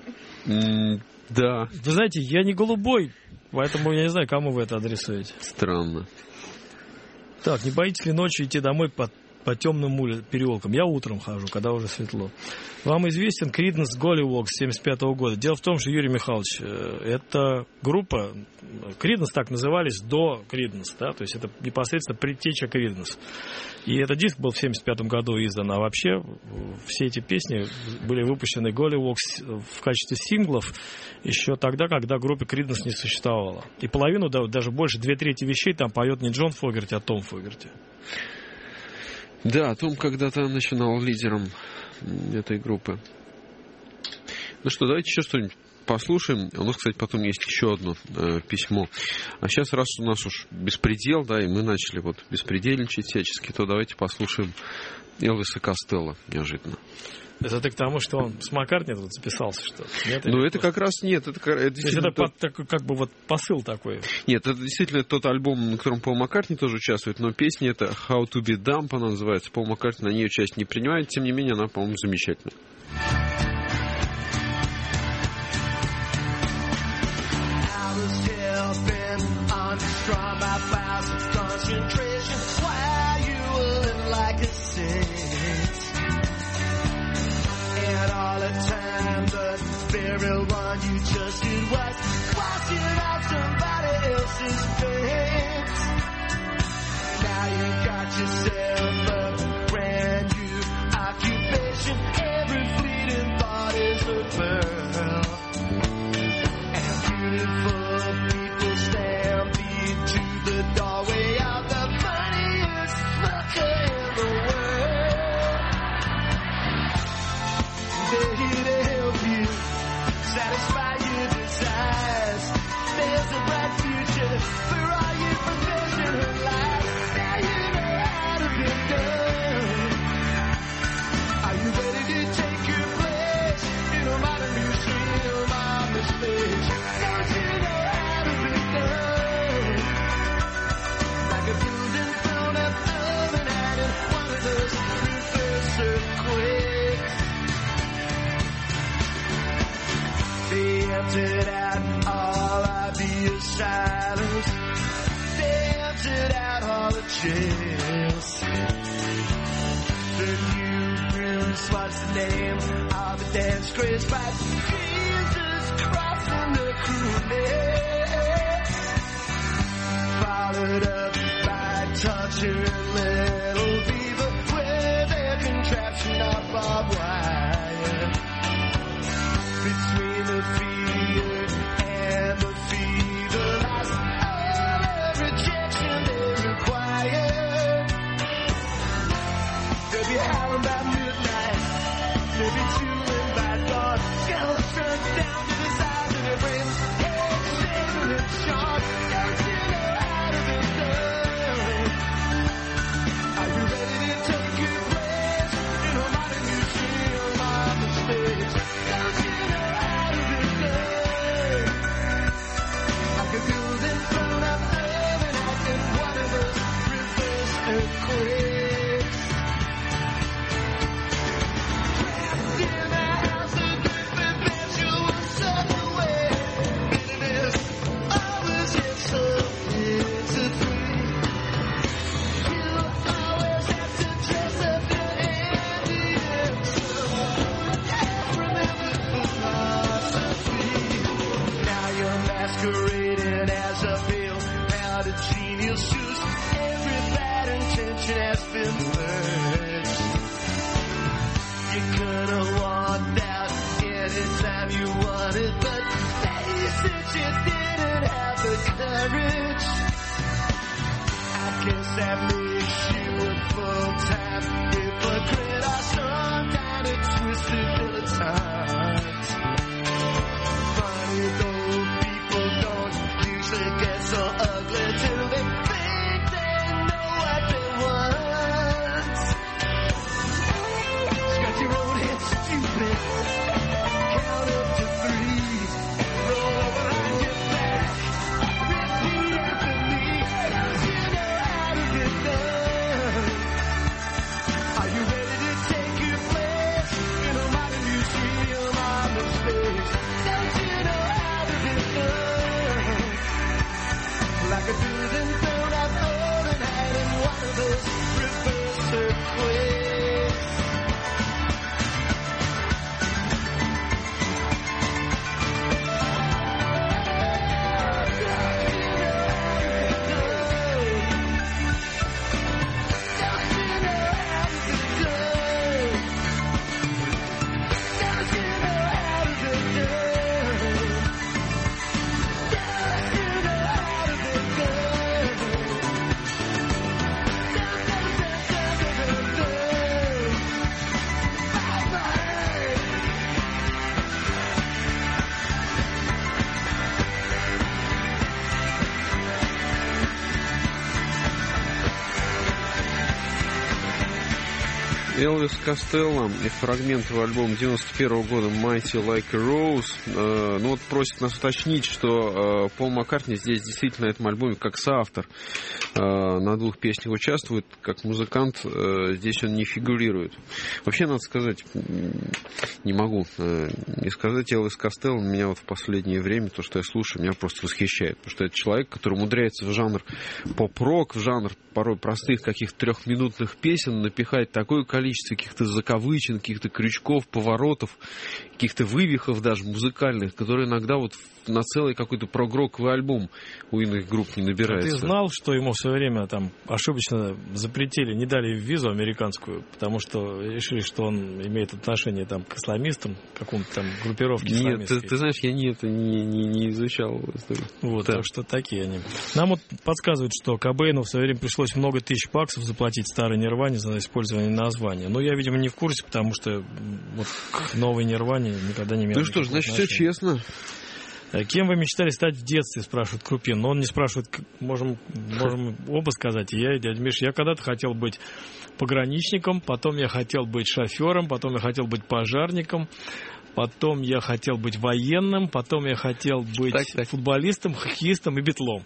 Да. Вы знаете, я не голубой, поэтому я не знаю, кому вы это адресуете. Странно. Так, не боитесь ли ночью идти домой по темным переулкам? Я утром хожу, когда уже светло. Вам известен Creedence Gollywog с 1975 года. Дело в том, что, Юрий Михайлович, это группа, Creedence так назывались до Creedence, да, то есть это непосредственно предтеча Creedence. И этот диск был в 1975 году издан, а вообще все эти песни были выпущены Gollywog в качестве синглов еще тогда, когда группы Creedence не существовало. И половину, даже больше, 2/3 вещей там поет не Джон Фогерти, а Том Фогерти. Да, Том когда-то начинал лидером этой группы. Ну что, давайте еще что-нибудь послушаем. У нас, кстати, потом есть еще одно письмо. А сейчас, раз у нас уж беспредел, да, и мы начали вот беспредельничать всячески, то давайте послушаем Элвиса Костелло неожиданно. Это ты к тому, что он с Маккартни тут записался, что нет? Ну, это как раз нет. Это действительно как бы вот посыл такой. Нет, это действительно тот альбом, на котором Пол Маккартни тоже участвует, но песня это How to be Dumb, она называется. Пол Маккартни на ней участие не принимает, тем не менее, она, по-моему, замечательная. You just did was watching out somebody else's face. Now you got yourself a brand new occupation. Every fleeting thought is a pearl. And beautiful people stampede to the doorway of the funniest fucker in the world. They're here to help you satisfy your desires. chills. The new prince, what's the name of the dance craze by Jesus crossing the cruelness, followed up by torturing little beaver with a contraption of barbed wire between the fear and the fever lies all the rejection they require. They'll be howling by midnight, they'll be chewing by dawn, skeletons down to the sides of their brains, head shaking and short. Don't you know how to be done? Are you ready to take your place in a modern museum of mistakes? Don't you know how to be done? Like a building thrown up overnight in one of those reverse earthquakes. Trapped in a house of good perpetual subway. Bitterness always gets so free. You always have to dress up your ambience. Remember philosophy. Now you're masquerading as a veil-powdered genius whose every bad intention has been purged. You could have walked out anytime you wanted, but face it, you didn't have the courage. I guess that makes you a full-time hypocrite or some kind of twisted dilettante. Funny though, people don't usually get so ugly till they think they know what they want. Scratch your own head stupid, count up to 3, roll over on your back, repeat after me. Don't you know how to get done? Are you ready to take your place in a modern museum of mistakes? Don't you know how to get done? Like a building thrown up overnight in one of those reverse earthquakes. Элвис Костелло и фрагмент в альбоме 91 года Mighty Like a Rose. Ну вот просит нас уточнить, что Пол Маккартни здесь действительно на этом альбоме как соавтор на 2 песнях участвует, как музыкант здесь он не фигурирует. Вообще, надо сказать, не могу не сказать, Элвис Костелло меня вот в последнее время, то, что я слушаю, меня просто восхищает, потому что это человек, который умудряется в жанр поп-рок, в жанр порой простых каких-то 3-минутных песен напихать такое количество каких-то закавычин, каких-то крючков, поворотов, каких-то вывихов даже музыкальных, которые иногда вот на целый какой-то прогроковый альбом у иных групп не набирается. Ты знал, что ему в свое время там ошибочно запретили, не дали визу американскую, потому что решили, что он имеет отношение там к исламистам, к какому-то там группировке исламистской? Нет, ты знаешь, я не изучал историю. Вот, да. Так что такие они. Нам вот подсказывают, что Кобейну в свое время пришлось много тысяч баксов заплатить старой Нирване за использование названия. Но я, видимо, не в курсе, потому что вот к новой Нирване никогда не имел. Ну что ж, значит, все честно. Кем вы мечтали стать в детстве, спрашивает Крупин. Но он не спрашивает, можем оба сказать, и я, и дядя Миша. Я когда-то хотел быть пограничником, потом я хотел быть шофером, потом я хотел быть пожарником, потом я хотел быть военным, потом я хотел быть футболистом, хоккеистом и битлом.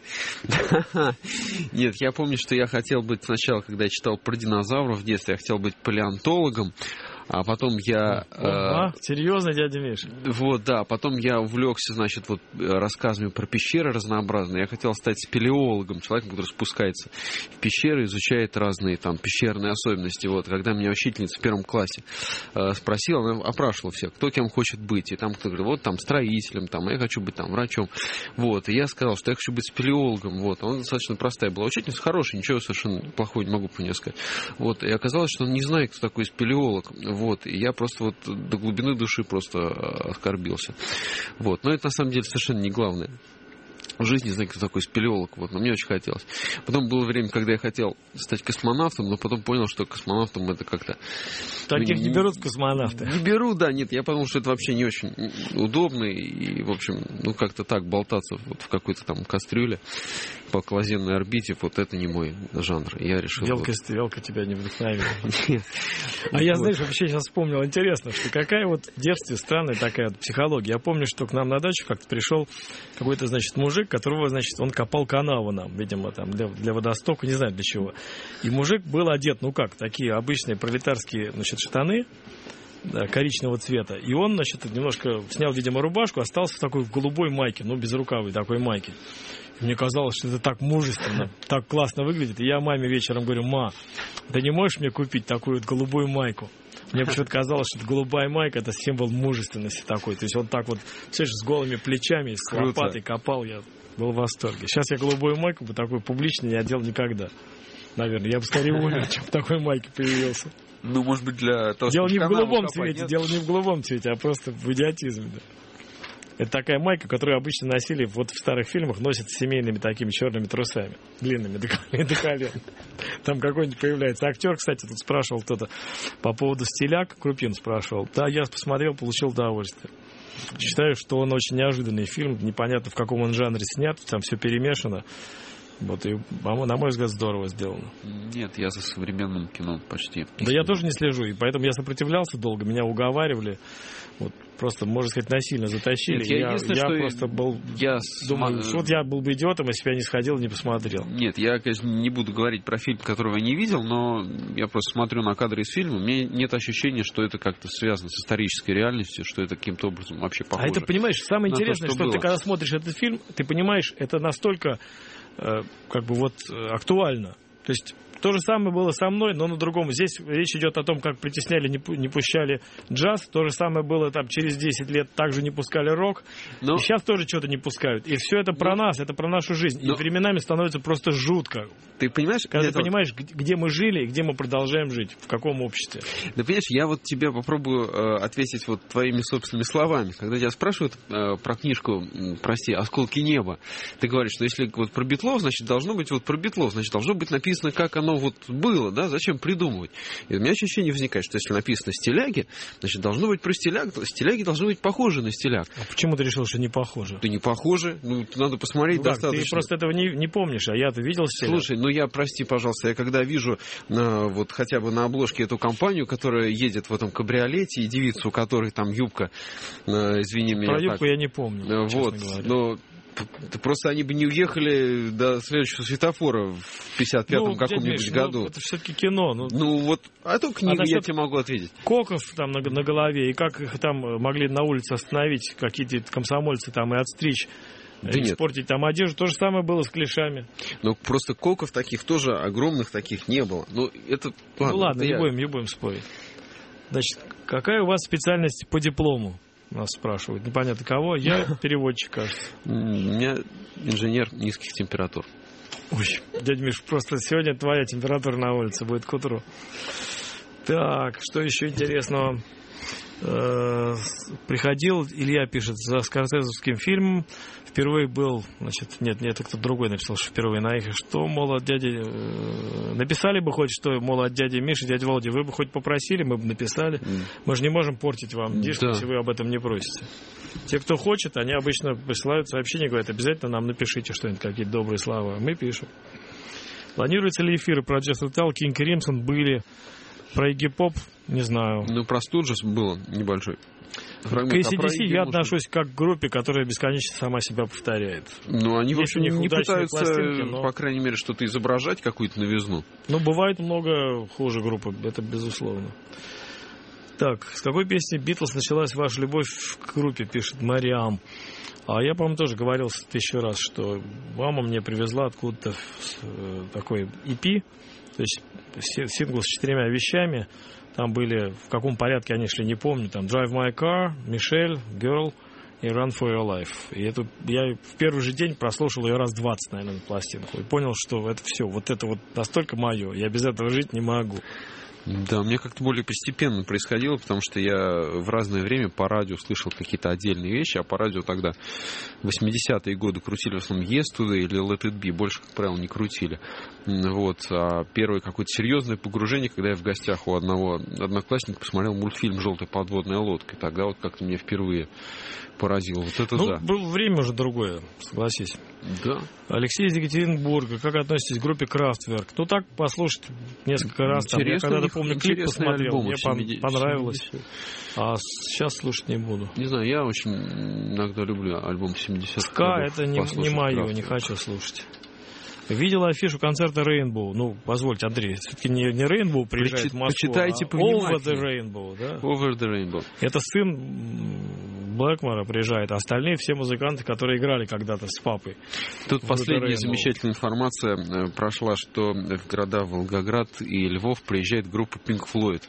Нет, я помню, что я хотел быть сначала, когда я читал про динозавров в детстве, я хотел быть палеонтологом, А потом я... Серьезно, дядя Миша? Вот, да. Потом я увлекся, значит, вот рассказами про пещеры разнообразные. Я хотел стать спелеологом, человеком, который спускается в пещеры, изучает разные там пещерные особенности. Вот, когда меня учительница в 1 классе спросила, она опрашивала всех, кто кем хочет быть. И там кто говорит, вот там строителем, там, я хочу быть там врачом. Вот, и я сказал, что я хочу быть спелеологом. Вот, она достаточно простая была учительница, хорошая, ничего совершенно плохого не могу про нее сказать. Вот, и оказалось, что он не знает, кто такой спелеолог. Вот, и я просто вот до глубины души просто оскорбился. Вот, но это на самом деле совершенно не главное. В жизни знаю, кто такой спелеолог, вот, но мне очень хотелось. Потом было время, когда я хотел стать космонавтом, но потом понял, что космонавтом это как-то... Таких не берут космонавты. Не беру, да, нет, я подумал, что это вообще не очень удобно, и, в общем, ну, как-то так болтаться вот в какой-то там кастрюле по околоземной орбите, вот это не мой жанр. Я решил... Велка тебя не вдохновила. А я, знаешь, вообще сейчас вспомнил, интересно, что какая вот в детстве странная такая психология. Я помню, что к нам на дачу как-то пришел какой-то, значит, мужик, которого, значит, он копал канаву нам, видимо, там, для водостока, не знаю для чего. И мужик был одет, ну как, такие обычные пролетарские, значит, штаны, да, коричневого цвета. И он, значит, немножко снял, видимо, рубашку, остался в такой голубой майке, ну, безрукавой такой майке. И мне казалось, что это так мужественно, так классно выглядит. И я маме вечером говорю, ма, ты не можешь мне купить такую вот голубую майку? Мне почему-то казалось, что голубая майка — это символ мужественности такой. То есть он так вот, слышишь, с голыми плечами, с лопатой копал. Я был в восторге. Сейчас я голубую майку бы такой публично не одел никогда. Наверное, я бы скорее умер, чем в такой майке появился. Ну, может быть, для того, дело не в голубом цвете, дело не в голубом цвете, а просто в идиотизме. Да. Это такая майка, которую обычно носили вот в старых фильмах, носят с семейными такими черными трусами, длинными до колен. Там какой-нибудь появляется актер, кстати, тут спрашивал кто-то по поводу «Стиляк», Крупин спрашивал. Да, я посмотрел, получил удовольствие. Считаю, что он очень неожиданный фильм, непонятно в каком он жанре снят, там все перемешано. Вот, и, на мой взгляд, здорово сделано. Нет, я за современным кино почти. Да я тоже не слежу, и поэтому я сопротивлялся долго, меня уговаривали. Вот, просто, можно сказать, насильно затащили. Нет, я просто был... думаю, вот я был бы идиотом, если бы я не сходил и не посмотрел. Нет, я, конечно, не буду говорить про фильм, которого я не видел, но я просто смотрю на кадры из фильма, у меня нет ощущения, что это как-то связано с исторической реальностью, что это каким-то образом вообще похоже. А это, понимаешь, самое интересное, что ты когда смотришь этот фильм, ты понимаешь, это настолько как бы вот актуально. То есть то же самое было со мной, но на другом. Здесь речь идет о том, как притесняли, не пущали джаз. То же самое было там через 10 лет, также не пускали рок. И сейчас тоже что-то не пускают. И все это про нас, это про нашу жизнь. И временами становится просто жутко. Ты понимаешь? Когда ты понимаешь, где мы жили и где мы продолжаем жить, в каком обществе. Да понимаешь, я вот тебе попробую ответить вот твоими собственными словами. Когда тебя спрашивают про книжку, прости, «Осколки неба», ты говоришь, что если вот про Битлов, значит, должно быть вот про Битлов, значит, должно быть написано, как оно вот было, да, зачем придумывать? И у меня ощущение возникает, что если написано «Стиляги», значит, должно быть про стиляг, стиляги должны быть похожи на стиляг. А почему ты решил, что не похоже? Да не похоже, ну, надо посмотреть достаточно. Ты просто этого не помнишь, а я-то видел стиляг. Слушай, ну я, прости, пожалуйста, я когда вижу вот хотя бы на обложке эту компанию, которая едет в этом кабриолете, и девицу, у которой там юбка, извини меня. Про юбку я не помню, вот, но просто они бы не уехали до следующего светофора в 55-м каком-нибудь году. Ну, это все-таки кино. Ну вот, а эту книгу я тебе могу ответить. Коков там на голове, и как их там могли на улице остановить, какие-то комсомольцы там и отстричь. Да испортить там одежду. То же самое было с клешами. Но просто коков таких тоже, огромных таких не было. Ну, это... Ладно, не будем спорить. Значит, какая у вас специальность по диплому? Нас спрашивают. Непонятно кого. Я переводчик, кажется. У меня инженер низких температур. Ой, дядя Миш, просто сегодня твоя температура на улице будет к утру. Так, что еще интересного? Приходил, Илья пишет, за скорсезовским фильмом. Впервые был, значит, нет, это кто-то другой написал, что впервые на их. Что, мол, от дяди... Написали бы хоть, что, мол, от дяди Миши, дяди Володи, вы бы хоть попросили, мы бы написали. Мы же не можем портить вам диск, если вы об этом не просите. Те, кто хочет, они обычно присылают сообщения, говорят, обязательно нам напишите что-нибудь, какие-то добрые слова. Мы пишем. Планируются ли эфиры про Джаз Метал, Кинг Кримсон были... Про Игги Поп, не знаю. Ну, про Студжес было небольшой. К AC/DC я отношусь как к группе, которая бесконечно сама себя повторяет. Ну, они вообще не пытаются, но... по крайней мере, что-то изображать, какую-то новизну. Ну, бывает много хуже группы, это безусловно. Так, с какой песни Битлз началась ваша любовь к группе, пишет Мариам. А я, по-моему, тоже говорил 1000 раз, что мама мне привезла откуда-то такой EP, то есть сингл с 4 вещами. Там были, в каком порядке они шли, не помню, там Drive My Car, Michelle, Girl и Run For Your Life. И эту я в первый же день прослушал ее раз 20, наверное, на пластинку. И понял, что это все, вот это вот настолько мое, я без этого жить не могу. Да, у меня как-то более постепенно происходило, потому что я в разное время по радио слышал какие-то отдельные вещи, а по радио тогда 80-е годы крутили в основном Yesterday или Let It Be, больше, как правило, не крутили. Вот. А первое какое-то серьезное погружение, когда я в гостях у одного одноклассника посмотрел мультфильм «Желтая подводная лодка», и тогда вот как-то меня впервые поразило. Вот это да. Было время уже другое, согласись. Да. Алексей из Екатеринбурга. Как относитесь к группе Kraftwerk? Ну, так послушать несколько раз. Там, я когда-то, помню, клип посмотрел, мне понравилось. 70. А сейчас слушать не буду. Не знаю, я очень иногда люблю альбом 70-х. Ска — это не мое, не хочу слушать. Видел афишу концерта Rainbow. Ну, позвольте, Андрей, все-таки не Rainbow приезжает в Москву, почитайте Over the Rainbow, да? Over the Rainbow. Это сын Блэкмора приезжает, а остальные все музыканты, которые играли когда-то с папой. Тут последняя замечательная информация прошла, что в города Волгоград и Львов приезжает группа Pink Floyd.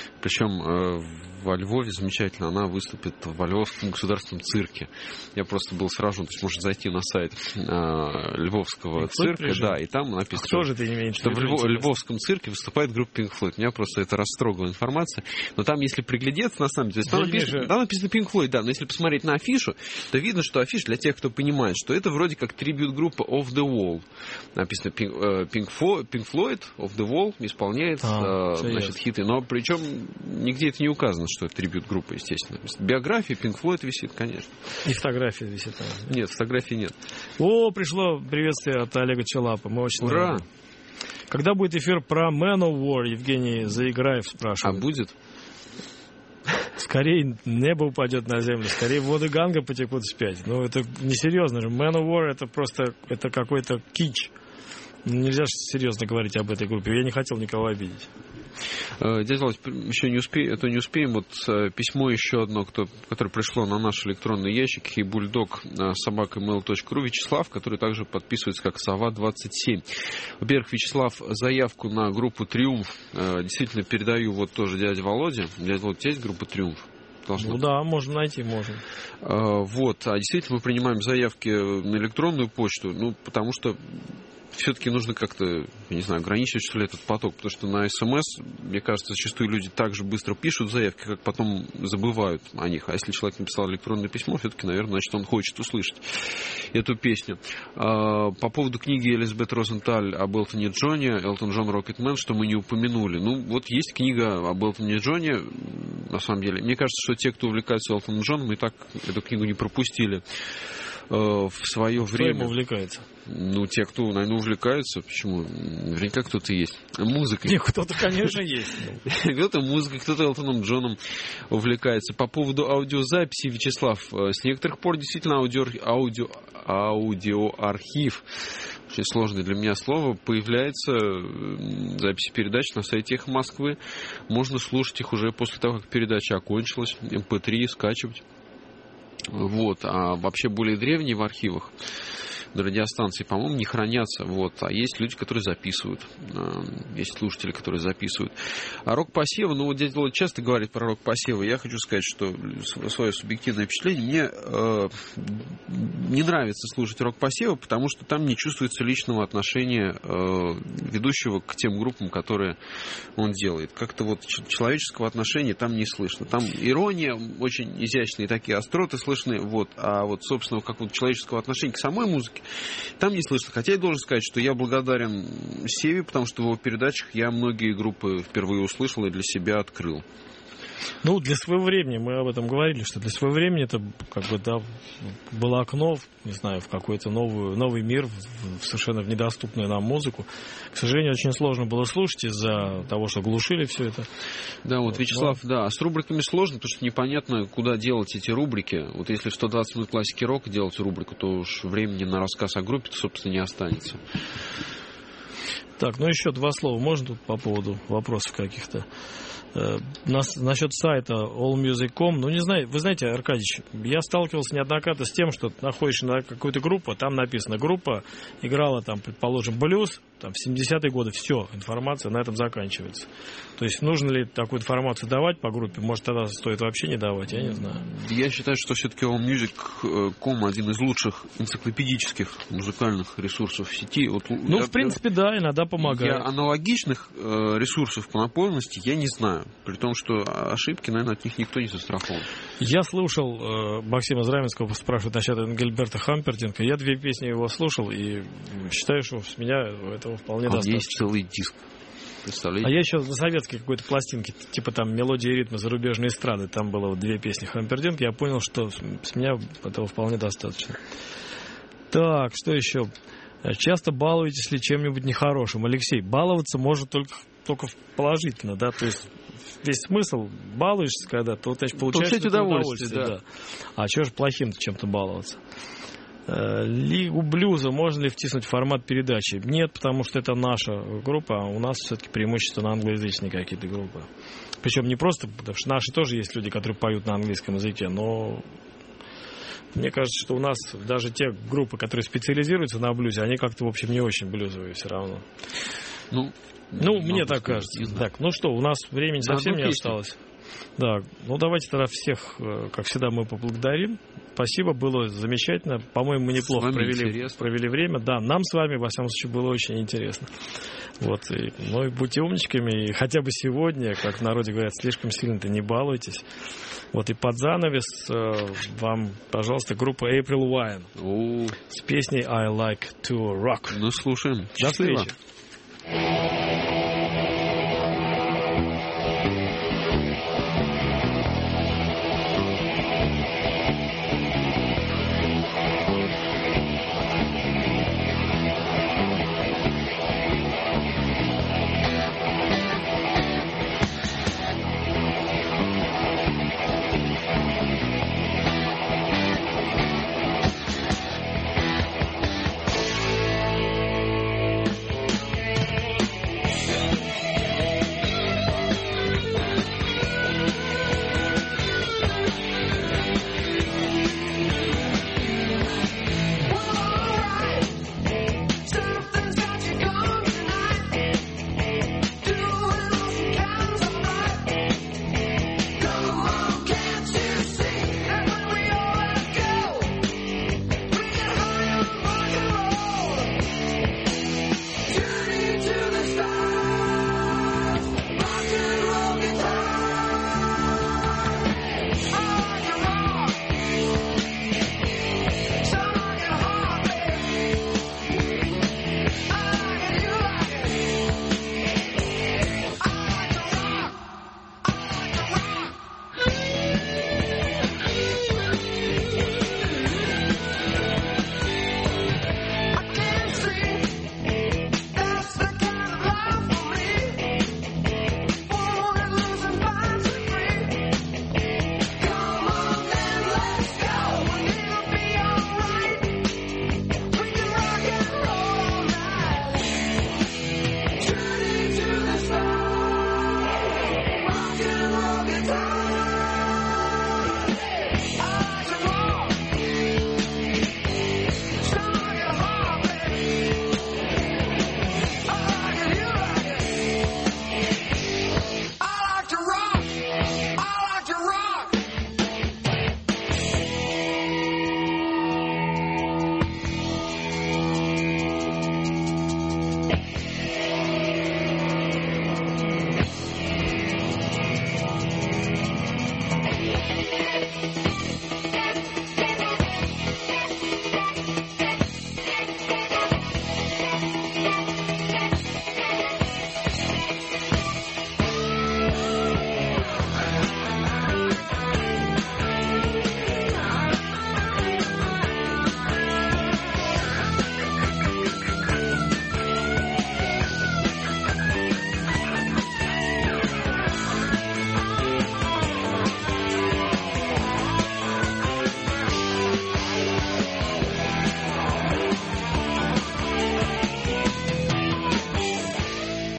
Причем во Львове замечательно, она выступит во Львовском государственном цирке. Я просто был сражен, то есть можно зайти на сайт Львовского цирка, да, и там написано, кто же ты не имеешь, что в Львовском цирке выступает группа Pink Floyd. Меня просто это растрогала информация. Но там, если приглядеться, на самом деле, там написано Pink Floyd, да, но если посмотреть на афишу, то видно, что афиша, для тех, кто понимает, что это вроде как трибьют-группа Off the Wall. Написано Pink Floyd, Off the Wall исполняет значит, хиты, но причем нигде это не указано, что это трибьют-группа, естественно. Биография Pink Floyd висит, конечно. И фотография висит там. Нет, фотографии нет. О, пришло приветствие от Олега Челапа. Мы очень Ура! рады. Когда будет эфир про Man of War, Евгений Заиграев спрашивает. А будет? Скорее небо упадет на землю, скорее воды Ганга потекут вспять. Ну, это несерьезно же. Man of War — это просто какой-то кич. Нельзя же серьезно говорить об этой группе. Я не хотел никого обидеть. Дядя Володь, еще не успеем. Вот письмо еще одно, которое пришло на наш электронный ящик heybullydog@mail.ru. Вячеслав, который также подписывается как Сова27. Во-первых, Вячеслав, заявку на группу «Триумф» действительно передаю вот тоже дяде Володе. Дядя Володя, у тебя есть группа «Триумф»? Ну да, можно найти, можем. Вот, а действительно мы принимаем заявки на электронную почту, ну, потому что все-таки нужно как-то, я не знаю, ограничивать, что ли, этот поток, потому что на СМС, мне кажется, зачастую люди так же быстро пишут заявки, как потом забывают о них. А если человек написал электронное письмо, все-таки, наверное, значит, он хочет услышать эту песню. По поводу книги Элизабет Розенталь об Элтоне Джоне, Элтон Джон Рокетмен, что мы не упомянули. Ну, вот есть книга об Элтоне Джоне, на самом деле. Мне кажется, что те, кто увлекается Элтоном Джоном, и так эту книгу не пропустили в свое время. Кто им увлекается? Ну, те, кто, наверное, увлекаются. Почему? Наверняка кто-то есть. Музыкой. Нет, кто-то, конечно, есть. Кто-то музыкой, кто-то Элтоном Джоном увлекается. По поводу аудиозаписи, Вячеслав, с некоторых пор действительно аудиоархив, очень сложное для меня слово, появляется записи передач на сайте «Эхо Москвы». Можно слушать их уже после того, как передача окончилась. MP3 скачивать. Вот. А вообще более древние в архивах на радиостанции, по-моему, не хранятся. Вот. А есть люди, которые записывают. Есть слушатели, которые записывают. А рок-посевы, ну вот дядя Володя часто говорит про рок-посевы. Я хочу сказать, что свое субъективное впечатление, мне не нравится слушать рок-посевы, потому что там не чувствуется личного отношения ведущего к тем группам, которые он делает. Как-то вот человеческого отношения там не слышно. Там ирония, очень изящные такие остроты слышны. Вот. А вот, собственно, какого-то человеческого отношения к самой музыке там не слышно. Хотя я должен сказать, что я благодарен Севе, потому что в его передачах я многие группы впервые услышал и для себя открыл. Ну, для своего времени, мы об этом говорили, что для своего времени это как бы, да, было окно, не знаю, в какой-то новый мир, совершенно в недоступную нам музыку. К сожалению, очень сложно было слушать из-за того, что глушили все это. Да, вот, Вячеслав, да, с рубриками сложно, потому что непонятно, куда делать эти рубрики. Вот если в 120 минут классики рока делать рубрику, то уж времени на рассказ о группе, собственно, не останется. Так, ну еще два слова можно тут по поводу вопросов каких-то? Насчет сайта allmusic.com, ну, не знаю, вы знаете, Аркадьевич, я сталкивался неоднократно с тем, что находишься на какую-то группу, там написано, группа играла, там, предположим, блюз, там, в 70-е годы, все, информация на этом заканчивается. То есть, нужно ли такую информацию давать по группе? Может, тогда стоит вообще не давать, я не знаю. Я считаю, что все-таки allmusic.com один из лучших энциклопедических музыкальных ресурсов в сети. Вот, ну, в принципе, да, иногда помогает. Аналогичных ресурсов по наполненности я не знаю. При том, что ошибки, наверное, от них никто не застрахован. Я слушал Максима Зраменского, спрашивает насчет Энгельберта Хампертинга. Я 2 песни его слушал и считаю, что с меня этого вполне достаточно. Есть целый диск. Представляете? А я еще на советской какой-то пластинке, типа там «Мелодии и ритмы зарубежной эстрады», там было вот 2 песни Хампертинга, я понял, что с меня этого вполне достаточно. Так, что еще? Часто балуетесь ли чем-нибудь нехорошим? Алексей, баловаться может только положительно, да, то есть весь смысл, балуешься когда-то, вот, значит, получаешь удовольствие, да. А чего же плохим чем-то баловаться? Лигу блюза можно ли втиснуть в формат передачи? Нет, потому что это наша группа, а у нас все-таки преимущество на англоязычные какие-то группы. Причем не просто, потому что наши тоже есть люди, которые поют на английском языке, но мне кажется, что у нас даже те группы, которые специализируются на блюзе, они как-то, в общем, не очень блюзовые все равно. Ну, мне так кажется. Так, ну что, у нас времени совсем не осталось. Да, ну давайте тогда всех, как всегда, мы поблагодарим. Спасибо, было замечательно. По-моему, мы неплохо провели время. Да, нам с вами, во всяком случае, было очень интересно. Вот, ну и будьте умничками, и хотя бы сегодня, как в народе говорят, слишком сильно-то не балуйтесь. Вот и под занавес вам, пожалуйста, группа April Wine с песней I Like to Rock. Ну, слушаем. До встречи.